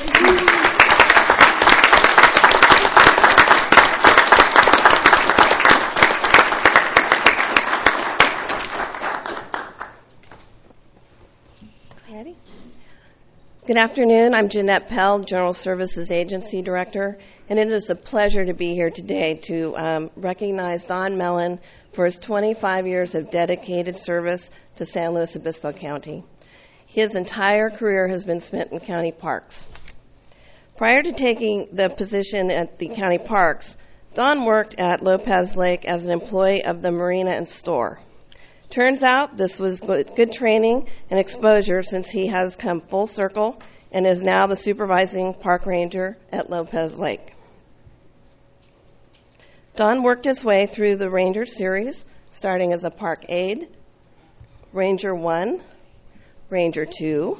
Ready? Good afternoon. I'm Jeanette Pell, General Services Agency Director, and it is a pleasure to be here today to recognize Don Mellon for his 25 years of dedicated service to San Luis Obispo County. His entire career has been spent in county parks. Prior to taking the position at the county parks, Don worked at Lopez Lake as an employee of the marina and store. Turns out this was good training and exposure, since he has come full circle and is now the supervising park ranger at Lopez Lake. Don worked his way through the ranger series, starting as a park aide, Ranger 1, Ranger 2,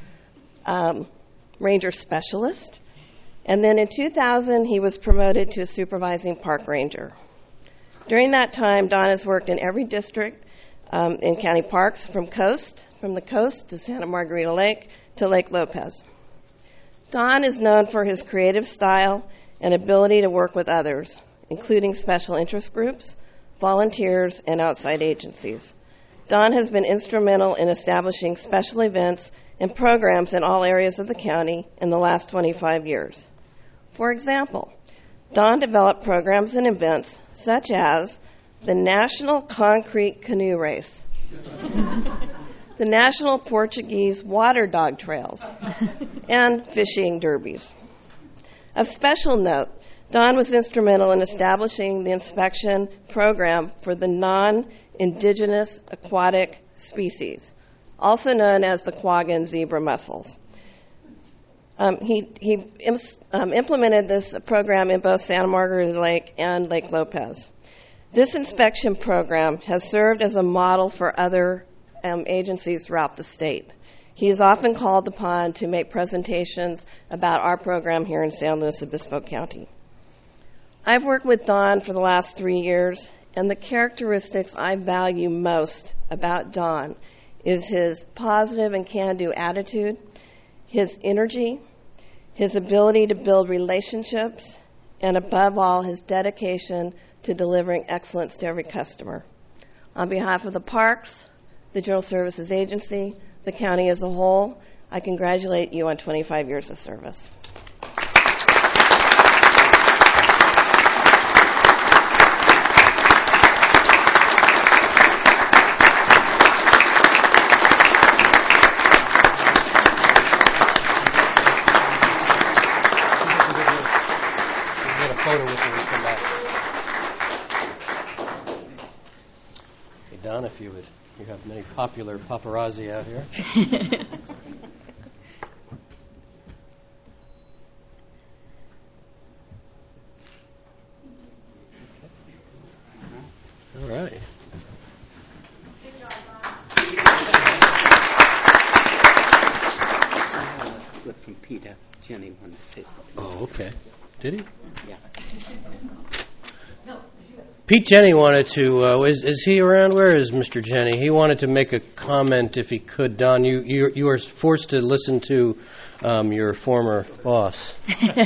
Ranger Specialist, and then in 2000 he was promoted to a supervising park ranger. During that time, Don has worked in every district in county parks, from the coast to Santa Margarita Lake to Lake Lopez. Don is known for his creative style and ability to work with others, including special interest groups, volunteers, and outside agencies. Don has been instrumental in establishing special events and programs in all areas of the county in the last 25 years. For example, Don developed programs and events such as the National Concrete Canoe Race, the National Portuguese Water Dog Trails, and fishing derbies. Of special note, Don was instrumental in establishing the inspection program for the non-indigenous aquatic species, also known as the quagga and zebra mussels. He implemented this program in both Santa Margarita Lake and Lake Lopez. This inspection program has served as a model for other agencies throughout the state. He is often called upon to make presentations about our program here in San Luis Obispo County. I've worked with Don for the last 3 years, and the characteristics I value most about Don is his positive and can-do attitude, his energy, his ability to build relationships, and above all, his dedication to delivering excellence to every customer. On behalf of the parks, the General Services Agency, the county as a whole, I congratulate you on 25 years of service. Get a photo with you when we come back. Hey, Don, if you would, you have many popular paparazzi out here. All right. Flip from Peter. Jenny wanted to say something. Oh, okay. Did he? Yeah. Pete Jenny wanted to, is he around? Where is Mr. Jenny? He wanted to make a comment if he could. Don, you are forced to listen to your former boss.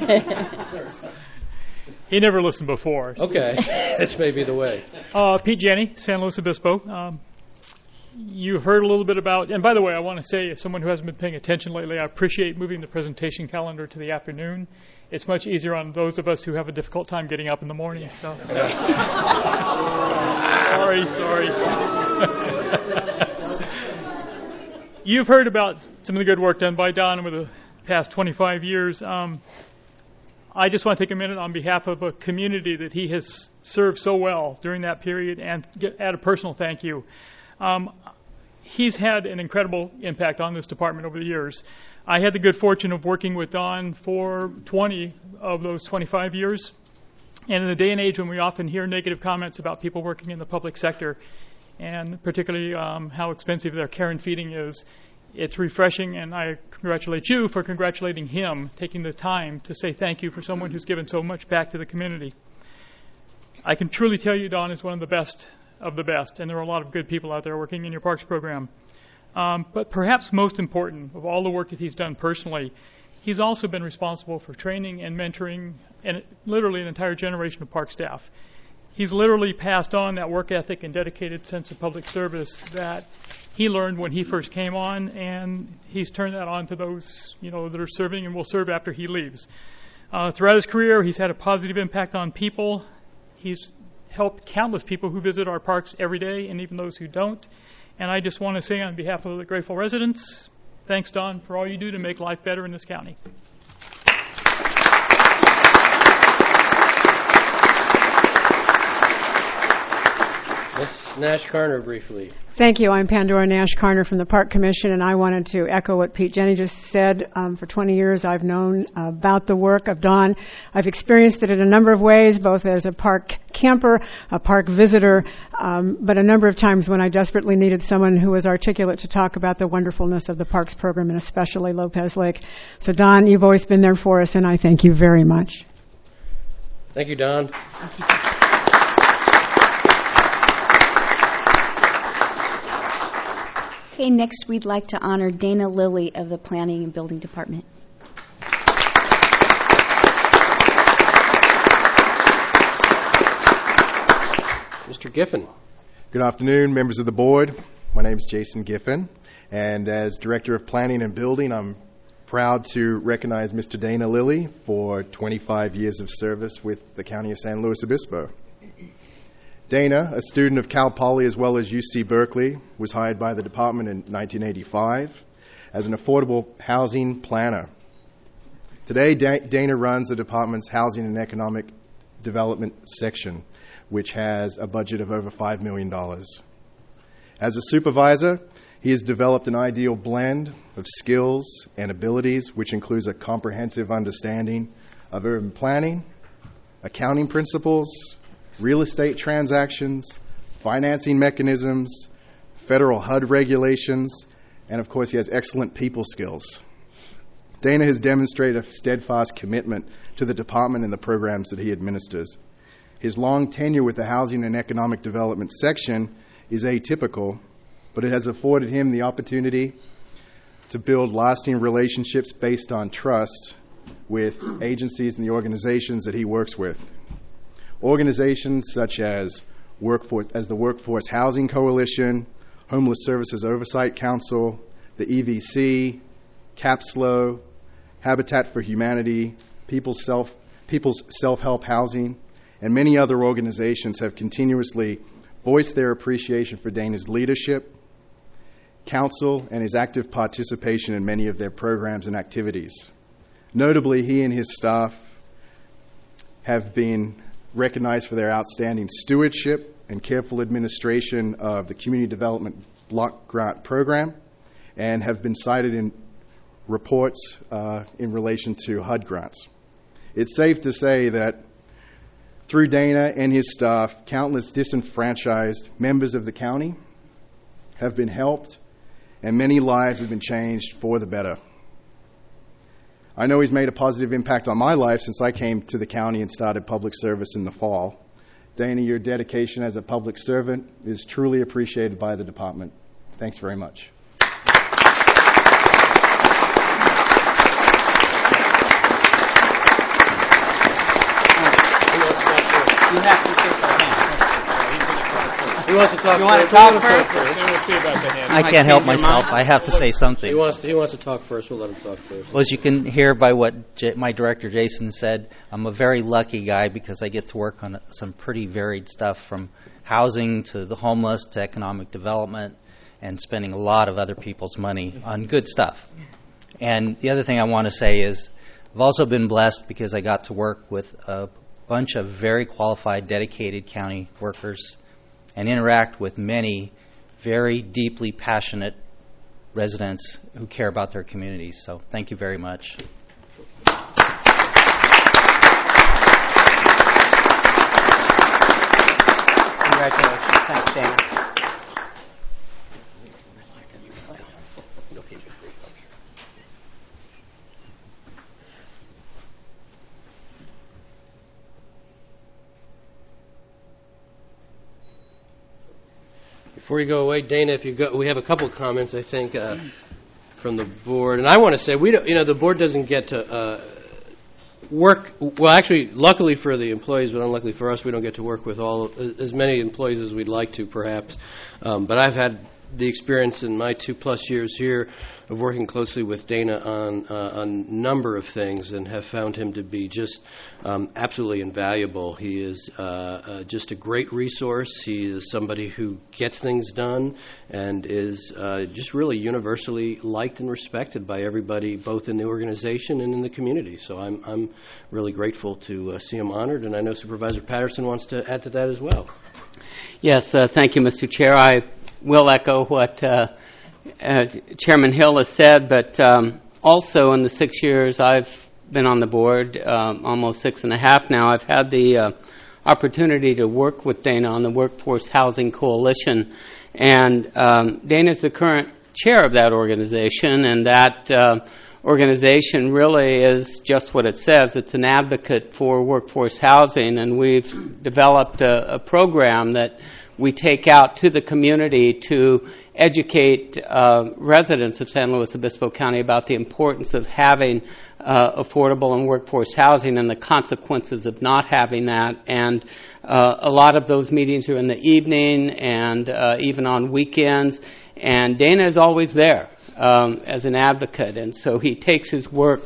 He never listened before. So. Okay. This may be the way. Pete Jenny, San Luis Obispo. You heard a little bit about, and by the way, I want to say, as someone who hasn't been paying attention lately, I appreciate moving the presentation calendar to the afternoon. It's much easier on those of us who have a difficult time getting up in the morning. So. Sorry. You've heard about some of the good work done by Don over the past 25 years. I just want to take a minute on behalf of a community that he has served so well during that period and add a personal thank you. He's had an incredible impact on this department over the years. I had the good fortune of working with Don for 20 of those 25 years. And in a day and age when we often hear negative comments about people working in the public sector, and particularly how expensive their care and feeding is, it's refreshing, and I congratulate you for congratulating him, taking the time to say thank you for someone who's given so much back to the community. I can truly tell you Don is one of the best, and there are a lot of good people out there working in your parks program. But perhaps most important of all the work that he's done personally, he's also been responsible for training and mentoring and literally an entire generation of park staff. He's literally passed on that work ethic and dedicated sense of public service that he learned when he first came on, and he's turned that on to those that are serving and will serve after he leaves. Throughout his career, he's had a positive impact on people. He's helped countless people who visit our parks every day, and even those who don't. And I just want to say on behalf of the grateful residents, thanks, Don, for all you do to make life better in this county. Ms. Nash-Carter, briefly. Thank you. I'm Pandora Nash-Carter from the Park Commission, and I wanted to echo what Pete Jenny just said. For 20 years, I've known about the work of Don. I've experienced it in a number of ways, both as a park camper, a park visitor, but a number of times when I desperately needed someone who was articulate to talk about the wonderfulness of the parks program, and especially Lopez Lake. So, Don, you've always been there for us, and I thank you very much. Thank you, Don. Okay, next we'd like to honor Dana Lilly of the Planning and Building Department. Mr. Giffen. Good afternoon, members of the board. My name is Jason Giffen, and as Director of Planning and Building, I'm proud to recognize Mr. Dana Lilly for 25 years of service with the County of San Luis Obispo. Dana, a student of Cal Poly as well as UC Berkeley, was hired by the department in 1985 as an affordable housing planner. Today, Dana runs the department's Housing and Economic Development section, which has a budget of over $5 million. As a supervisor, he has developed an ideal blend of skills and abilities, which includes a comprehensive understanding of urban planning, accounting principles, real estate transactions, financing mechanisms, federal HUD regulations, and of course he has excellent people skills. Dana has demonstrated a steadfast commitment to the department and the programs that he administers. His long tenure with the Housing and Economic Development section is atypical, but it has afforded him the opportunity to build lasting relationships based on trust with agencies and the organizations that he works with. Organizations such as the Workforce Housing Coalition, Homeless Services Oversight Council, the EVC, CAPSLO, Habitat for Humanity, People's Self-Help Housing, and many other organizations have continuously voiced their appreciation for Dana's leadership, counsel, and his active participation in many of their programs and activities. Notably, he and his staff have been recognized for their outstanding stewardship and careful administration of the Community Development Block Grant Program and have been cited in reports in relation to HUD grants. It's safe to say that through Dana and his staff, countless disenfranchised members of the county have been helped and many lives have been changed for the better. I know he's made a positive impact on my life since I came to the county and started public service in the fall. Dana, your dedication as a public servant is truly appreciated by the department. Thanks very much. Who wants to talk You want to first. talk We'll let him first? Then we'll see about the hand. I can't help myself. I have to say something. He wants to talk first. We'll let him talk first. Well, as you can hear by what my director Jason said, I'm a very lucky guy because I get to work on some pretty varied stuff, from housing to the homeless to economic development, and spending a lot of other people's money on good stuff. And the other thing I want to say is I've also been blessed because I got to work with a bunch of very qualified, dedicated county workers and interact with many very deeply passionate residents who care about their communities. So thank you very much. Congratulations. Thanks, Dana. Before you go away, Dana, we have a couple of comments, I think, from the board, and I want to say the board doesn't get to work. Well, actually, luckily for the employees, but unluckily for us, we don't get to work with as many employees as we'd like to, perhaps. But I've had the experience in my 2+ years here of working closely with Dana on a number of things, and have found him to be just absolutely invaluable. He is just a great resource. He is somebody who gets things done and is just really universally liked and respected by everybody, both in the organization and in the community. So I'm really grateful to see him honored, and I know Supervisor Patterson wants to add to that as well. Yes, thank you, Mr. Chair. I will echo what Chairman Hill has said, but also in the 6 years I've been on the board, almost 6.5 now, I've had the opportunity to work with Dana on the Workforce Housing Coalition. And Dana's the current chair of that organization, and that organization really is just what it says. It's an advocate for workforce housing, and we've developed a program that we take out to the community to educate residents of San Luis Obispo County about the importance of having affordable and workforce housing and the consequences of not having that. And a lot of those meetings are in the evening and even on weekends. And Dana is always there as an advocate. And so he takes his work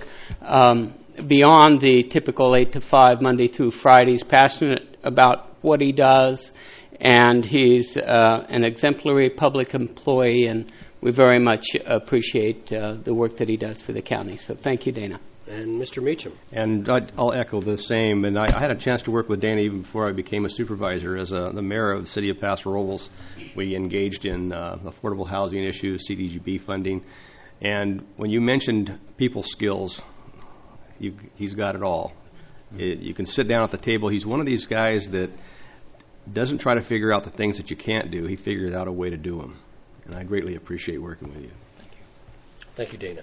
beyond the typical 8 to 5, Monday through Friday. He's passionate about what he does. And he's an exemplary public employee, and we very much appreciate the work that he does for the county. So thank you, Dana. And Mr. Meacham. And I'll echo the same. And I had a chance to work with Dana even before I became a supervisor. As the mayor of the city of Paso Robles, we engaged in affordable housing issues, CDGB funding. And when you mentioned people skills, he's got it all. You can sit down at the table. He's one of these guys that doesn't try to figure out the things that you can't do. He figures out a way to do them. And I greatly appreciate working with you. Thank you. Thank you, Dana.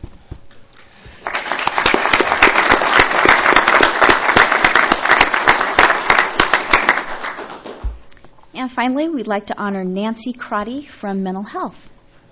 And finally, we'd like to honor Nancy Crotty from Mental Health.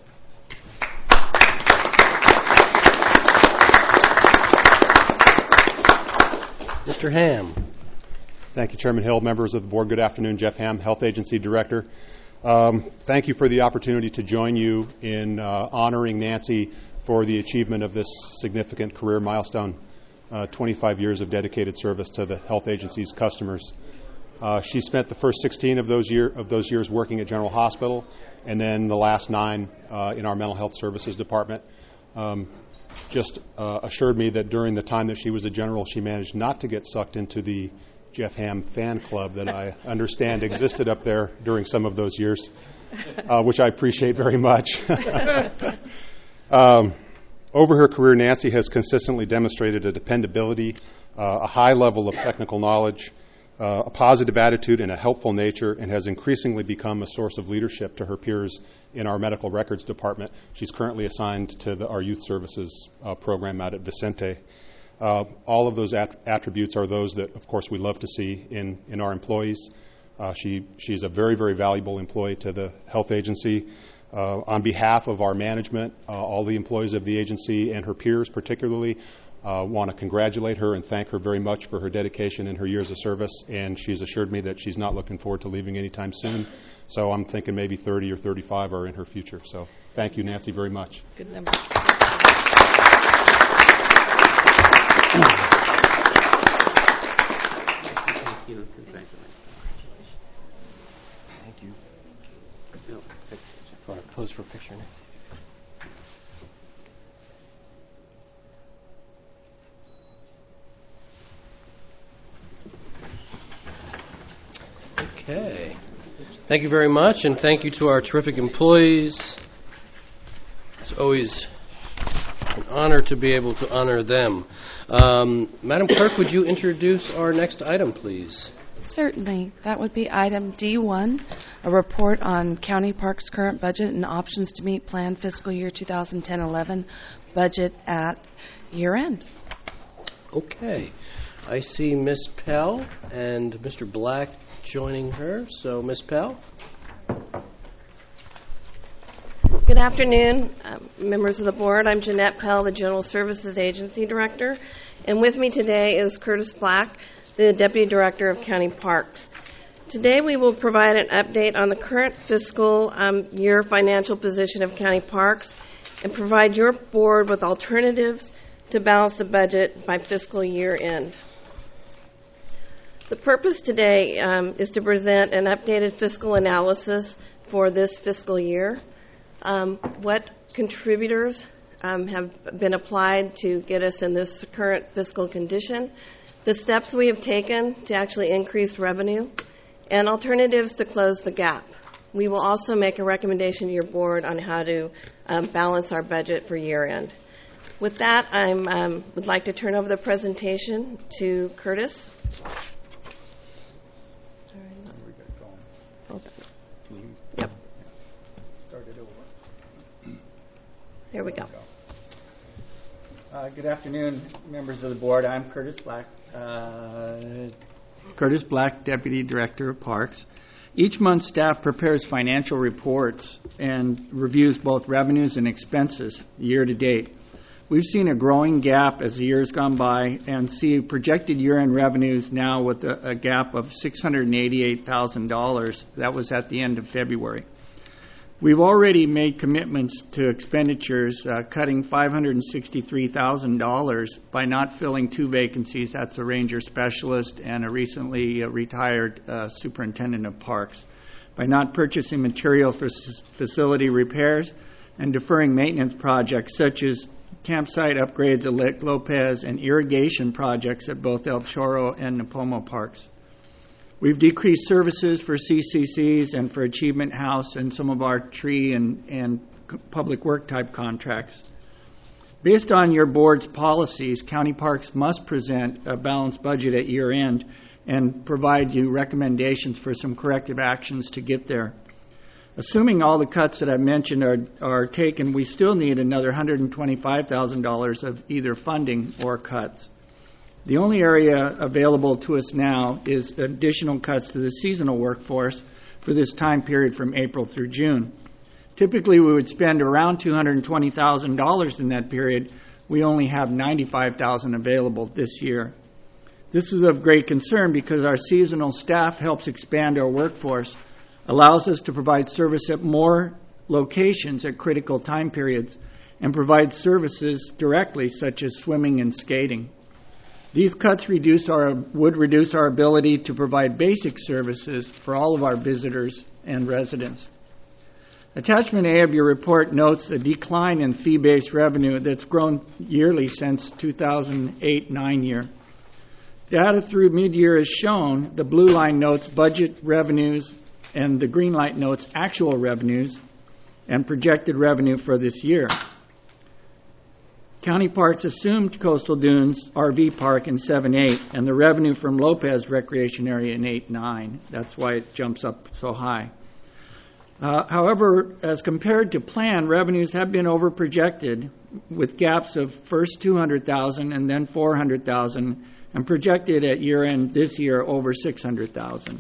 Mr. Ham. Thank you, Chairman Hill, members of the board. Good afternoon. Jeff Ham, Health Agency Director. Thank you for the opportunity to join you in honoring Nancy for the achievement of this significant career milestone, 25 years of dedicated service to the health agency's customers. She spent the first 16 of those years working at General Hospital, and then the last 9 in our Mental Health Services Department. Just assured me that during the time that she was a general, she managed not to get sucked into the Jeff Ham fan club that I understand existed up there during some of those years, which I appreciate very much. Over her career, Nancy has consistently demonstrated a dependability, a high level of technical knowledge, a positive attitude, and a helpful nature, and has increasingly become a source of leadership to her peers in our medical records department. She's currently assigned to our youth services program out at Vicente. All of those attributes are those that, of course, we love to see in our employees. She's a very, very valuable employee to the health agency. On behalf of our management, all the employees of the agency and her peers particularly, want to congratulate her and thank her very much for her dedication and her years of service, and she's assured me that she's not looking forward to leaving anytime soon. So I'm thinking maybe 30 or 35 are in her future. So thank you, Nancy, very much. Good number. Thank you. Want to pose for a picture now? Okay. Thank you very much, and thank you to our terrific employees. It's always an honor to be able to honor them. Madam Clerk, would you introduce our next item, please? Certainly. That would be item D1, a report on County Parks' current budget and options to meet planned fiscal year 2010-11 budget at year end. Okay. I see Ms. Pell and Mr. Black joining her. So, Ms. Pell? Good afternoon, members of the board. I'm Jeanette Pell, the General Services Agency Director, and with me today is Curtis Black, the Deputy Director of County Parks. Today we will provide an update on the current fiscal year financial position of County Parks and provide your board with alternatives to balance the budget by fiscal year end. The purpose today is to present an updated fiscal analysis for this fiscal year. What contributors have been applied to get us in this current fiscal condition, the steps we have taken to actually increase revenue, and alternatives to close the gap. We will also make a recommendation to your board on how to balance our budget for year end. With that, I would like to turn over the presentation to Curtis. Yep. Here we go. Good afternoon, members of the board. I'm Curtis Black. Curtis Black, Deputy Director of Parks. Each month, staff prepares financial reports and reviews both revenues and expenses year to date. We've seen a growing gap as the years gone by and see projected year-end revenues now with a gap of $688,000. That was at the end of February. We've already made commitments to expenditures, cutting $563,000 by not filling two vacancies. That's a ranger specialist and a recently retired superintendent of parks. By not purchasing material for facility repairs and deferring maintenance projects such as campsite upgrades at Lake Lopez and irrigation projects at both El Chorro and Napomo parks. We've decreased services for CCCs and for Achievement House and some of our tree and public work type contracts. Based on your board's policies, county parks must present a balanced budget at year end and provide you recommendations for some corrective actions to get there. Assuming all the cuts that I've mentioned are taken, we still need another $125,000 of either funding or cuts. The only area available to us now is additional cuts to the seasonal workforce for this time period from April through June. Typically, we would spend around $220,000 in that period. We only have $95,000 available this year. This is of great concern because our seasonal staff helps expand our workforce, allows us to provide service at more locations at critical time periods, and provide services directly, such as swimming and skating. These cuts would reduce our ability to provide basic services for all of our visitors and residents. Attachment A of your report notes a decline in fee-based revenue that's grown yearly since 2008-9 year. Data through mid-year is shown. The blue line notes budget revenues, and the green light notes actual revenues and projected revenue for this year. County Parks assumed Coastal Dunes RV Park in 7-8 and the revenue from Lopez Recreation Area in 8-9. That's why it jumps up so high. However, as compared to plan, revenues have been overprojected with gaps of first $200,000 and then $400,000 and projected at year end this year over $600,000.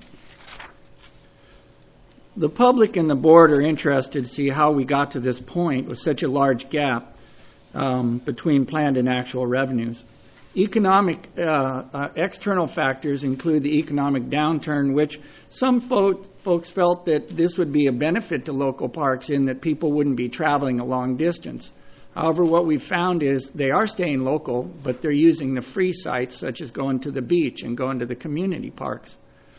The public and the board are interested to see how we got to this point with such a large gap between planned and actual revenues. Economic external factors include the economic downturn, which some folks felt that this would be a benefit to local parks in that people wouldn't be traveling a long distance. However, what we found is they are staying local, but they're using the free sites, such as going to the beach and going to the community parks.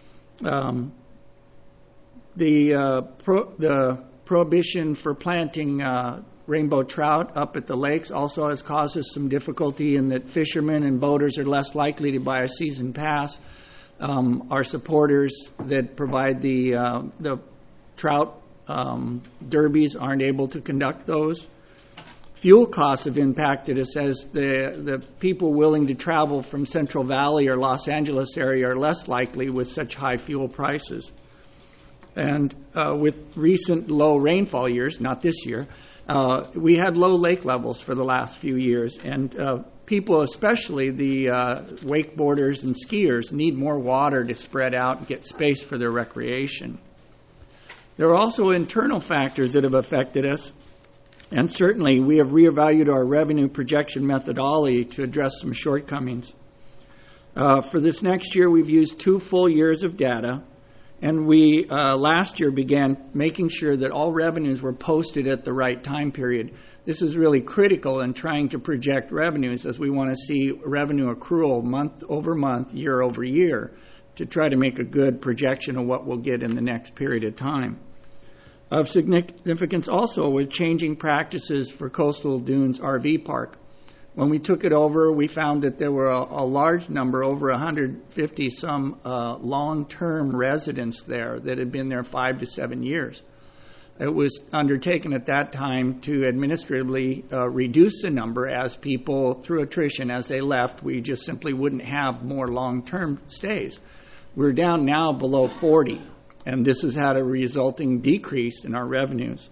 The prohibition for planting rainbow trout up at the lakes also has caused us some difficulty in that fishermen and boaters are less likely to buy a season pass. Our supporters that provide the trout derbies aren't able to conduct those. Fuel costs have impacted us as the people willing to travel from Central Valley or Los Angeles area are less likely with such high fuel prices. And with recent low rainfall years, not this year, we had low lake levels for the last few years, and people, especially the wakeboarders and skiers, need more water to spread out and get space for their recreation. There are also internal factors that have affected us, and certainly we have reevaluated our revenue projection methodology to address some shortcomings. For this next year, we've used 2 full years of data, and we last year began making sure that all revenues were posted at the right time period. This is really critical in trying to project revenues, as we want to see revenue accrual month over month, year over year, to try to make a good projection of what we'll get in the next period of time. Of significance also was changing practices for Coastal Dunes RV Park. When we took it over, we found that there were a large number, over 150 some long-term residents there that had been there 5 to 7 years. It was undertaken at that time to administratively reduce the number as people, through attrition, as they left, we just simply wouldn't have more long-term stays. We're down now below 40, and this has had a resulting decrease in our revenues.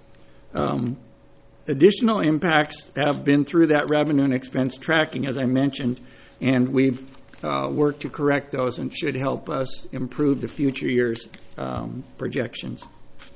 Additional impacts have been through that revenue and expense tracking, as I mentioned, and we've worked to correct those and should help us improve the future years' projections.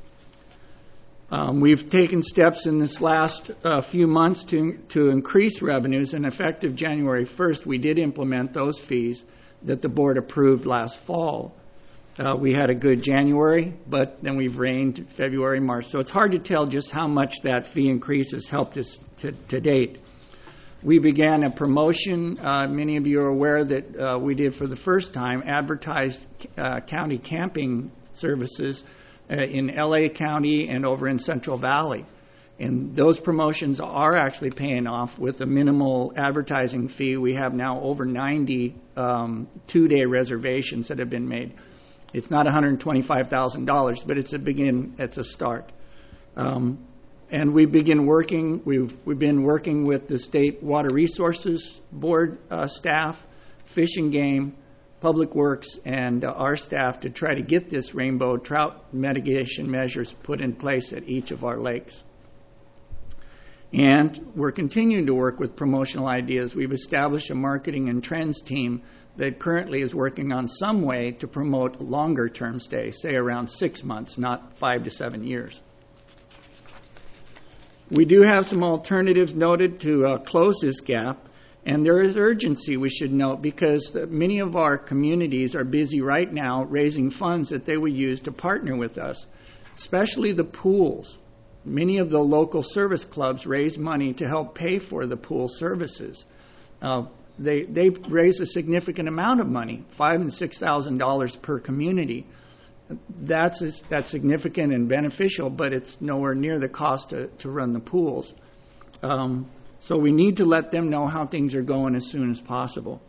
We've taken steps in this last few months to increase revenues, and effective January 1st, we did implement those fees that the board approved last fall. We had a good January, but then we've reined February, March. So it's hard to tell just how much that fee increase has helped us to date. We began a promotion. Many of you are aware that we did for the first time advertised county camping services in LA County and over in Central Valley. And those promotions are actually paying off with a minimal advertising fee. We have now over 90 two-day reservations that have been made. It's not $125,000, but it's a start. And we've been working with the State Water Resources Board staff, Fish and Game, Public Works, and our staff to try to get this rainbow trout mitigation measures put in place at each of our lakes. And we're continuing to work with promotional ideas. We've established a marketing and trends team that currently is working on some way to promote longer-term stay, say around 6 months, not 5 to 7 years. We do have some alternatives noted to close this gap, and there is urgency, we should note, because many of our communities are busy right now raising funds that they would use to partner with us, especially the pools. Many of the local service clubs raise money to help pay for the pool services. They raise a significant amount of money, $5,000 and $6,000 per community. That's significant and beneficial, but it's nowhere near the cost to run the pools. So we need to let them know how things are going as soon as possible.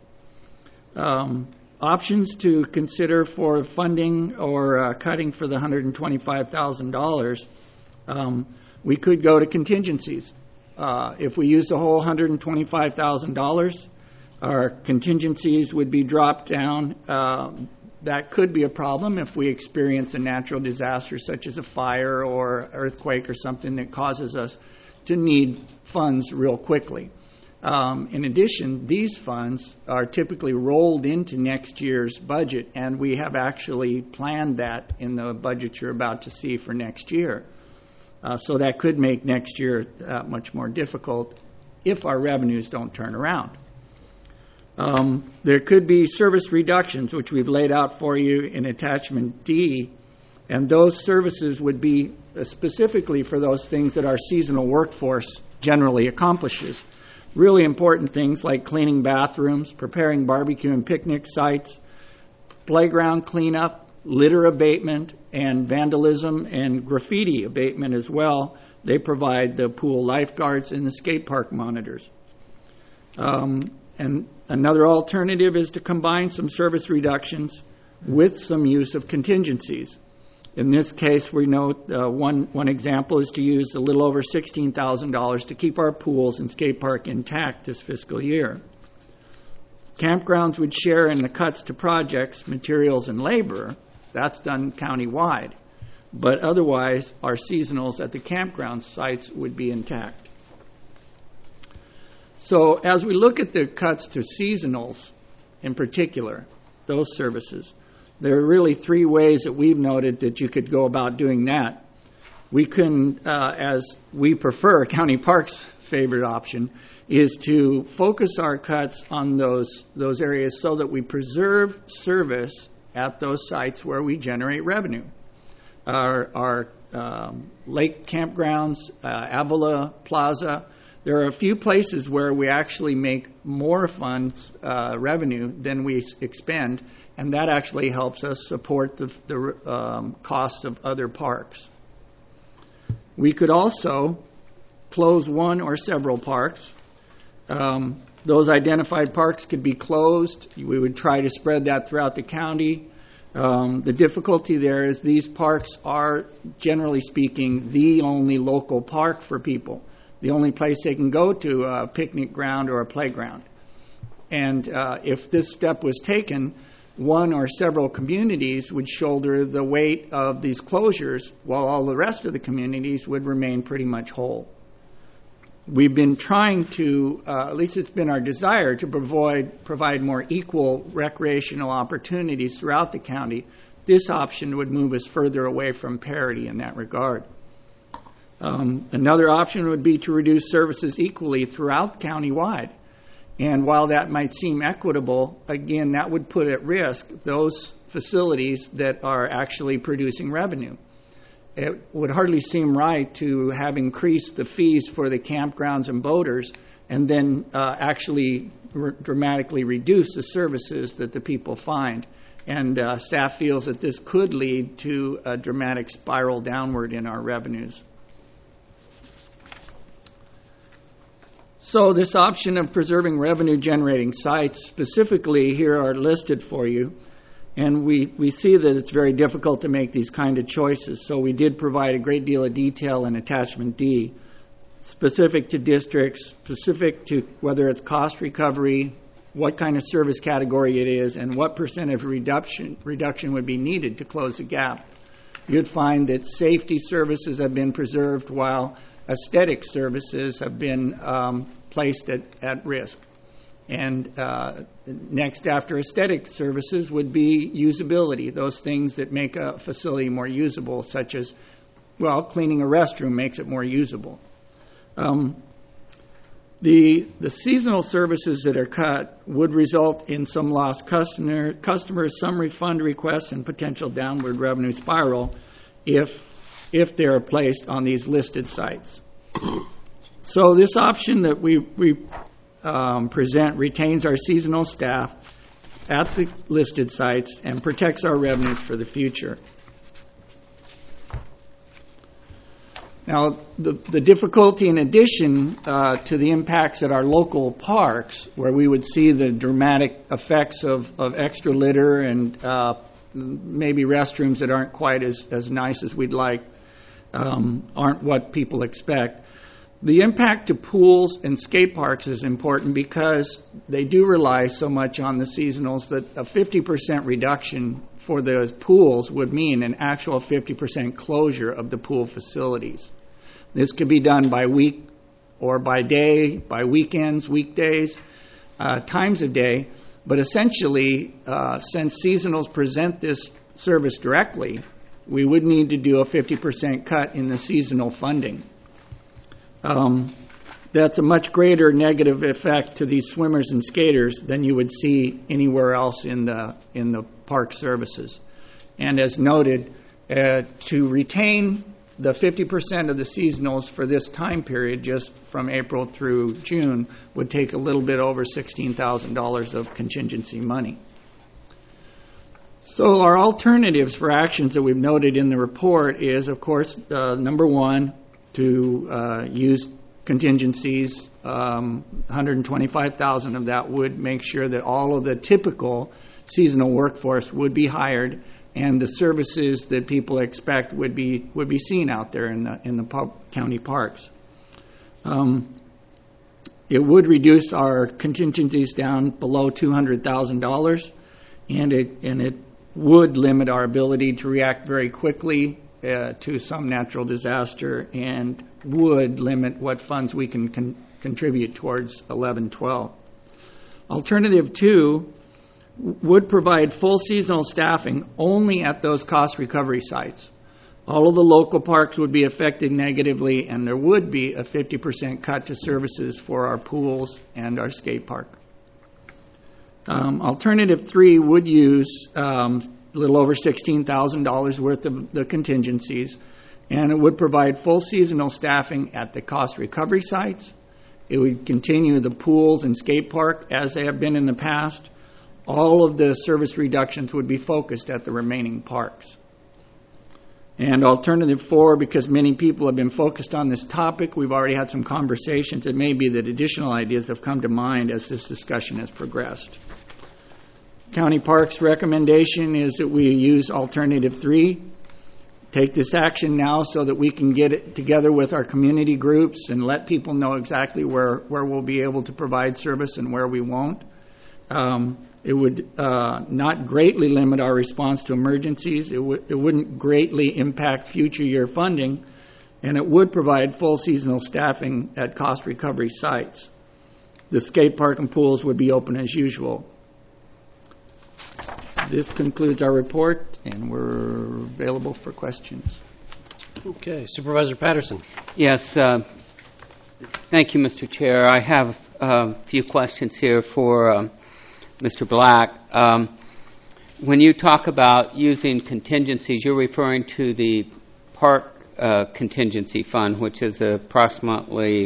Options to consider for funding or cutting for the $125,000, we could go to contingencies. If we use the whole $125,000, our contingencies would be dropped down. That could be a problem if we experience a natural disaster such as a fire or earthquake or something that causes us to need funds real quickly. In addition, these funds are typically rolled into next year's budget, and we have actually planned that in the budget you're about to see for next year. So that could make next year much more difficult if our revenues don't turn around. There could be service reductions, which we've laid out for you in attachment D, and those services would be specifically for those things that our seasonal workforce generally accomplishes. Really important things like cleaning bathrooms, preparing barbecue and picnic sites, playground cleanup, litter abatement, and vandalism and graffiti abatement as well. They provide the pool lifeguards and the skate park monitors. And another alternative is to combine some service reductions with some use of contingencies. In this case, we note one example is to use a little over $16,000 to keep our pools and skate park intact this fiscal year. Campgrounds would share in the cuts to projects, materials, and labor. That's done countywide. But otherwise, our seasonals at the campground sites would be intact. So as we look at the cuts to seasonals in particular, those services, there are really three ways that we've noted that you could go about doing that. We can, as we prefer, County Parks' favorite option, is to focus our cuts on those areas so that we preserve service at those sites where we generate revenue. Our lake campgrounds, Avila Plaza, there are a few places where we actually make more funds revenue than we expend, and that actually helps us support the costs of other parks. We could also close one or several parks. Those identified parks could be closed. We would try to spread that throughout the county. The difficulty there is these parks are, generally speaking, the only local park for people, the only place they can go to a picnic ground or a playground. And if this step was taken, one or several communities would shoulder the weight of these closures while all the rest of the communities would remain pretty much whole. We've been trying to, at least it's been our desire, to provide more equal recreational opportunities throughout the county. This option would move us further away from parity in that regard. Another option would be to reduce services equally throughout countywide. And while that might seem equitable, again, that would put at risk those facilities that are actually producing revenue. It would hardly seem right to have increased the fees for the campgrounds and boaters and then actually dramatically reduce the services that the people find. And staff feels that this could lead to a dramatic spiral downward in our revenues. So this option of preserving revenue-generating sites specifically here are listed for you. And we see that it's very difficult to make these kind of choices. So we did provide a great deal of detail in Attachment D, specific to districts, specific to whether it's cost recovery, what kind of service category it is, and what percent of reduction would be needed to close the gap. You'd find that safety services have been preserved while aesthetic services have been placed at risk. And next after aesthetic services would be usability, those things that make a facility more usable, such as, well, cleaning a restroom makes it more usable. The seasonal services that are cut would result in some lost customers, some refund requests, and potential downward revenue spiral if they are placed on these listed sites. So this option that we present retains our seasonal staff at the listed sites and protects our revenues for the future. Now, the difficulty in addition to the impacts at our local parks, where we would see the dramatic effects of extra litter and maybe restrooms that aren't quite as nice as we'd like, aren't what people expect. The impact to pools and skate parks is important because they do rely so much on the seasonals that a 50% reduction for the pools would mean an actual 50% closure of the pool facilities. This could be done by week or by day, by weekends, weekdays, times of day. But essentially, since seasonals present this service directly, we would need to do a 50% cut in the seasonal funding. that's a much greater negative effect to these swimmers and skaters than you would see anywhere else in the park services. And as noted, to retain the 50% of the seasonals for this time period, just from April through June, would take a little bit over $16,000 of contingency money. So our alternatives for actions that we've noted in the report is, of course, number one, to use contingencies. 125,000 of that would make sure that all of the typical seasonal workforce would be hired, and the services that people expect would be seen out there in the county parks. It would reduce our contingencies down below $200,000, and it would limit our ability to react very quickly to some natural disaster, and would limit what funds we can contribute towards 11-12. Alternative 2 would provide full seasonal staffing only at those cost recovery sites. All of the local parks would be affected negatively, and there would be a 50% cut to services for our pools and our skate park. Alternative 3 would use a little over $16,000 worth of the contingencies, and it would provide full seasonal staffing at the cost recovery sites. It would continue the pools and skate park as they have been in the past. All of the service reductions would be focused at the remaining parks. And alternative 4, because many people have been focused on this topic, we've already had some conversations. It may be that additional ideas have come to mind as this discussion has progressed. County Parks' recommendation is that we use alternative 3. Take this action now so that we can get it together with our community groups and let people know exactly where we'll be able to provide service and where we won't. It would not greatly limit our response to emergencies. It wouldn't greatly impact future year funding, and it would provide full seasonal staffing at cost recovery sites. The skate park and pools would be open as usual. This concludes our report, and we're available for questions. Okay, Supervisor Patterson. Yes, thank you, Mr. Chair. I have a few questions here for Mr. Black. When you talk about using contingencies, you're referring to the park contingency fund, which is approximately,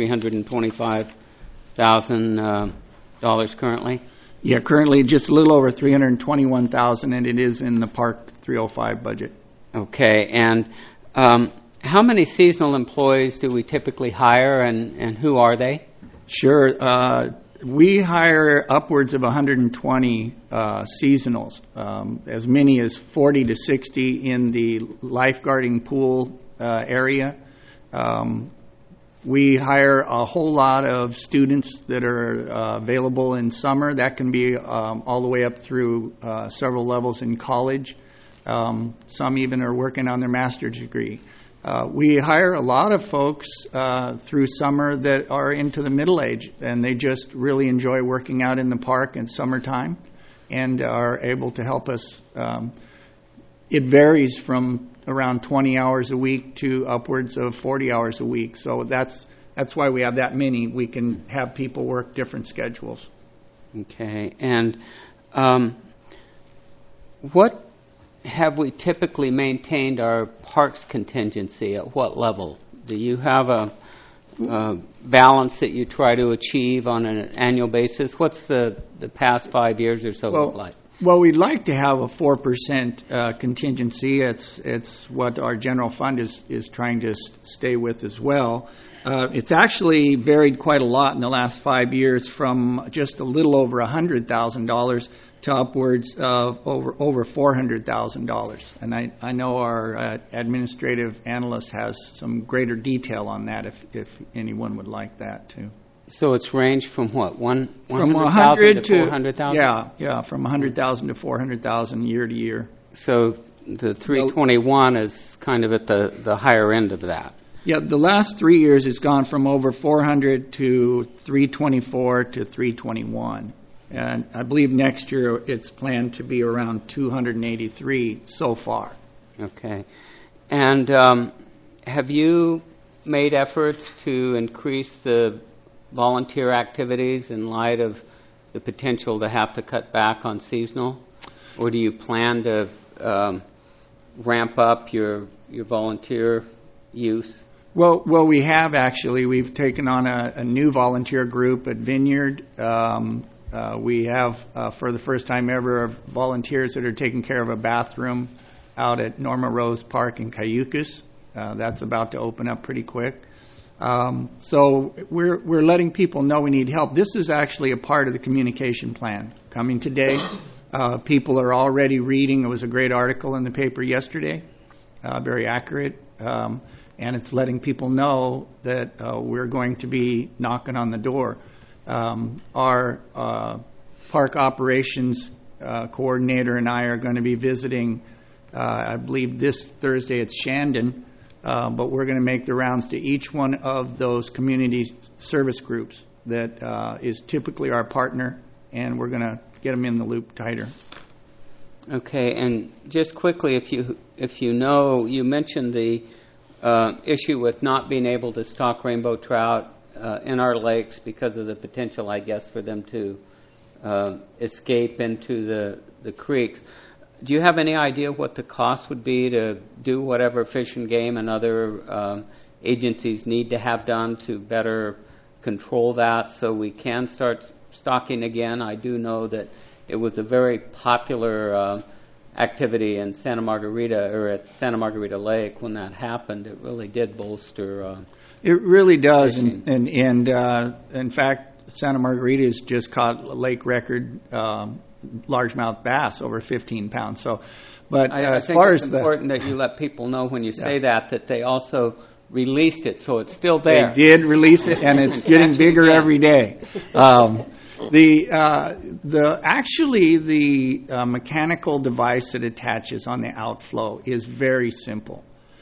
$325,000 currently? Yeah, currently just a little over $321,000, and it is in the Park 305 budget. Okay, and how many seasonal employees do we typically hire, and who are they? Sure. We hire upwards of 120 seasonals, as many as 40 to 60 in the lifeguarding pool area. We hire a whole lot of students that are available in summer. That can be all the way up through several levels in college. Some even are working on their master's degree. We hire a lot of folks through summer that are into the middle age, and they just really enjoy working out in the park in summertime and are able to help us. It varies from around 20 hours a week to upwards of 40 hours a week. So that's why we have that many. We can have people work different schedules. Okay. And what have we typically maintained our parks contingency at? What level? Do you have a balance that you try to achieve on an annual basis? What's the past 5 years or so look like? Well, we'd like to have a 4% contingency. It's what our general fund is trying to stay with as well. It's actually varied quite a lot in the last 5 years, from just a little over $100,000 to upwards of over $400,000. And I know our administrative analyst has some greater detail on that if anyone would like that too. So it's ranged from what, from 100,000 to 400,000? Yeah, from 100,000 to 400,000 year to year. So the 321 is kind of at the higher end of that. Yeah, the last 3 years it's gone from over 400 to 324 to 321. And I believe next year it's planned to be around 283 so far. Okay. And have you made efforts to increase the volunteer activities in light of the potential to have to cut back on seasonal? Or do you plan to ramp up your volunteer use? Well, we have actually. We've taken on a new volunteer group at Vineyard. We have, for the first time ever, volunteers that are taking care of a bathroom out at Norma Rose Park in Cayucas. That's about to open up pretty quick. So we're letting people know we need help. This is actually a part of the communication plan coming today. People are already reading. It was a great article in the paper yesterday, very accurate. And it's letting people know that we're going to be knocking on the door. Our park operations coordinator and I are going to be visiting, I believe this Thursday it's Shandon, but we're going to make the rounds to each one of those community service groups that is typically our partner, and we're going to get them in the loop tighter. Okay, and just quickly, if you know, you mentioned the issue with not being able to stock rainbow trout in our lakes because of the potential, I guess, for them to escape into the creeks. Do you have any idea what the cost would be to do whatever Fish and Game and other agencies need to have done to better control that so we can start stocking again? I do know that it was a very popular activity in Santa Margarita, or at Santa Margarita Lake, when that happened. It really did bolster. It really does, and in fact, Santa Margarita has just caught a lake record largemouth bass over 15 pounds. So, but I as think far it's as important that you let people know when you say that they also released it, so it's still there. They did release it, and it's getting bigger every day. The mechanical device that attaches on the outflow is very simple.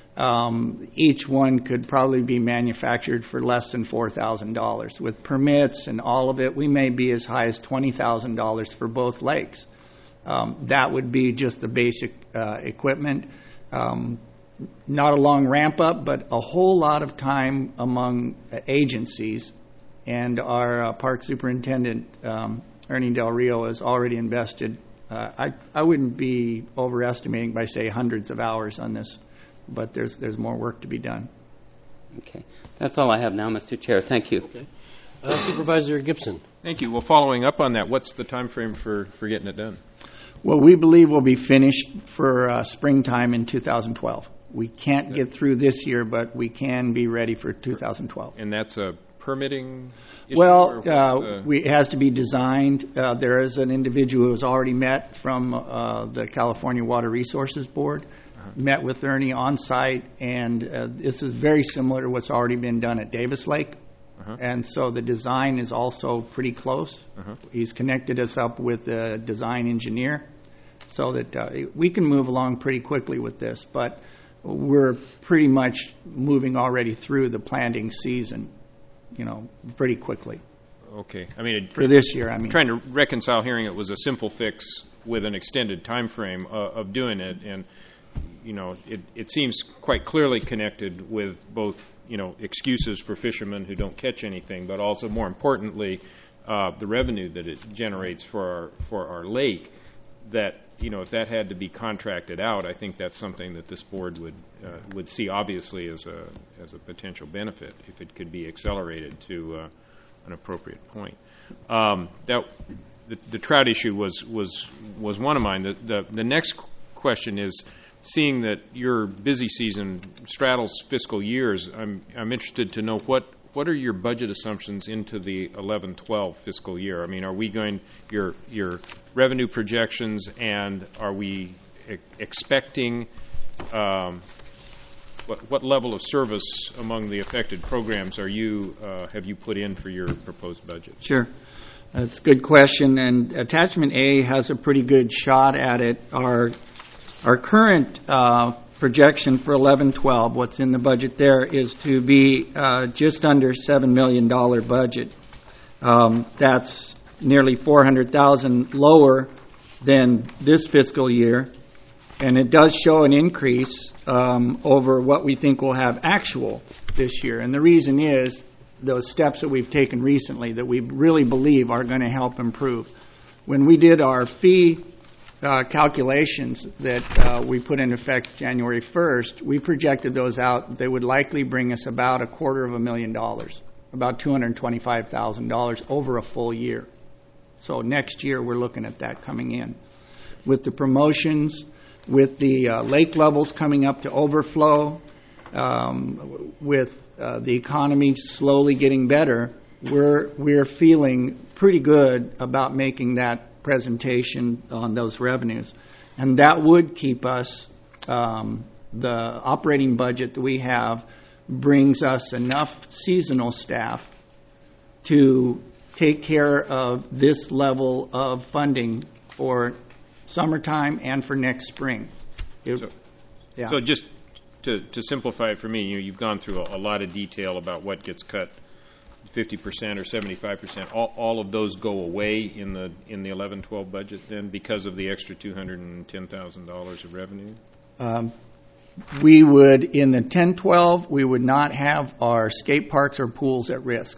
Each one could probably be manufactured for less than $4,000. With permits and all of it, we may be as high as $20,000 for both lakes. That would be just the basic equipment. Not a long ramp up, but a whole lot of time among agencies. And our park superintendent, Ernie Del Rio, has already invested. I wouldn't be overestimating by, say, hundreds of hours on this, but there's more work to be done. Okay. That's all I have now, Mr. Chair. Thank you. Okay. Supervisor Gibson. Thank you. Well, following up on that, what's the time frame for getting it done? Well, we believe we'll be finished for springtime in 2012. We can't get through this year, but we can be ready for 2012. And that's a permitting issue? Well, it has to be designed. There is an individual who has already met from the California Water Resources Board, met with Ernie on site, and this is very similar to what's already been done at Davis Lake. And so the design is also pretty close. He's connected us up with a design engineer so that we can move along pretty quickly with this. But we're pretty much moving already through the planting season, pretty quickly. Okay. I mean, for this year, trying to reconcile hearing it was a simple fix with an extended time frame of doing it, and it seems quite clearly connected with both excuses for fishermen who don't catch anything, but also more importantly the revenue that it generates for our lake. That if that had to be contracted out, I think that's something that this board would see obviously as a potential benefit if it could be accelerated to an appropriate point. The trout issue was one of mine. The next question is, seeing that your busy season straddles fiscal years, I'm interested to know what are your budget assumptions into the 11-12 fiscal year? I mean, are we going your revenue projections, and are we expecting what level of service among the affected programs have you put in for your proposed budget? Sure. That's a good question, and Attachment A has a pretty good shot at it. Our current projection for 11-12, what's in the budget there, is to be just under $7 million budget. That's nearly $400,000 lower than this fiscal year, and it does show an increase over what we think we'll have actual this year. And the reason is those steps that we've taken recently that we really believe are going to help improve. When we did our fee calculations that we put in effect January 1st, we projected those out. They would likely bring us about $250,000, about $225,000 over a full year. So next year we're looking at that coming in. With the promotions, with the lake levels coming up to overflow, with the economy slowly getting better, we're feeling pretty good about making that presentation on those revenues. And that would keep us, the operating budget that we have brings us enough seasonal staff to take care of this level of funding for summertime and for next spring. So just to simplify it for me, you've gone through a lot of detail about what gets cut, 50% or 75%. All of those go away in the 11-12 budget then because of the extra $210,000 of revenue? We would, in the 10-12, we would not have our skate parks or pools at risk.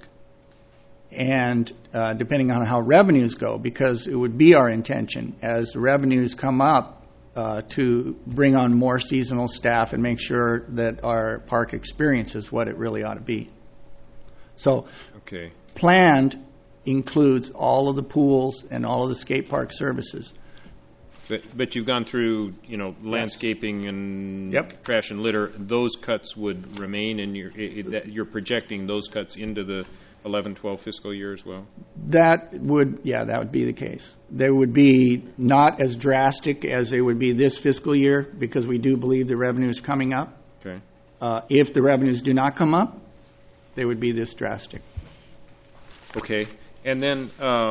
And depending on how revenues go, because it would be our intention as revenues come up to bring on more seasonal staff and make sure that our park experience is what it really ought to be. So planned includes all of the pools and all of the skate park services. But you've gone through, landscaping and trash and litter. Those cuts would remain, and you're projecting those cuts into the 11-12 fiscal year as well? That would be the case. They would be not as drastic as they would be this fiscal year because we do believe the revenue is coming up. Okay. If the revenues do not come up, they would be this drastic. Okay. And then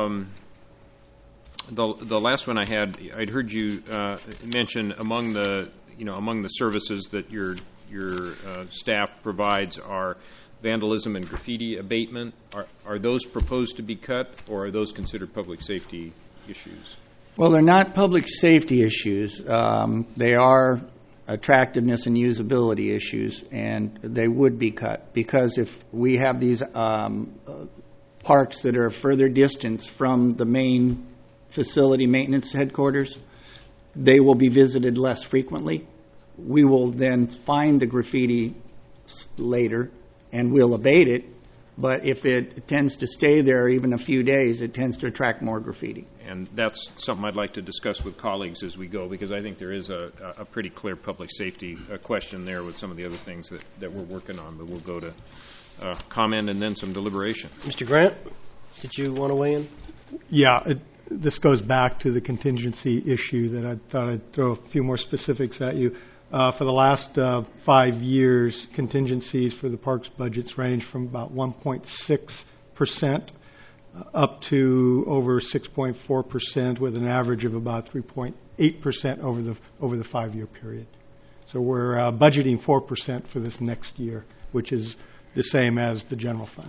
the last one I had, I'd heard you mention among the services that your staff provides are vandalism and graffiti abatement. Are those proposed to be cut, or are those considered public safety issues? Well, they're not public safety issues. They are attractiveness and usability issues, and they would be cut because if we have these parks that are further distance from the main facility maintenance headquarters, they will be visited less frequently. We will then find the graffiti later and we'll abate it, but if it tends to stay there even a few days, it tends to attract more graffiti. And that's something I'd like to discuss with colleagues as we go, because I think there is a pretty clear public safety question there with some of the other things that we're working on, but we'll go to comment and then some deliberation. Mr. Grant, did you want to weigh in? Yeah, this goes back to the contingency issue that I thought I'd throw a few more specifics at you. For the last 5 years, contingencies for the parks budgets range from about 1.6% up to over 6.4%, with an average of about 3.8% over the 5-year period. So we're budgeting 4% for this next year, which is the same as the general fund.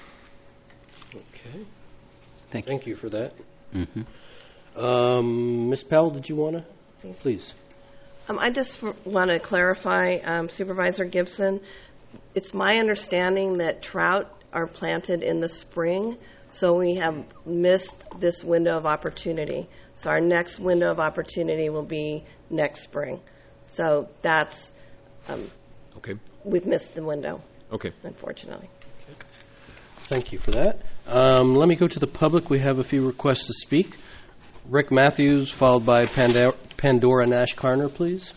Okay. Thank you for that. Mm-hmm. Ms. Pell, did you want to? Please. I just want to clarify, Supervisor Gibson, it's my understanding that trout are planted in the spring, so we have missed this window of opportunity. So our next window of opportunity will be next spring. So that's, we've missed the window, unfortunately. Thank you for that. Let me go to the public. We have a few requests to speak. Rick Matthews, followed by Pandora Nash Carner, please.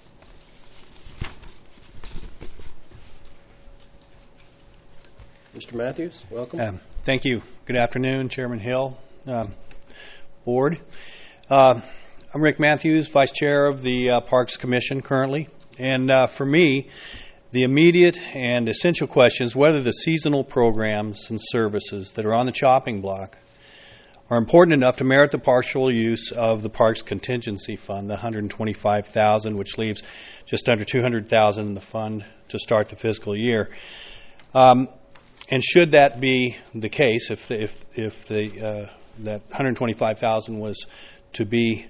Mr. Matthews, welcome. Thank you. Good afternoon, Chairman Hill, Board. I'm Rick Matthews, Vice Chair of the Parks Commission currently. And for me, the immediate and essential question is whether the seasonal programs and services that are on the chopping block are important enough to merit the partial use of the Parks Contingency Fund, the $125,000, which leaves just under $200,000 in the fund to start the fiscal year. And should that be the case, if that $125,000 was to be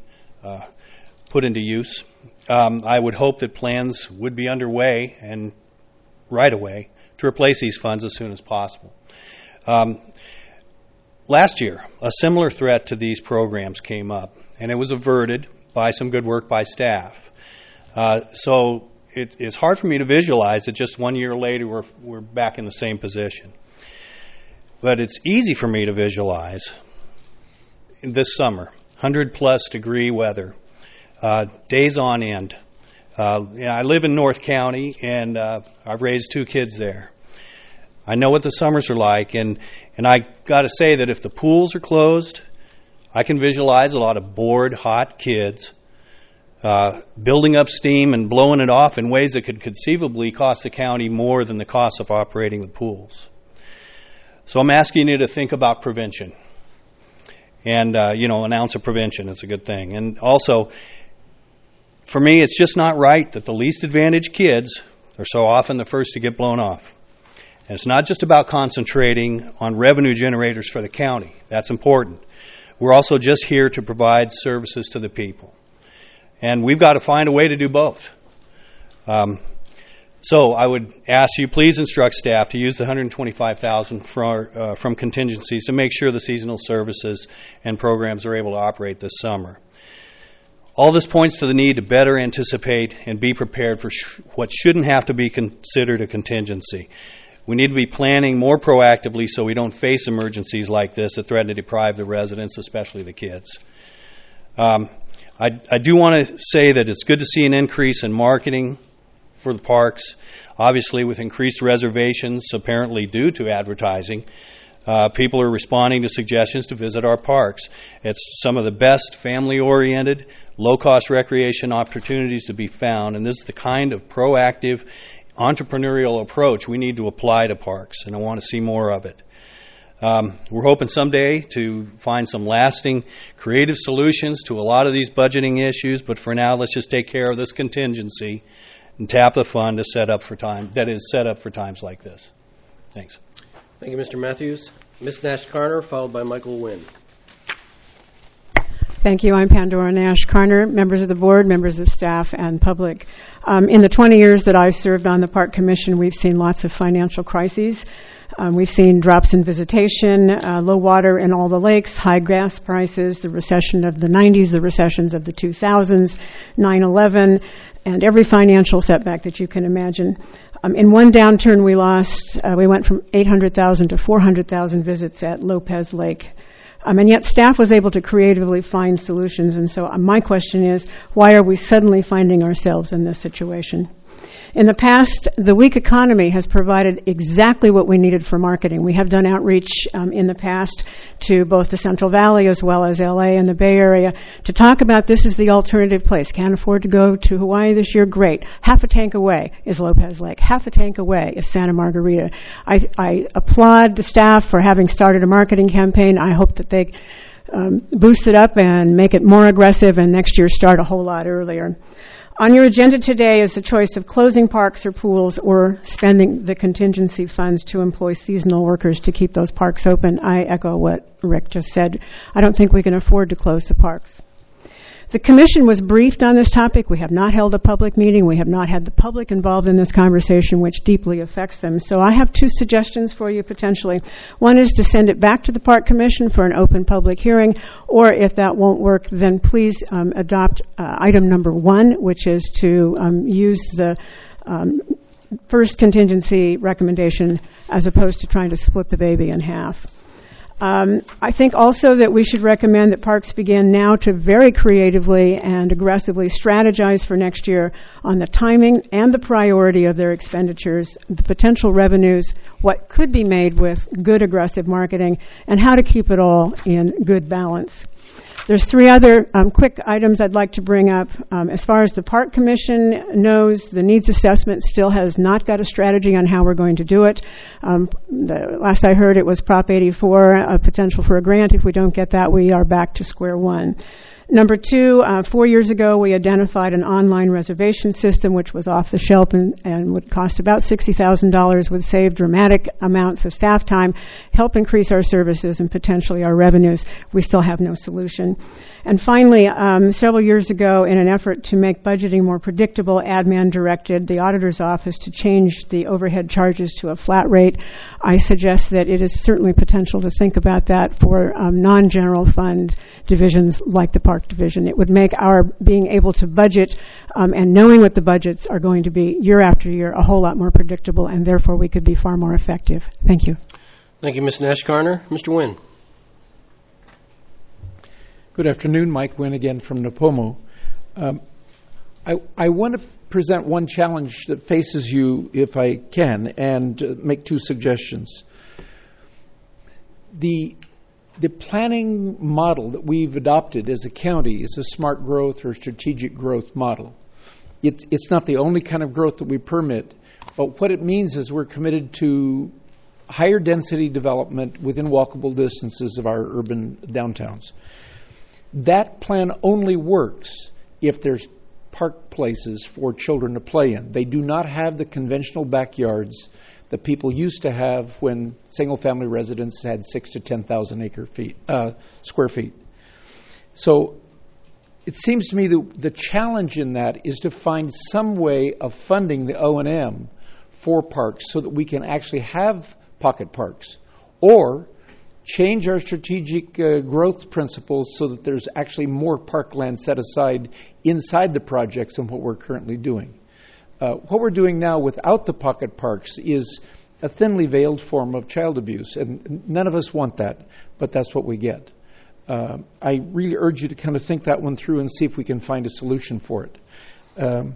put into use, I would hope that plans would be underway and right away to replace these funds as soon as possible. Last year, a similar threat to these programs came up, and it was averted by some good work by staff. So it's hard for me to visualize that just 1 year later we're back in the same position. But it's easy for me to visualize this summer, 100-plus degree weather, days on end. I live in North County, and I've raised 2 kids there. I know what the summers are like, and I got to say that if the pools are closed, I can visualize a lot of bored, hot kids building up steam and blowing it off in ways that could conceivably cost the county more than the cost of operating the pools. So I'm asking you to think about prevention. And, an ounce of prevention is a good thing. And also, for me, it's just not right that the least advantaged kids are so often the first to get blown off. And it's not just about concentrating on revenue generators for the county. That's important. We're also just here to provide services to the people. And we've got to find a way to do both. So I would ask you, please instruct staff to use the $125,000 from contingencies to make sure the seasonal services and programs are able to operate this summer. All this points to the need to better anticipate and be prepared for what shouldn't have to be considered a contingency. We need to be planning more proactively so we don't face emergencies like this that threaten to deprive the residents, especially the kids. I do want to say that it's good to see an increase in marketing for the parks, obviously with increased reservations, apparently due to advertising. People are responding to suggestions to visit our parks. It's some of the best family-oriented, low-cost recreation opportunities to be found, and this is the kind of proactive, entrepreneurial approach we need to apply to parks, and I want to see more of it. We're hoping someday to find some lasting, creative solutions to a lot of these budgeting issues, but for now, let's just take care of this contingency and tap the fund to set up for times like this. Thanks. Thank you, Mr. Matthews. Ms. Nash-Carter, followed by Michael Wynn. Thank you. I'm Pandora Nash-Carter, members of the board, members of staff, and public. In the 20 years that I've served on the Park Commission, we've seen lots of financial crises. We've seen drops in visitation, low water in all the lakes, high gas prices, the recession of the 90s, the recessions of the 2000s, 9/11, and every financial setback that you can imagine. In one downturn we went from 800,000 to 400,000 visits at Lopez Lake. And yet staff was able to creatively find solutions. And so my question is, why are we suddenly finding ourselves in this situation? In the past, the weak economy has provided exactly what we needed for marketing. We have done outreach in the past to both the Central Valley as well as LA and the Bay Area to talk about this is the alternative place. Can't afford to go to Hawaii this year? Great. Half a tank away is Lopez Lake. Half a tank away is Santa Margarita. I applaud the staff for having started a marketing campaign. I hope that they boost it up and make it more aggressive and next year start a whole lot earlier. On your agenda today is the choice of closing parks or pools or spending the contingency funds to employ seasonal workers to keep those parks open. I echo what Rick just said. I don't think we can afford to close the parks. The Commission was briefed on this topic. We have not held a public meeting. We have not had the public involved in this conversation, which deeply affects them. So I have 2 suggestions for you potentially. One is to send it back to the Park Commission for an open public hearing, or if that won't work, then please adopt item number 1, which is to use the first contingency recommendation as opposed to trying to split the baby in half. I think also that we should recommend that parks begin now to very creatively and aggressively strategize for next year on the timing and the priority of their expenditures, the potential revenues, what could be made with good aggressive marketing, and how to keep it all in good balance. There's 3 other quick items I'd like to bring up. As far as the Park Commission knows, the needs assessment still has not got a strategy on how we're going to do it. The last I heard, it was Prop 84, a potential for a grant. If we don't get that, we are back to square one. Number 2, 4 years ago, we identified an online reservation system which was off the shelf and would cost about $60,000, would save dramatic amounts of staff time, help increase our services and potentially our revenues. We still have no solution. And finally, several years ago, in an effort to make budgeting more predictable, AdMan directed the auditor's office to change the overhead charges to a flat rate. I suggest that it is certainly potential to think about that for non-general fund divisions like the Park Division. It would make our being able to budget and knowing what the budgets are going to be year after year a whole lot more predictable, and therefore we could be far more effective. Thank you. Thank you, Ms. Nash-Carner. Mr. Wynn. Good afternoon, Mike Wynn again from Napomo. I want to present one challenge that faces you, if I can, and make two suggestions. The planning model that we've adopted as a county is a smart growth or strategic growth model. It's not the only kind of growth that we permit, but what it means is we're committed to higher density development within walkable distances of our urban downtowns. That plan only works if there's park places for children to play in. They do not have the conventional backyards that people used to have when single-family residents had 6,000 to 10,000 square feet. So it seems to me that the challenge in that is to find some way of funding the O&M for parks so that we can actually have pocket parks, or change our strategic growth principles so that there's actually more parkland set aside inside the projects than what we're currently doing. What we're doing now without the pocket parks is a thinly veiled form of child abuse, and none of us want that, but that's what we get. I really urge you to kind of think that one through and see if we can find a solution for it.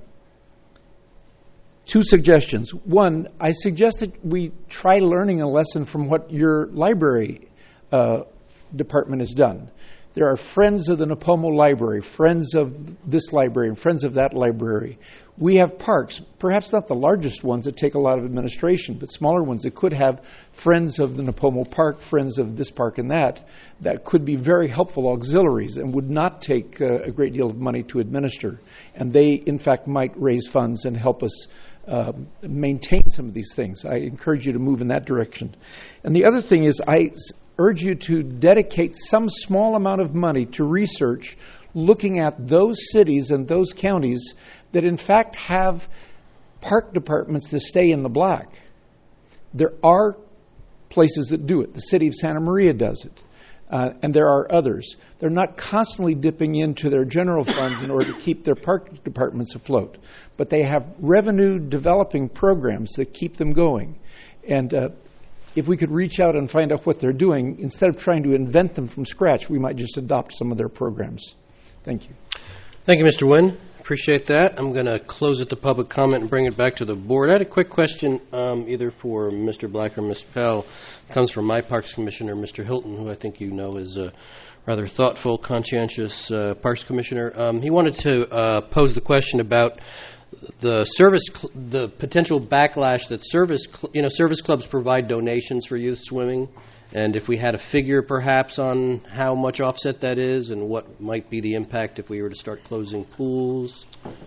Two suggestions. One, I suggest that we try learning a lesson from what your library department has done. There are friends of the Napomo Library, friends of this library, and friends of that library. We have parks, perhaps not the largest ones that take a lot of administration, but smaller ones that could have friends of the Napomo Park, friends of this park and that could be very helpful auxiliaries and would not take a great deal of money to administer. And they, in fact, might raise funds and help us maintain some of these things. I encourage you to move in that direction. And the other thing is I urge you to dedicate some small amount of money to research looking at those cities and those counties that in fact have park departments that stay in the black. There are places that do it. The city of Santa Maria does it. And there are others. They're not constantly dipping into their general funds in order to keep their park departments afloat. But they have revenue developing programs that keep them going. And if we could reach out and find out what they're doing, instead of trying to invent them from scratch, we might just adopt some of their programs. Thank you. Thank you, Mr. Wynn. Appreciate that. I'm going to close it to public comment and bring it back to the board. I had a quick question either for Mr. Black or Ms. Pell. It comes from my Parks Commissioner, Mr. Hilton, who I think you know is a rather thoughtful, conscientious Parks Commissioner. He wanted to pose the question about the potential backlash that service clubs provide donations for youth swimming, and if we had a figure perhaps on how much offset that is and what might be the impact if we were to start closing pools.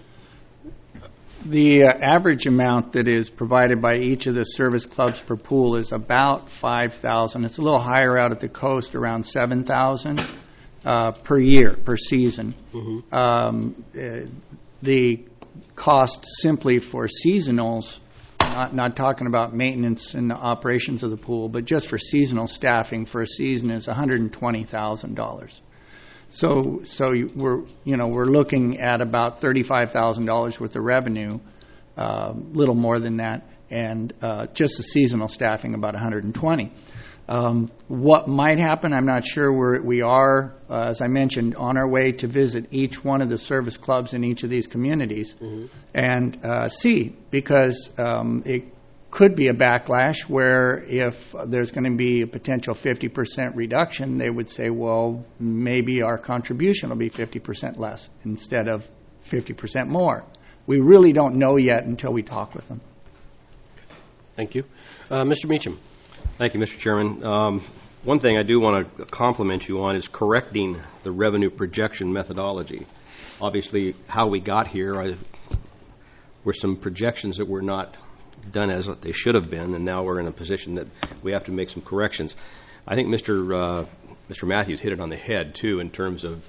The average amount that is provided by each of the service clubs per pool is about $5,000. It's a little higher out at the coast, around $7,000 per year, per season. Mm-hmm. The cost simply for seasonals, not talking about maintenance and the operations of the pool, but just for seasonal staffing for a season is $120,000. So we're looking at about $35,000 worth of revenue, little more than that, and just the seasonal staffing about $120,000. What might happen, I'm not sure. We are, as I mentioned, on our way to visit each one of the service clubs in each of these communities and see, because it could be a backlash where if there's going to be a potential 50% reduction, they would say, well, maybe our contribution will be 50% less instead of 50% more. We really don't know yet until we talk with them. Thank you. Mr. Meacham. Thank you, Mr. Chairman. One thing I do want to compliment you on is correcting the revenue projection methodology. Obviously, how we got here were some projections that were not done as they should have been, and now we're in a position that we have to make some corrections. I think Mr. Matthews hit it on the head, too, in terms of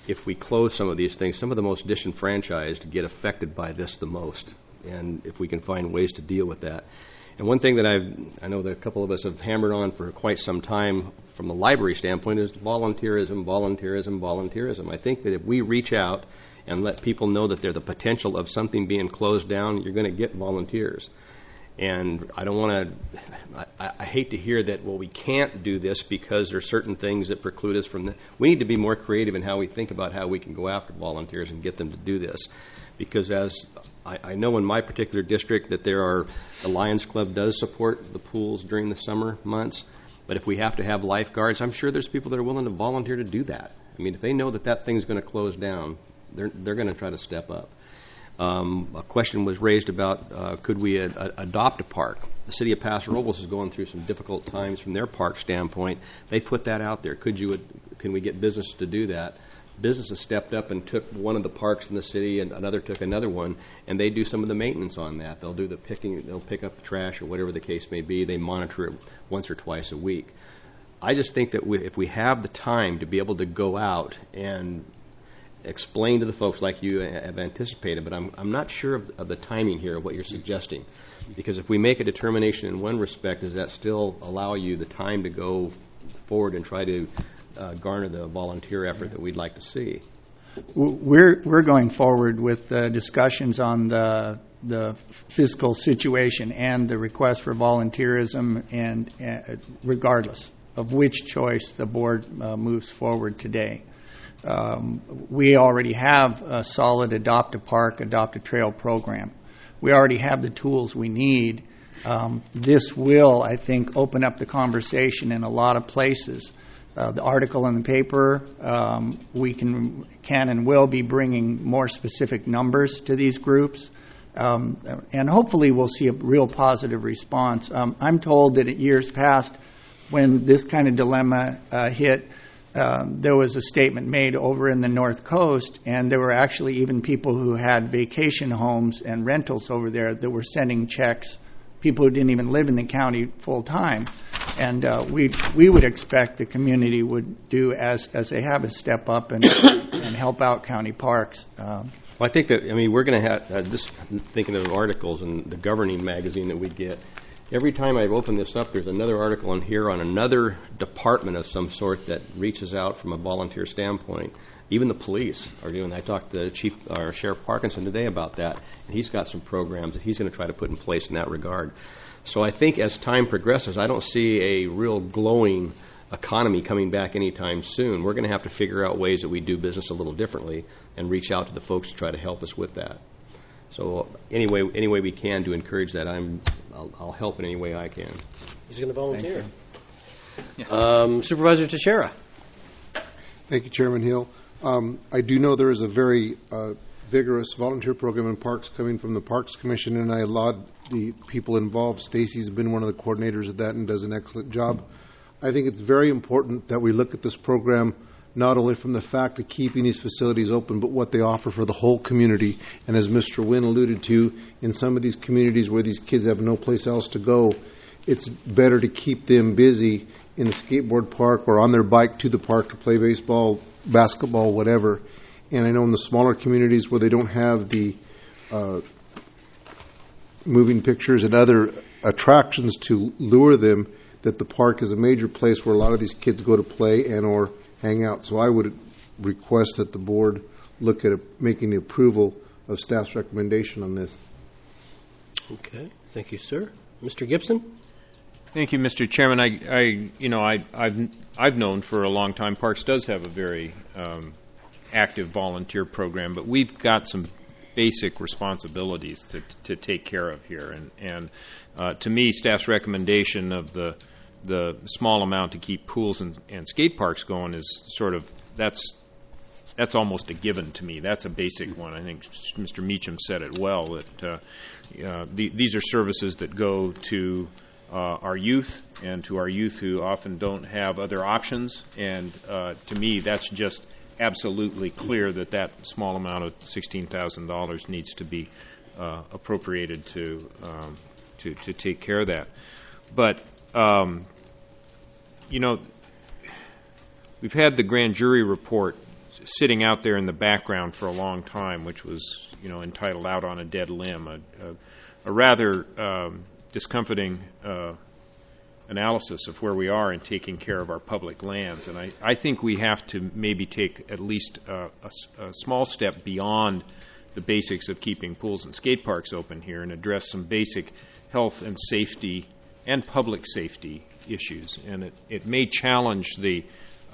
if we close some of these things, some of the most disenfranchised get affected by this the most, and if we can find ways to deal with that. And one thing that I know that a couple of us have hammered on for quite some time from the library standpoint is volunteerism, volunteerism, volunteerism. I think that if we reach out and let people know that there's the potential of something being closed down, you're going to get volunteers. And I don't want to, I hate to hear that, well, we can't do this because there are certain things that preclude us from we need to be more creative in how we think about how we can go after volunteers and get them to do this. Because as I know in my particular district that the Lions Club does support the pools during the summer months, but if we have to have lifeguards, I'm sure there's people that are willing to volunteer to do that. I mean, if they know that thing's going to close down, they're going to try to step up. A question was raised about could we adopt a park. The city of Paso Robles is going through some difficult times from their park standpoint. They put that out there. Can we get business to do that? Businesses stepped up and took one of the parks in the city, and another took another one, and they do some of the maintenance on that. They'll do the picking, they'll pick up the trash or whatever the case may be. They monitor it once or twice a week. I just think that if we have the time to be able to go out and explain to the folks like you have anticipated, but I'm not sure of the timing here of what you're suggesting. Because if we make a determination in one respect, does that still allow you the time to go forward and try to garner the volunteer effort that we'd like to see? We're going forward with discussions on the fiscal situation and the request for volunteerism, and regardless of which choice the board moves forward today. We already have a solid Adopt a Park, Adopt a Trail program. We already have the tools we need. This will, I think, open up the conversation in a lot of places. The article in the paper, we can and will be bringing more specific numbers to these groups, and hopefully we'll see a real positive response. I'm told that at years past, when this kind of dilemma hit, there was a statement made over in the North Coast, and there were actually even people who had vacation homes and rentals over there that were sending checks, people who didn't even live in the county full time. And we would expect the community would do as they have, is step up and help out county parks. Well, I think that, we're going to have, just thinking of articles in the governing magazine that we get, every time I open this up, there's another article in here on another department of some sort that reaches out from a volunteer standpoint. Even the police are doing that. I talked to Sheriff Parkinson today about that, and he's got some programs that he's going to try to put in place in that regard. So I think as time progresses, I don't see a real glowing economy coming back anytime soon. We're going to have to figure out ways that we do business a little differently and reach out to the folks to try to help us with that. So any way we can to encourage that, I'll help in any way I can. He's going to volunteer. Yeah. Supervisor Teixeira. Thank you, Chairman Hill. I do know there is a very vigorous volunteer program in parks coming from the Parks Commission, and I laud the people involved. Stacy's been one of the coordinators of that and does an excellent job. I think it's very important that we look at this program not only from the fact of keeping these facilities open, but what they offer for the whole community. And as Mr. Wynn alluded to, in some of these communities where these kids have no place else to go, it's better to keep them busy in a skateboard park or on their bike to the park to play baseball, basketball, whatever. And I know in the smaller communities where they don't have the moving pictures and other attractions to lure them, that the park is a major place where a lot of these kids go to play and or hang out. So I would request that the board look at making the approval of staff's recommendation on this. Okay, thank you, sir. Mr. Gibson. Thank you, Mr. Chairman. I've known for a long time Parks does have a very active volunteer program, but we've got some basic responsibilities to take care of here. And to me, staff's recommendation of the small amount to keep pools and skate parks going is sort of, that's almost a given to me. That's a basic one. I think Mr. Meacham said it well, that these are services that go to our youth, and to our youth who often don't have other options. And to me, that's just absolutely clear that small amount of $16,000 needs to be appropriated to take care of that. But we've had the grand jury report sitting out there in the background for a long time, which was, entitled Out on a Dead Limb, a rather discomforting analysis of where we are in taking care of our public lands. And I think we have to maybe take at least a small step beyond the basics of keeping pools and skate parks open here and address some basic health and safety and public safety issues. And it may challenge the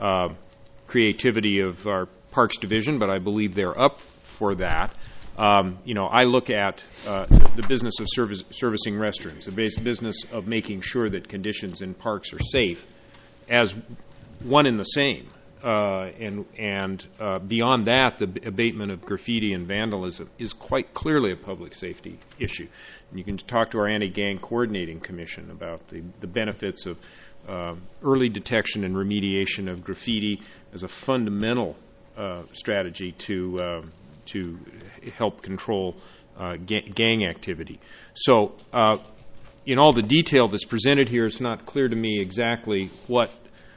creativity of our Parks Division, but I believe they're up for that. I look at the business of servicing restrooms, the business of making sure that conditions in parks are safe, as one and the same. And beyond that, the abatement of graffiti and vandalism is quite clearly a public safety issue. And you can talk to our Anti-Gang Coordinating Commission about the benefits of early detection and remediation of graffiti as a fundamental strategy to help control gang activity. So in all the detail that's presented here, it's not clear to me exactly what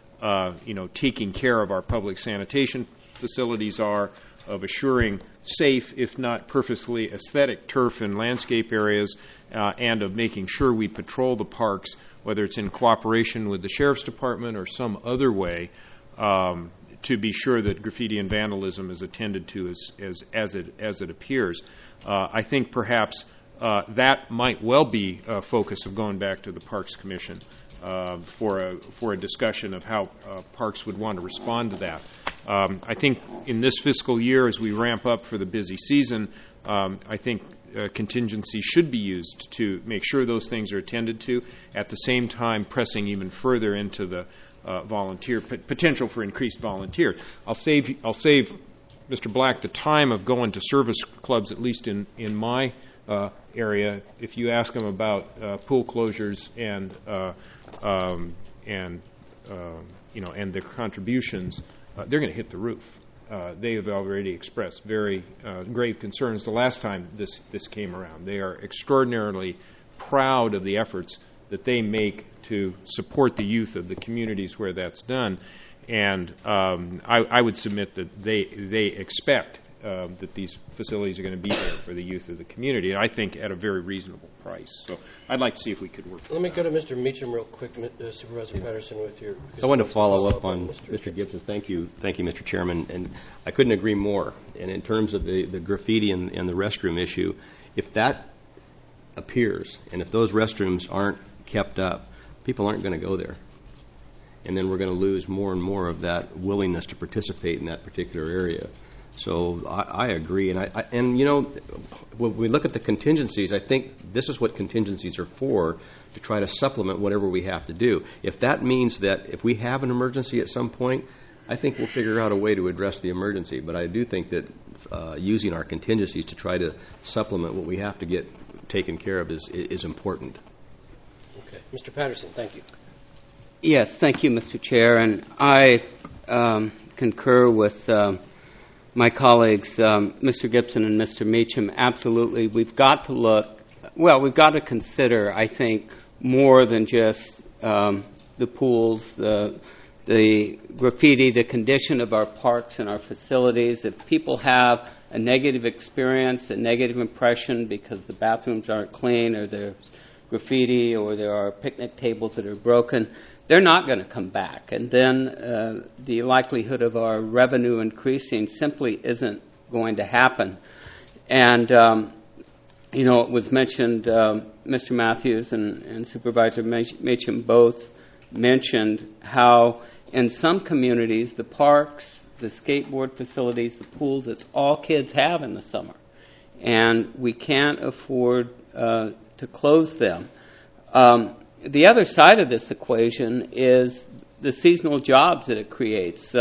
taking care of our public sanitation facilities are, of assuring safe, if not perfectly aesthetic, turf and landscape areas, and of making sure we patrol the parks, whether it's in cooperation with the Sheriff's Department or some other way, to be sure that graffiti and vandalism is attended to as it appears. I think perhaps that might well be a focus of going back to the Parks Commission for a discussion of how parks would want to respond to that. I think in this fiscal year, as we ramp up for the busy season, I think contingency should be used to make sure those things are attended to, at the same time pressing even further into the volunteer potential for increased volunteers. I'll save Mr. Black the time of going to service clubs, at least in my area. If you ask them about pool closures and their contributions, they're going to hit the roof. They have already expressed very grave concerns the last time this came around. They are extraordinarily proud of the efforts that they make to support the youth of the communities where that's done. And I would submit that they expect that these facilities are going to be there for the youth of the community, and I think at a very reasonable price. So I'd like to see if we could work. Let me go to Mr. Meacham real quick, Supervisor Patterson, with your. I want to follow up on Mr. Gibson. Thank you, Mr. Chairman. And I couldn't agree more. And in terms of the graffiti and the restroom issue, if that appears and if those restrooms aren't kept up, people aren't going to go there. And then we're going to lose more and more of that willingness to participate in that particular area. So I agree, and when we look at the contingencies, I think this is what contingencies are for, to try to supplement whatever we have to do. If that means that if we have an emergency at some point, I think we'll figure out a way to address the emergency. But I do think that using our contingencies to try to supplement what we have to get taken care of is important. Okay, Mr. Patterson, thank you. Yes, thank you, Mr. Chair, and I concur with my colleagues, Mr. Gibson and Mr. Meacham. Absolutely, we've got to consider, I think, more than just the pools, the graffiti, the condition of our parks and our facilities. If people have a negative experience, a negative impression because the bathrooms aren't clean, or there's graffiti, or there are picnic tables that are broken, they're not going to come back. And then the likelihood of our revenue increasing simply isn't going to happen. And, it was mentioned, Mr. Matthews and Supervisor Meacham both mentioned how in some communities, the parks, the skateboard facilities, the pools, it's all kids have in the summer. And we can't afford to close them. The other side of this equation is the seasonal jobs that it creates.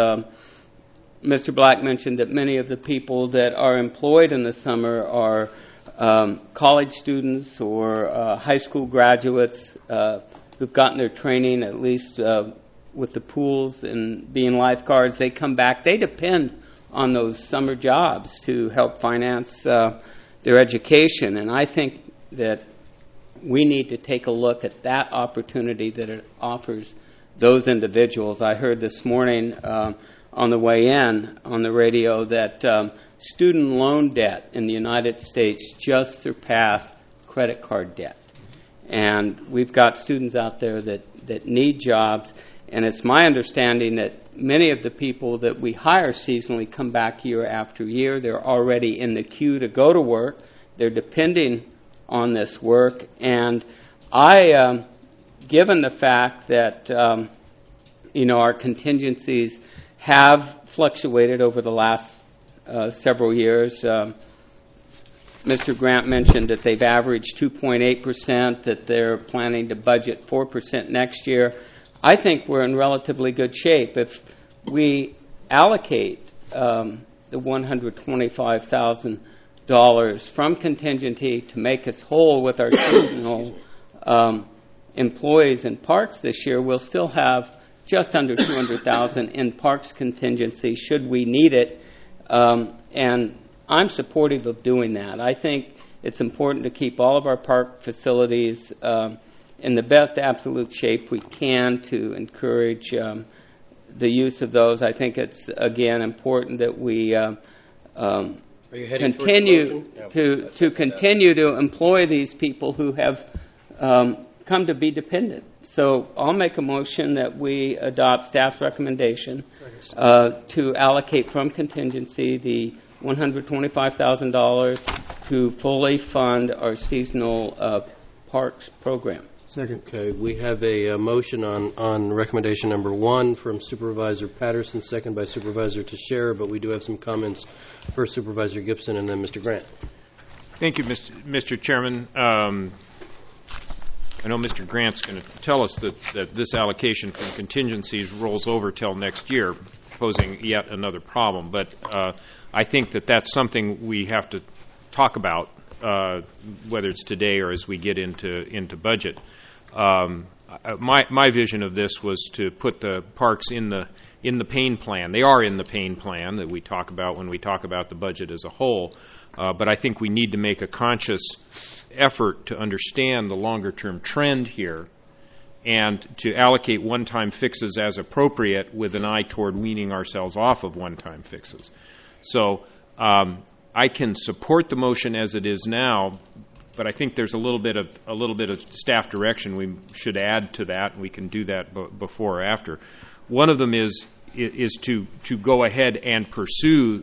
Mr. Black mentioned that many of the people that are employed in the summer are college students or high school graduates who've gotten their training, at least with the pools and being lifeguards. They come back. They depend on those summer jobs to help finance their education. And I think that we need to take a look at that opportunity that it offers those individuals. I heard this morning on the way in on the radio that student loan debt in the United States just surpassed credit card debt. And we've got students out there that need jobs, and it's my understanding that many of the people that we hire seasonally come back year after year. They're already in the queue to go to work. They're depending on this work. And I, given the fact that, our contingencies have fluctuated over the last several years, Mr. Grant mentioned that they've averaged 2.8%, that they're planning to budget 4% next year. I think we're in relatively good shape. If we allocate the $125,000 from contingency to make us whole with our seasonal employees in parks this year, we'll still have just under $200,000 in parks contingency should we need it. And I'm supportive of doing that. I think it's important to keep all of our park facilities in the best absolute shape we can to encourage the use of those. I think it's, again, important that we continue to employ these people who have come to be dependent. So I'll make a motion that we adopt staff's recommendation to allocate from contingency the $125,000 to fully fund our seasonal parks program. Second. Okay, we have a motion on recommendation number 1 from Supervisor Patterson, second by Supervisor Teixeira, but we do have some comments. First, Supervisor Gibson, and then Mr. Grant. Thank you, Mr. Chairman. I know Mr. Grant's going to tell us that this allocation from contingencies rolls over till next year, posing yet another problem. But I think that that's something we have to talk about, whether it's today or as we get into budget. My vision of this was to put the parks in the pain plan. They are in the pain plan that we talk about when we talk about the budget as a whole. But I think we need to make a conscious effort to understand the longer-term trend here and to allocate one-time fixes as appropriate with an eye toward weaning ourselves off of one-time fixes. So I can support the motion as it is now, but I think there's a little bit of staff direction we should add to that, and we can do that before or after. One of them is to go ahead and pursue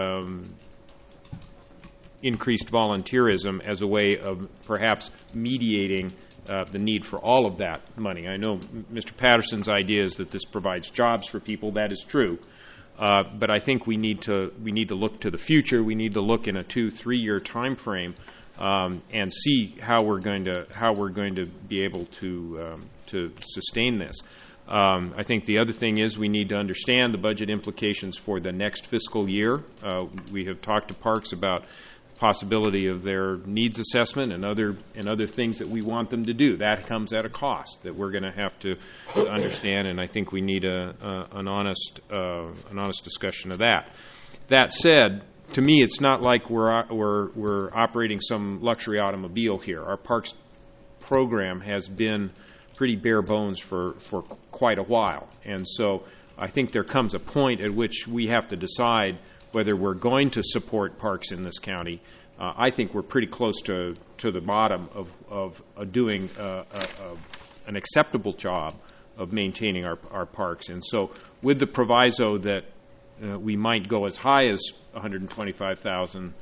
increased volunteerism as a way of perhaps mediating the need for all of that money. I know Mr. Patterson's idea is that this provides jobs for people. That is true. But I think we need to look to the future. We need to look in a 2-3 year time frame and see how we're going to be able to sustain this. I think the other thing is we need to understand the budget implications for the next fiscal year. We have talked to parks about possibility of their needs assessment and other things that we want them to do. That comes at a cost that we're going to have to understand, and I think we need an honest discussion of that. That said, to me, it's not like we're operating some luxury automobile here. Our parks program has been pretty bare bones for quite a while, and so I think there comes a point at which we have to decide whether we're going to support parks in this county. I think we're pretty close to the bottom of doing an acceptable job of maintaining our parks. And so with the proviso that we might go as high as $125,000,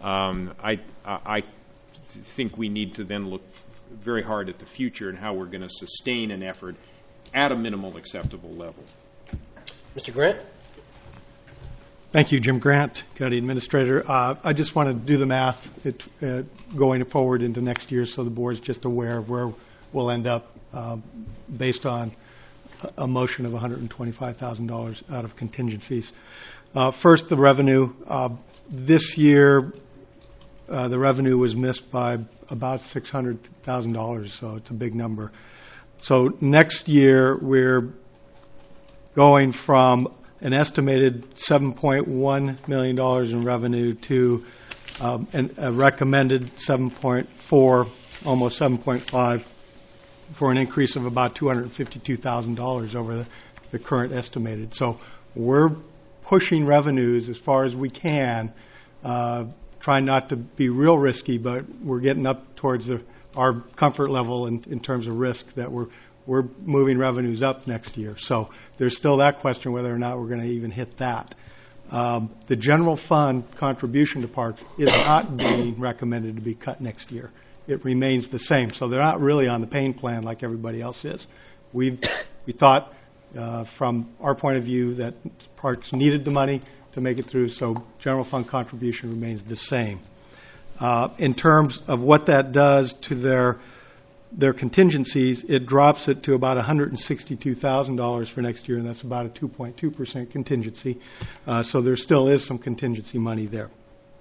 I think we need to then look very hard at the future and how we're going to sustain an effort at a minimal acceptable level. Mr. Grant? Thank you, Jim Grant, County Administrator. I just want to do the math going forward into next year so the board's just aware of where we'll end up based on a motion of $125,000 out of contingencies. First, the revenue. This year, the revenue was missed by about $600,000, so it's a big number. So next year, we're going from an estimated $7.1 million in revenue to a recommended 7.4, almost 7.5, for an increase of about $252,000 over the current estimated. So we're pushing revenues as far as we can, trying not to be real risky, but we're getting up towards our comfort level in terms of risk that we're moving revenues up next year. So there's still that question whether or not we're going to even hit that. The general fund contribution to parks is not being recommended to be cut next year. It remains the same. So they're not really on the pain plan like everybody else is. We thought from our point of view that parks needed the money to make it through, so general fund contribution remains the same. In terms of what that does to their contingencies, it drops it to about $162,000 for next year, and that's about a 2.2% contingency. So there still is some contingency money there.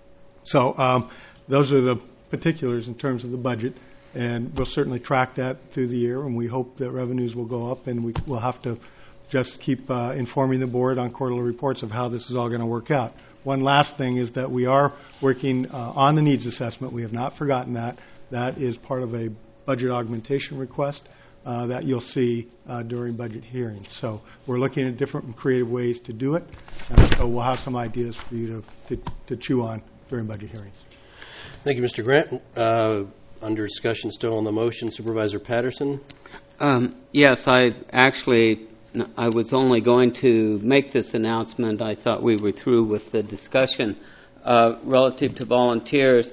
So those are the particulars in terms of the budget, and we'll certainly track that through the year, and we hope that revenues will go up, and we'll have to just keep informing the board on quarterly reports of how this is all going to work out. One last thing is that we are working on the needs assessment. We have not forgotten that. That is part of a budget augmentation request that you'll see during budget hearings. So we're looking at different and creative ways to do it, so we'll have some ideas for you to chew on during budget hearings. Thank you, Mr. Grant. Under discussion still on the motion, Supervisor Patterson. Yes, I was only going to make this announcement. I thought we were through with the discussion relative to volunteers.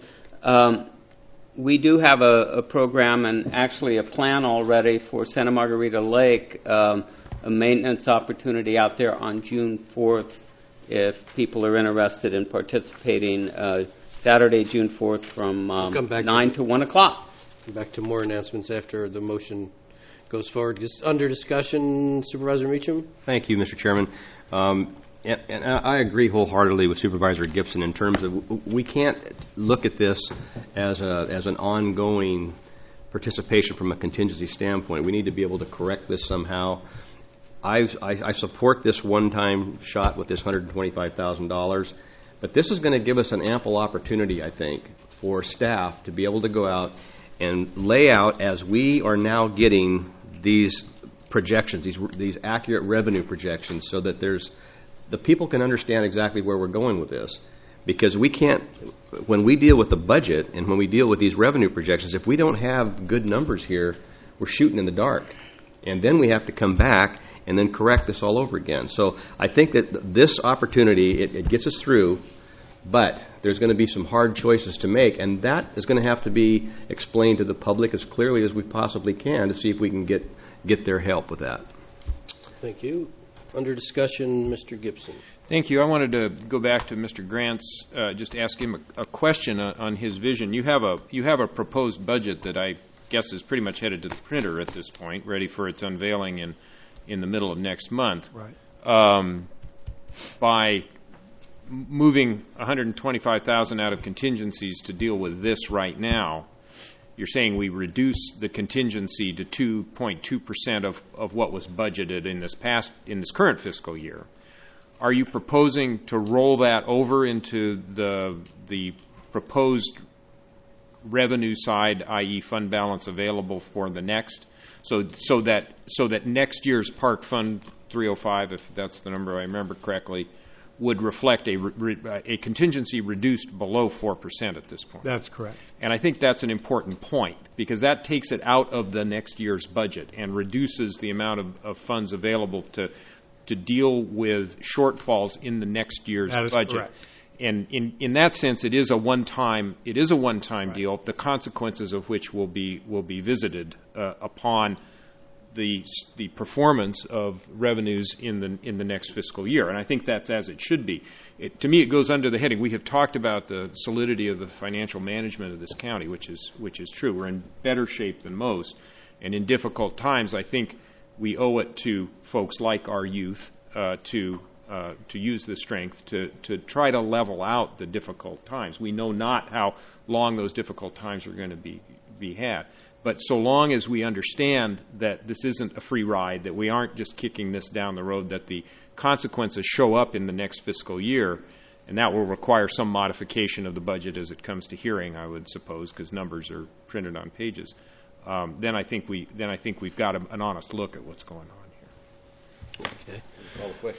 We do have a program and actually a plan already for Santa Margarita Lake, a maintenance opportunity out there on June 4th if people are interested in participating. Saturday, June 4th from 9 to 1 o'clock. Back to more announcements after the motion goes forward. Under discussion, Supervisor Meacham. Thank you, Mr. Chairman. And I agree wholeheartedly with Supervisor Gibson in terms of we can't look at this as an ongoing participation from a contingency standpoint. We need to be able to correct this somehow. I support this one-time shot with this $125,000. But this is going to give us an ample opportunity, I think, for staff to be able to go out and lay out, as we are now getting these projections, these accurate revenue projections, so that the people can understand exactly where we're going with this. Because we can't, when we deal with the budget and when we deal with these revenue projections, if we don't have good numbers here, we're shooting in the dark. And then we have to come back and then correct this all over again. So I think that this opportunity, it gets us through, but there's going to be some hard choices to make, and that is going to have to be explained to the public as clearly as we possibly can to see if we can get their help with that. Thank you. Under discussion, Mr. Gibson. Thank you. I wanted to go back to Mr. Grant's, just ask him a question on his vision. You have a proposed budget that I guess is pretty much headed to the printer at this point, ready for its unveiling in the middle of next month. Right. By moving $125,000 out of contingencies to deal with this right now, you're saying we reduce the contingency to 2.2% of what was budgeted in this current fiscal year. Are you proposing to roll that over into the proposed revenue side, i.e. fund balance available for the next, so that next year's Park Fund 305, if that's the number I remember correctly, would reflect a contingency reduced below 4% at this point? That's correct. And I think that's an important point, because that takes it out of the next year's budget and reduces the amount of funds available to deal with shortfalls in the next year's budget. That is correct. And in that sense, it is a one-time deal, the consequences of which will be visited upon the performance of revenues in the next fiscal year. And I think that's as it should be. To me, it goes under the heading. We have talked about the solidity of the financial management of this county, which is true. We're in better shape than most. And in difficult times, I think we owe it to folks like our youth to use the strength to try to level out the difficult times. We know not how long those difficult times are going to be had. But so long as we understand that this isn't a free ride, that we aren't just kicking this down the road, that the consequences show up in the next fiscal year, and that will require some modification of the budget as it comes to hearing, I would suppose, because numbers are printed on pages. Then I think we've got an honest look at what's going on here. Okay. Call the question.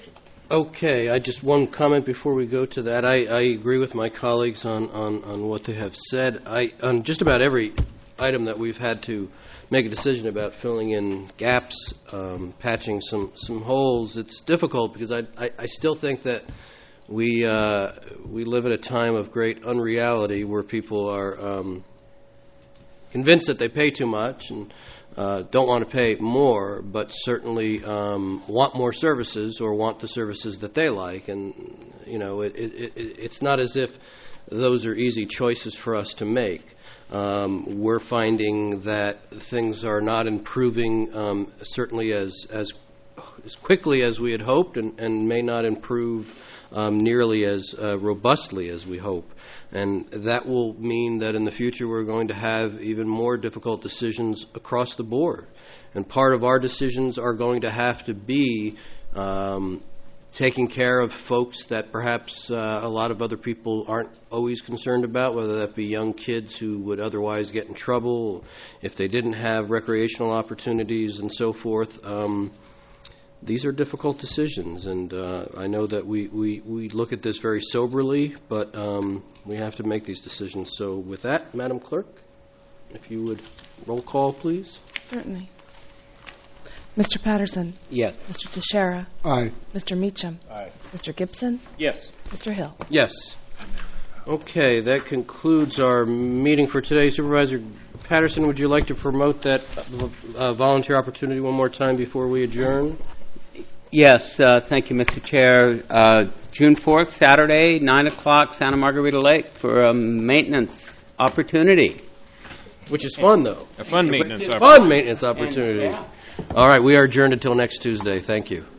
Okay, I just one comment before we go to that. I agree with my colleagues on what they have said. On just about every item that we've had to make a decision about, filling in gaps, patching some holes, it's difficult because I still think that we live at a time of great unreality where people are convinced that they pay too much and don't want to pay more, but certainly want more services or want the services that they like. And, it's not as if those are easy choices for us to make. We're finding that things are not improving certainly as quickly as we had hoped and may not improve nearly as robustly as we hope. And that will mean that in the future we're going to have even more difficult decisions across the board. And part of our decisions are going to have to be taking care of folks that perhaps a lot of other people aren't always concerned about, whether that be young kids who would otherwise get in trouble if they didn't have recreational opportunities and so forth. These are difficult decisions, and I know that we look at this very soberly, but we have to make these decisions. So with that, Madam Clerk, if you would roll call, please. Certainly. Mr. Patterson? Yes. Mr. Teixeira? Aye. Mr. Meacham? Aye. Mr. Gibson? Yes. Mr. Hill? Yes. Okay, that concludes our meeting for today. Supervisor Patterson, would you like to promote that volunteer opportunity one more time before we adjourn? Yes, thank you, Mr. Chair. June 4th, Saturday, 9 o'clock, Santa Margarita Lake for a maintenance opportunity. Which is fun, though. A fun maintenance opportunity. Fun maintenance opportunity. And, yeah. All right, we are adjourned until next Tuesday. Thank you.